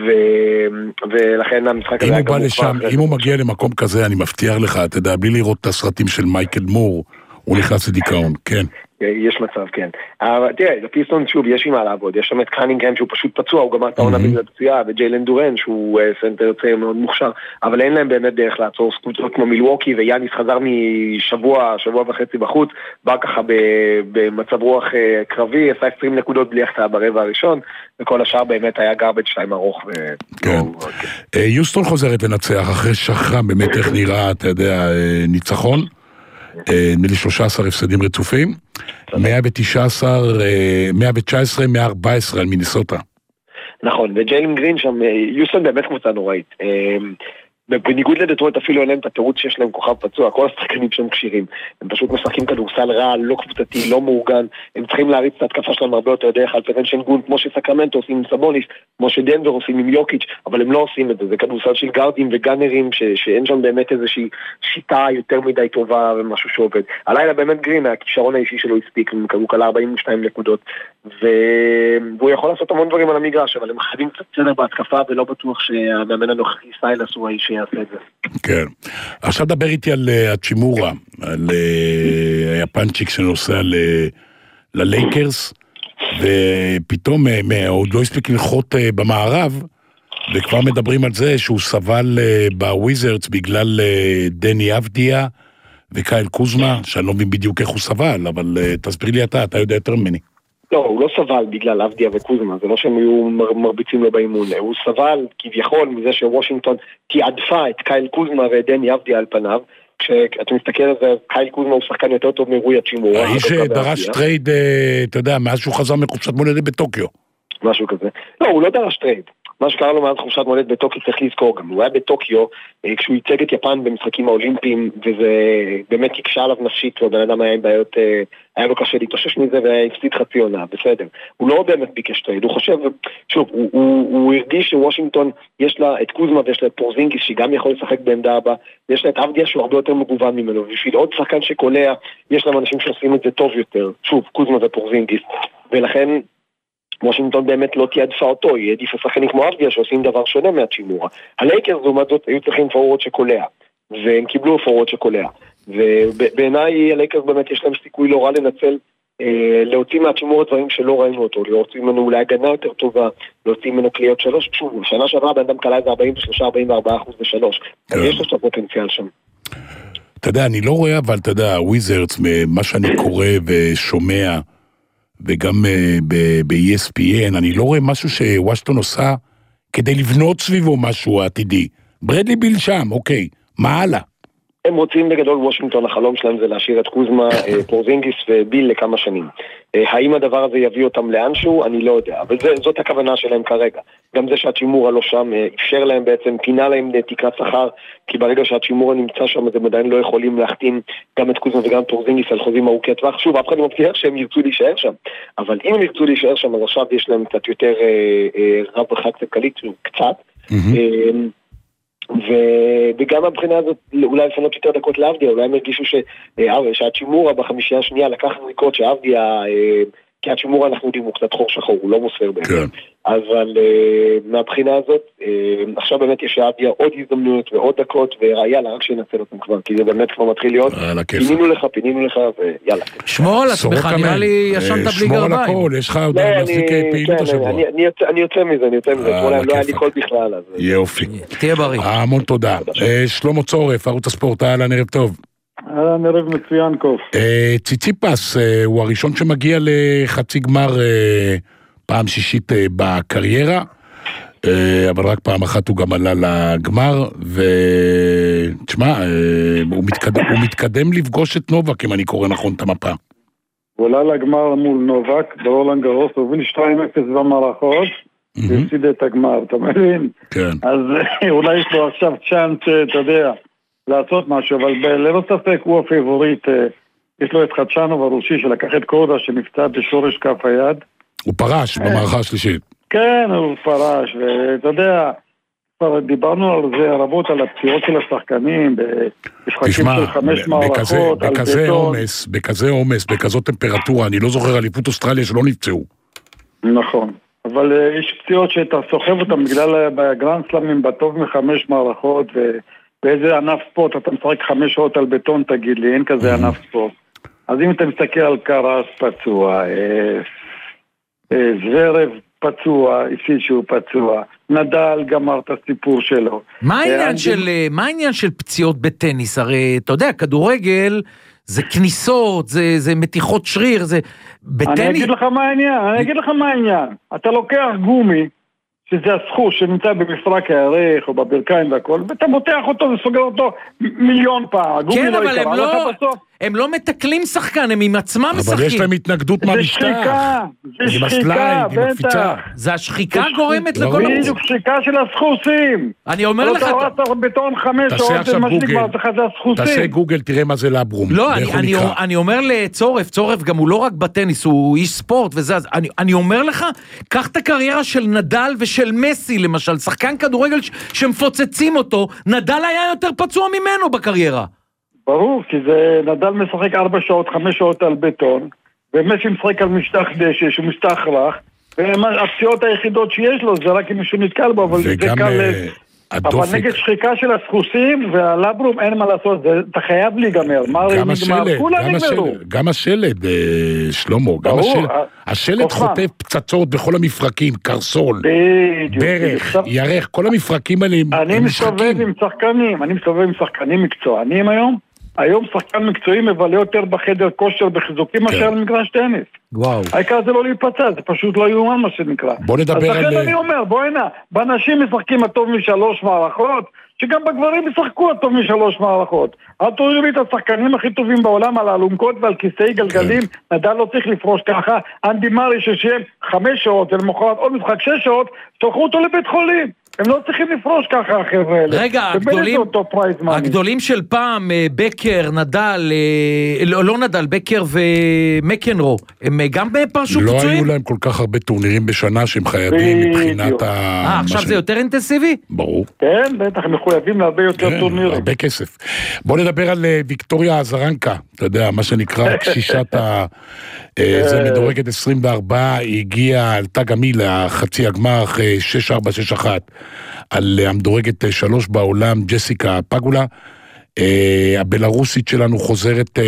ולכן המשחק הזה... אם הוא בא לשם, אם הוא מגיע למקום כזה, אני מבטיח לך, אתה יודע, בלי לראות את הסרטים של מייקל מור, הוא נכנס לדיכאון, כן. יש מצב, כן. אבל תראה, לפיסטון שוב, יש עם מה לעבוד, יש שם את קנינגהם שהוא פשוט פצוע, הוא גמר את העונה בגלל פציעה, וג'יילן דורן שהוא סנטר צעיר מאוד מוכשר, אבל אין להם באמת דרך לעצור קבוצות כמו מילווקי, ויאניס חזר משבוע, שבוע וחצי בחוץ, בא ככה במצב רוח קרבי, עשה עשרים נקודות בלי החטאה ברבע הראשון, וכל השאר באמת היה גרבג' שתיים ארוך. כן. יוסטון חוזרת לנצח, אחרי שחרם באמת איך נראה, אתה יודע, ניצחון. נדמה לי שלושה עשר הפסדים רצופים, מאה ותשע עשרה, מאה וארבע עשרה על מינסוטה. נכון, וג'יילן גרין שם, יוסטון באמת קבוצה נוראית. בניגוד לדטרויט אפילו אין להם את התירוץ שיש להם כוכב פצוע, כל השחקנים שהם קשירים, הם פשוט משחקים כדורסל רע, לא קבוצתי, לא מאורגן, הם צריכים להריץ את התקפה שלהם הרבה יותר דרך על פרן שנגון, כמו שסקרמנטו עושים עם סבוניס, כמו שדנבר עושים עם יוקיץ', אבל הם לא עושים את זה, זה כדורסל של גארדים וגאנרים, ש- שאין שם באמת איזושהי שיטה יותר מדי טובה ומשהו שעובד. הלילה באמת גרין, הכישרון האישי שלו הספיק, הם קראו כלה ארבעים ושתיים נקודות, ו... והוא יכול לעשות המון דברים על המגרש, אבל הם חייבים קצת סדר בהתקפה, ולא בטוח שהמאמן הנוכחי סיילס הוא האיש שיעשה את זה. כן. עכשיו דבר איתי על הצ'ימורה, על היפנצ'יק שנוסע ללייקרס, ופתאום עוד לא הספיק ללחוט במערב, וכבר מדברים על זה שהוא סבל בוויזרדס בגלל דני אבדיה וקייל קוזמה, שאני לא מבין בדיוק איך הוא סבל, אבל תסביר לי אתה, אתה יודע יותר ממני. לא, הוא לא סבל בגלל אבדיה וקוזמה, זה לא שהם היו מרביצים לו באימון, הוא סבל כביכול מזה שוושינגטון תיעדפה את קייל קוזמה ואת דני אבדיה על פניו, כשאתה מסתכל על זה, קייל קוזמה הוא שחקן יותר טוב מרוי הצ'ימורה. האיש דרש טרייד, אתה יודע, מאז שהוא חזר מחופשת מולדת בטוקיו. משהו כזה. לא, הוא לא דרש טרייד. מה שקרה לו מאז חופשת מולדת בטוקיו צריך לזכור גם, הוא היה בטוקיו כשהוא ייצג את יפן במשחקים האולימפיים, וזה באמת הקשה עליו נפשית, והבן אדם היה עם בעיות, היה לו קשה להתאושש מזה והפסיד חצי עונה, בסדר. הוא לא באמת ביקש טרייד, הוא חושב, שוב, הוא, הוא, הוא הרגיש שוושינגטון יש לה את קוזמה ויש לה את פורזינגיס שגם יכול לשחק בעמדה הבאה, יש לה את אבדיה שהוא הרבה יותר מגוון ממנו, ובשביל עוד שחקן שקולע, יש להם אנשים שעושים את זה טוב יותר, שוב, קוזמה ופורזינגיס, ולכן וושינגטון באמת לא תיעדפה אותו, היא העדיפה שחקנים כמו אבדיה שעושים דבר שונה מהצ'ימורה. הלייקרס לעומת זאת היו צריכים פורוורד שקולע, והם קיבלו פורוורד שקולע. ובעיניי הלייקרס באמת יש להם סיכוי לא רע לנצל, אה, להוציא מהצ'ימורה דברים שלא ראינו אותו, להוציא ממנו אולי הגנה יותר טובה, להוציא ממנו קליות שלוש, שוב, שנה שעברה בן אדם קלה איזה ארבעים ושלוש ארבעים וארבעה אחוז בשלוש, אז יש לו פוטנציאל שם. אתה יודע, אני לא רואה, אבל אתה יודע, וויזרדס, מה שאני קורא ושומע, וגם ב-E S P N, אני לא רואה משהו שוושינגטון עושה כדי לבנות סביבו משהו עתידי. ברדלי ביל שם, אוקיי, מה הלאה? הם רוצים בגדול וושינגטון, החלום שלהם זה להשאיר את קוזמה, פורזינגיס וביל לכמה שנים. האם הדבר הזה יביא אותם לאנשהו? אני לא יודע, אבל זה, זאת הכוונה שלהם כרגע. גם זה שהצ'ימורה לא שם, אפשר להם בעצם, פינה להם תקרת שכר, כי ברגע שהצ'ימורה נמצא שם, אז הם עדיין לא יכולים להחתים גם את קוזמה וגם פורזינגיס על חוזים ארוכי טווח. שוב, אף אחד לא מבטיח שהם ירצו להישאר שם, אבל אם הם ירצו להישאר שם, אז עכשיו יש להם קצת יותר רב וחג כלכלית, קצת. וגם הבחינה הזאת אולי לפנות יותר דקות לאבדיה, אולי הם הרגישו שהצ'ימורה בחמישייה השנייה לקח זריקות שאבדיה, כי הצ'ימורה אנחנו יודעים הוא קצת חור שחור, הוא לא מוסר באמת, אבל מהבחינה הזאת עכשיו באמת יש לאבדיה עוד הזדמנויות ועוד דקות, ויאללה רק שינצל אותם כבר, כי זה באמת כבר מתחיל להיות, פינינו לך, פינינו לך ויאללה. שמור על עצמך, נראה לי ישנת בלי גרביים. שמור על הכל, יש לך עוד להפסיק פעילות השבוע. אני יוצא מזה, אני יוצא מזה, אתמול לא היה לי קול בכלל. יופי. תהיה בריא. המון תודה. שלמה צורף, ערוץ הספורט, אהלן, ערב טוב. אהלן, ערב מצוין, קוף. ציציפס הוא הראשון שמגיע לחצי גמר פעם שישית בקריירה, אבל רק פעם אחת הוא גם עלה לגמר, ותשמע, הוא מתקדם, הוא מתקדם לפגוש את נובק, אם אני קורא נכון את המפה. הוא עלה לגמר מול נובק, ברולנד גרוס, הוא הוביל שתיים אפס במערכות, והפסיד את הגמר, אתה מבין? כן. אז אולי יש לו עכשיו צ'אנס, אתה יודע, לעשות משהו, אבל ללא ספק הוא הפייבוריט, יש לו את חדשנו והרושי שלקח את קודה שנפצע בשורש כף היד. הוא פרש במערכה השלישית. כן, הוא פרש, ואתה יודע, כבר דיברנו על זה רבות, על הפציעות של השחקנים, בשחקים של חמש מערכות, על בטון. בכזה עומס, בכזאת טמפרטורה, אני לא זוכר אליפות אוסטרליה שלא נפצעו. נכון, אבל יש פציעות שאתה סוחב אותם בגלל בגרנד סלאמים בטוב מחמש מערכות, ובאיזה ענף ספורט אתה משחק חמש שעות על בטון, תגיד לי, אין כזה ענף ספורט. אז אם אתה מסתכל על קרס פצוע, זוורב פצוע, אישי שהוא פצוע, נדל גמר את הסיפור שלו. מה העניין של, מה העניין של פציעות בטניס? הרי אתה יודע, כדורגל זה כניסות, זה, זה מתיחות שריר, זה בטניס... אני אגיד לך מה העניין, אני אגיד לך מה העניין. אתה לוקח גומי, שזה הסחוש שנמצא במפרק הירך או בברכיים והכל, ואתה מותח אותו וסוגר אותו מיליון פעם. כן, אבל הם לא, הם לא מתקלים שחקן, הם עם עצמם משחקים. אבל יש להם התנגדות מהמשטח. זה שחיקה, זה שחיקה, בטח. זה השחיקה גורמת לכל... בדיוק שחיקה של הסחוסים. אני אומר לך... לא אתה בטון חמש שעות, זה מה שנגמר, זה הסחוסים. תעשה גוגל, תראה מה זה לברום. לא, אני אומר לצורף, צורף גם הוא לא רק בטניס, הוא איש ספורט וזה, אני אומר לך, קח את הקריירה של נדל ושל מסי למשל, שחקן כדורגל שמפוצצים אותו, נדל היה יותר פצוע ממנו בקריירה. ברור, כי זה נדל משחק ארבע שעות, חמש שעות על בטון, ומסי משחק על משטח דשא, שהוא משטח רך, והפציעות היחידות שיש לו, זה רק אם מישהו נתקל בו, אבל זה קל... אבל נגד שחיקה של הסחוסים והלברום אין מה לעשות, אתה חייב להיגמר. גם השלד, גם השלד, שלמה, גם השלד חוטף פצצות בכל המפרקים, קרסול, ברך, ירך, כל המפרקים האלה הם משחקים. אני מסתובב עם שחקנים, אני מסתובב עם שחקנים מקצוענים היום, היום שחקן מקצועי מבלה יותר בחדר כושר בחיזוקים מאשר למגרש טניס. וואו. העיקר זה לא להיפצע, זה פשוט לא יאומן מה שנקרא. בוא נדבר על... אז לכן אני אומר, בוא הנה, באנשים משחקים הטוב משלוש מערכות, שגם בגברים ישחקו הטוב משלוש מערכות. אל תורידו לי את השחקנים הכי טובים בעולם על האלונקות ועל כיסאי גלגלים, נדל לא צריך לפרוש ככה, אנדי מארי ששם חמש שעות, ולמחרת עוד משחק שש שעות, תלכו אותו לבית חולים. הם לא צריכים לפרוש ככה החבר'ה האלה. רגע, הגדולים, הגדולים של פעם, בקר, נדל, לא, לא נדל, בקר ומקנרו, הם גם פרשו לא פצועים? היו להם כל כך הרבה טורנירים בשנה שהם חייבים מבחינת ה... אה, עכשיו זה יותר אינטנסיבי? ברור. כן, בטח, הם מחויבים להרבה יותר טורנירים. הרבה כסף. בוא נדבר על ויקטוריה אזרנקה, אתה יודע, מה שנקרא קשישת ה... זה מדורגת עשרים וארבע, היא הגיעה, עלתה גם היא לחצי הגמר אחרי שש ארבע שש אחת, על המדורגת שלוש בעולם, ג'סיקה פגולה. הבלרוסית שלנו חוזרת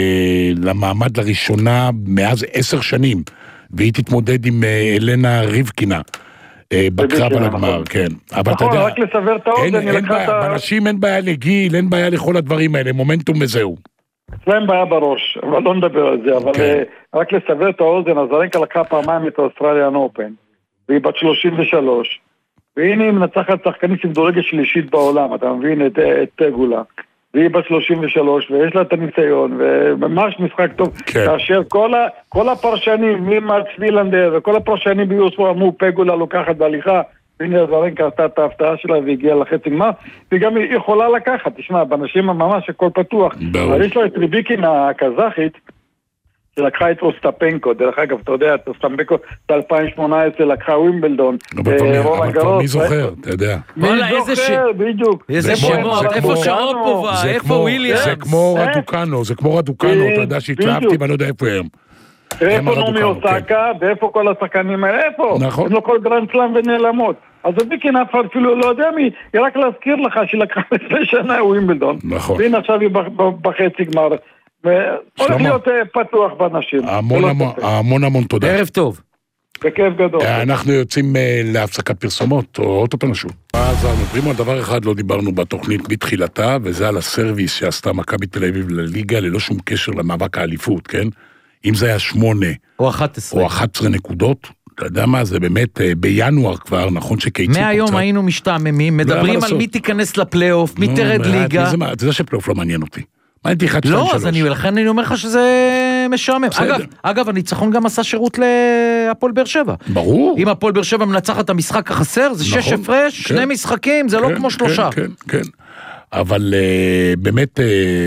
למעמד לראשונה מאז עשר שנים, והיא תתמודד עם אלנה ריבקינה. בקרב על הגמר, כן. אבל אתה יודע, רק לסבר את האוזן, באנשים אין בעיה לגיל, אין בעיה לכל הדברים האלה, מומנטום וזהו. אצלם בעיה בראש, אבל לא נדבר על זה, אבל רק לסבר את האוזן, אזרנקה לקחה פעמיים את האוסטרליאן אופן, והיא בת שלושים ושלוש, והנה היא מנצחת שחקנית שמדורגת שלישית בעולם, אתה מבין, את פגולה, והיא בת שלושים ושלוש, ויש לה את הניסיון, וממש משחק טוב, כאשר כל הפרשנים, ממקס וילנדר, וכל הפרשנים ביוספו אמרו, פגולה לוקחת בהליכה, והנה אזרנקה עשתה את ההפתעה שלה והגיעה לחצי גמר, וגם היא יכולה לקחת, תשמע, באנשים ממש הכל פתוח. אבל יש לו את ריביקין הקזחית, שלקחה את אוסטפנקו, דרך אגב, אתה יודע, את אוסטפנקו ב-אלפיים שמונה עשרה לקחה ווימבלדון, אבל כבר מי זוכר, אתה יודע. מי זוכר, בדיוק. איזה שמות, איפה שרופובה, איפה וויליאמס. זה כמו רדוקנו, זה כמו רדוקנו, אתה יודע שהתלהבתי ואני לא יודע איפה הם. איפה נעמי אוסקה, ואיפה כל השחקנים האלה, איפה? נכון. הם לא כל גרנד סלאם ונעלמות. אז רביקין אף אפילו לא יודע מי, היא רק להזכיר לך שהיא לקחה לפני שנה ווימבלדון. נכון. והנה עכשיו היא בחצי גמר. והולך להיות פתוח באנשים. המון המון תודה. ערב טוב. בכיף גדול. אנחנו יוצאים להפסקת פרסומות, או אוטוטו נשוב. אז מדברים על דבר אחד לא דיברנו בתוכנית מתחילתה, וזה על הסרוויס שעשתה מכבי תל אביב לליגה, ללא שום קשר למאבק האליפות, כן? אם זה היה שמונה, או אחת עשרה, או אחת עשרה נקודות, אתה יודע מה, זה באמת בינואר כבר, נכון שקיצו... מהיום היינו משתעממים, מדברים על מי תיכנס לפלייאוף, מי תרד ליגה. אתה יודע שפלייאוף לא מעניין אותי. לא, אז לכן אני אומר לך שזה משעמם. אגב, הניצחון גם עשה שירות להפועל באר שבע. ברור. אם הפועל באר שבע מנצחת את המשחק החסר, זה שש הפרש, שני משחקים, זה לא כמו שלושה. כן, כן, אבל באמת,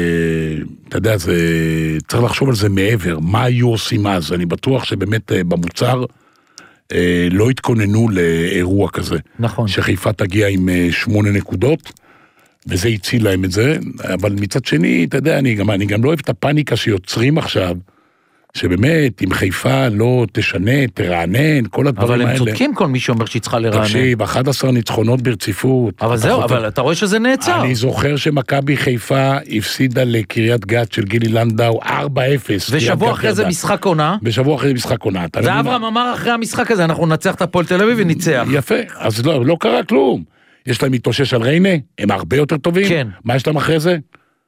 אתה יודע, צריך לחשוב על זה מעבר, מה היו עושים אז? אני בטוח שבאמת במוצר לא התכוננו לאירוע כזה. נכון. שחיפה תגיע עם שמונה נקודות, וזה הציל להם את זה, אבל מצד שני, אתה יודע, אני גם, אני גם לא אוהב את הפאניקה שיוצרים עכשיו, שבאמת, אם חיפה לא תשנה, תרענן, כל הדברים האלה. אבל הם צודקים כל מי שאומר שהיא צריכה לרענן. תקשיב, אחת עשרה ניצחונות ברציפות. אבל זהו, אבל אתה רואה שזה נעצר. אני זוכר שמכבי חיפה הפסידה לקריית גת של גילי לנדאו ארבע אפס. ושבוע אחרי זה משחק עונה. ושבוע אחרי זה משחק עונה. ואברהם אמר אחרי המשחק הזה, אנחנו נצח את הפועל תל אביב וניצח. יפה, אז לא, לא קרה כלום. יש להם מתאושש על ריינה, הם הרבה יותר טובים. כן. מה יש להם אחרי זה?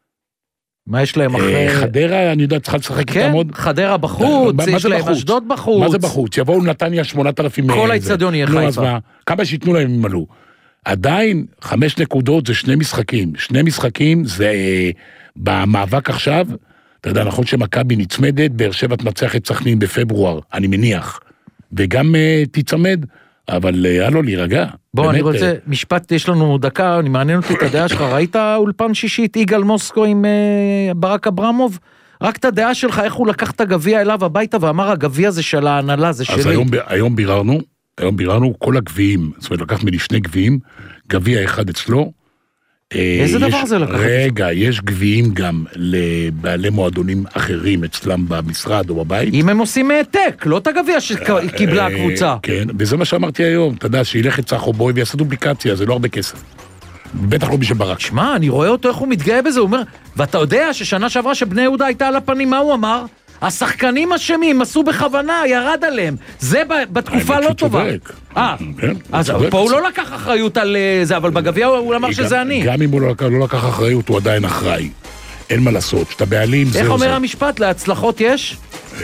מה יש להם אחרי... חדרה, אני יודע, צריכה לשחק איתם עוד. כן, חדרה בחוץ, יש להם אשדוד בחוץ. מה זה בחוץ? יבואו נתניה שמונת אלפים... כל האצטדיון יהיה חיפה. כמה שיתנו להם ימלאו. עדיין, חמש נקודות זה שני משחקים. שני משחקים זה במאבק עכשיו, אתה יודע, נכון שמכבי נצמדת, באר שבע תנצח את סכנין בפברואר, אני מניח. וגם תצמד. אבל הלו להירגע. בוא, אני רוצה, משפט, יש לנו דקה, אני מעניין אותי את הדעה שלך, ראית אולפן שישית, יגאל מוסקו עם ברק אברמוב? רק את הדעה שלך, איך הוא לקח את הגביע אליו הביתה, ואמר, הגביע זה של ההנהלה, זה שלי. אז היום, היום ביררנו, היום ביררנו כל הגביעים, זאת אומרת, לקח מלי שני גביעים, גביע אחד אצלו. איזה יש, דבר זה לקח? רגע, יש גביעים גם לבעלי מועדונים אחרים אצלם במשרד או בבית. אם הם עושים העתק, לא את הגביע שקיבלה הקבוצה. כן, וזה מה שאמרתי היום, אתה יודע, שילך את צחו בוי ויעשה דובליקציה, זה לא הרבה כסף. בטח לא בשביל ברק. שמע, אני רואה אותו איך הוא מתגאה בזה, הוא אומר, ואתה יודע ששנה שעברה שבני יהודה הייתה על הפנים, מה הוא אמר? השחקנים אשמים, עשו בכוונה, ירד עליהם. זה בתקופה לא טובה. אה, אז פה הוא לא לקח אחריות על זה, אבל בגביע הוא אמר שזה אני. גם אם הוא לא לקח אחריות, הוא עדיין אחראי. אין מה לעשות, שאתה בעלים, זהו זה. איך אומר המשפט? להצלחות יש?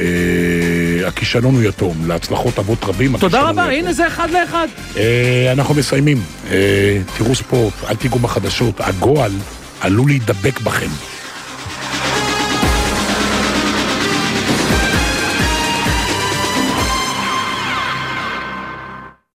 הכישלון הוא יתום, להצלחות אבות רבים. תודה רבה, הנה זה אחד לאחד. אנחנו מסיימים. תראו ספורט, אל תיגעו בחדשות, הגועל עלול להידבק בכם.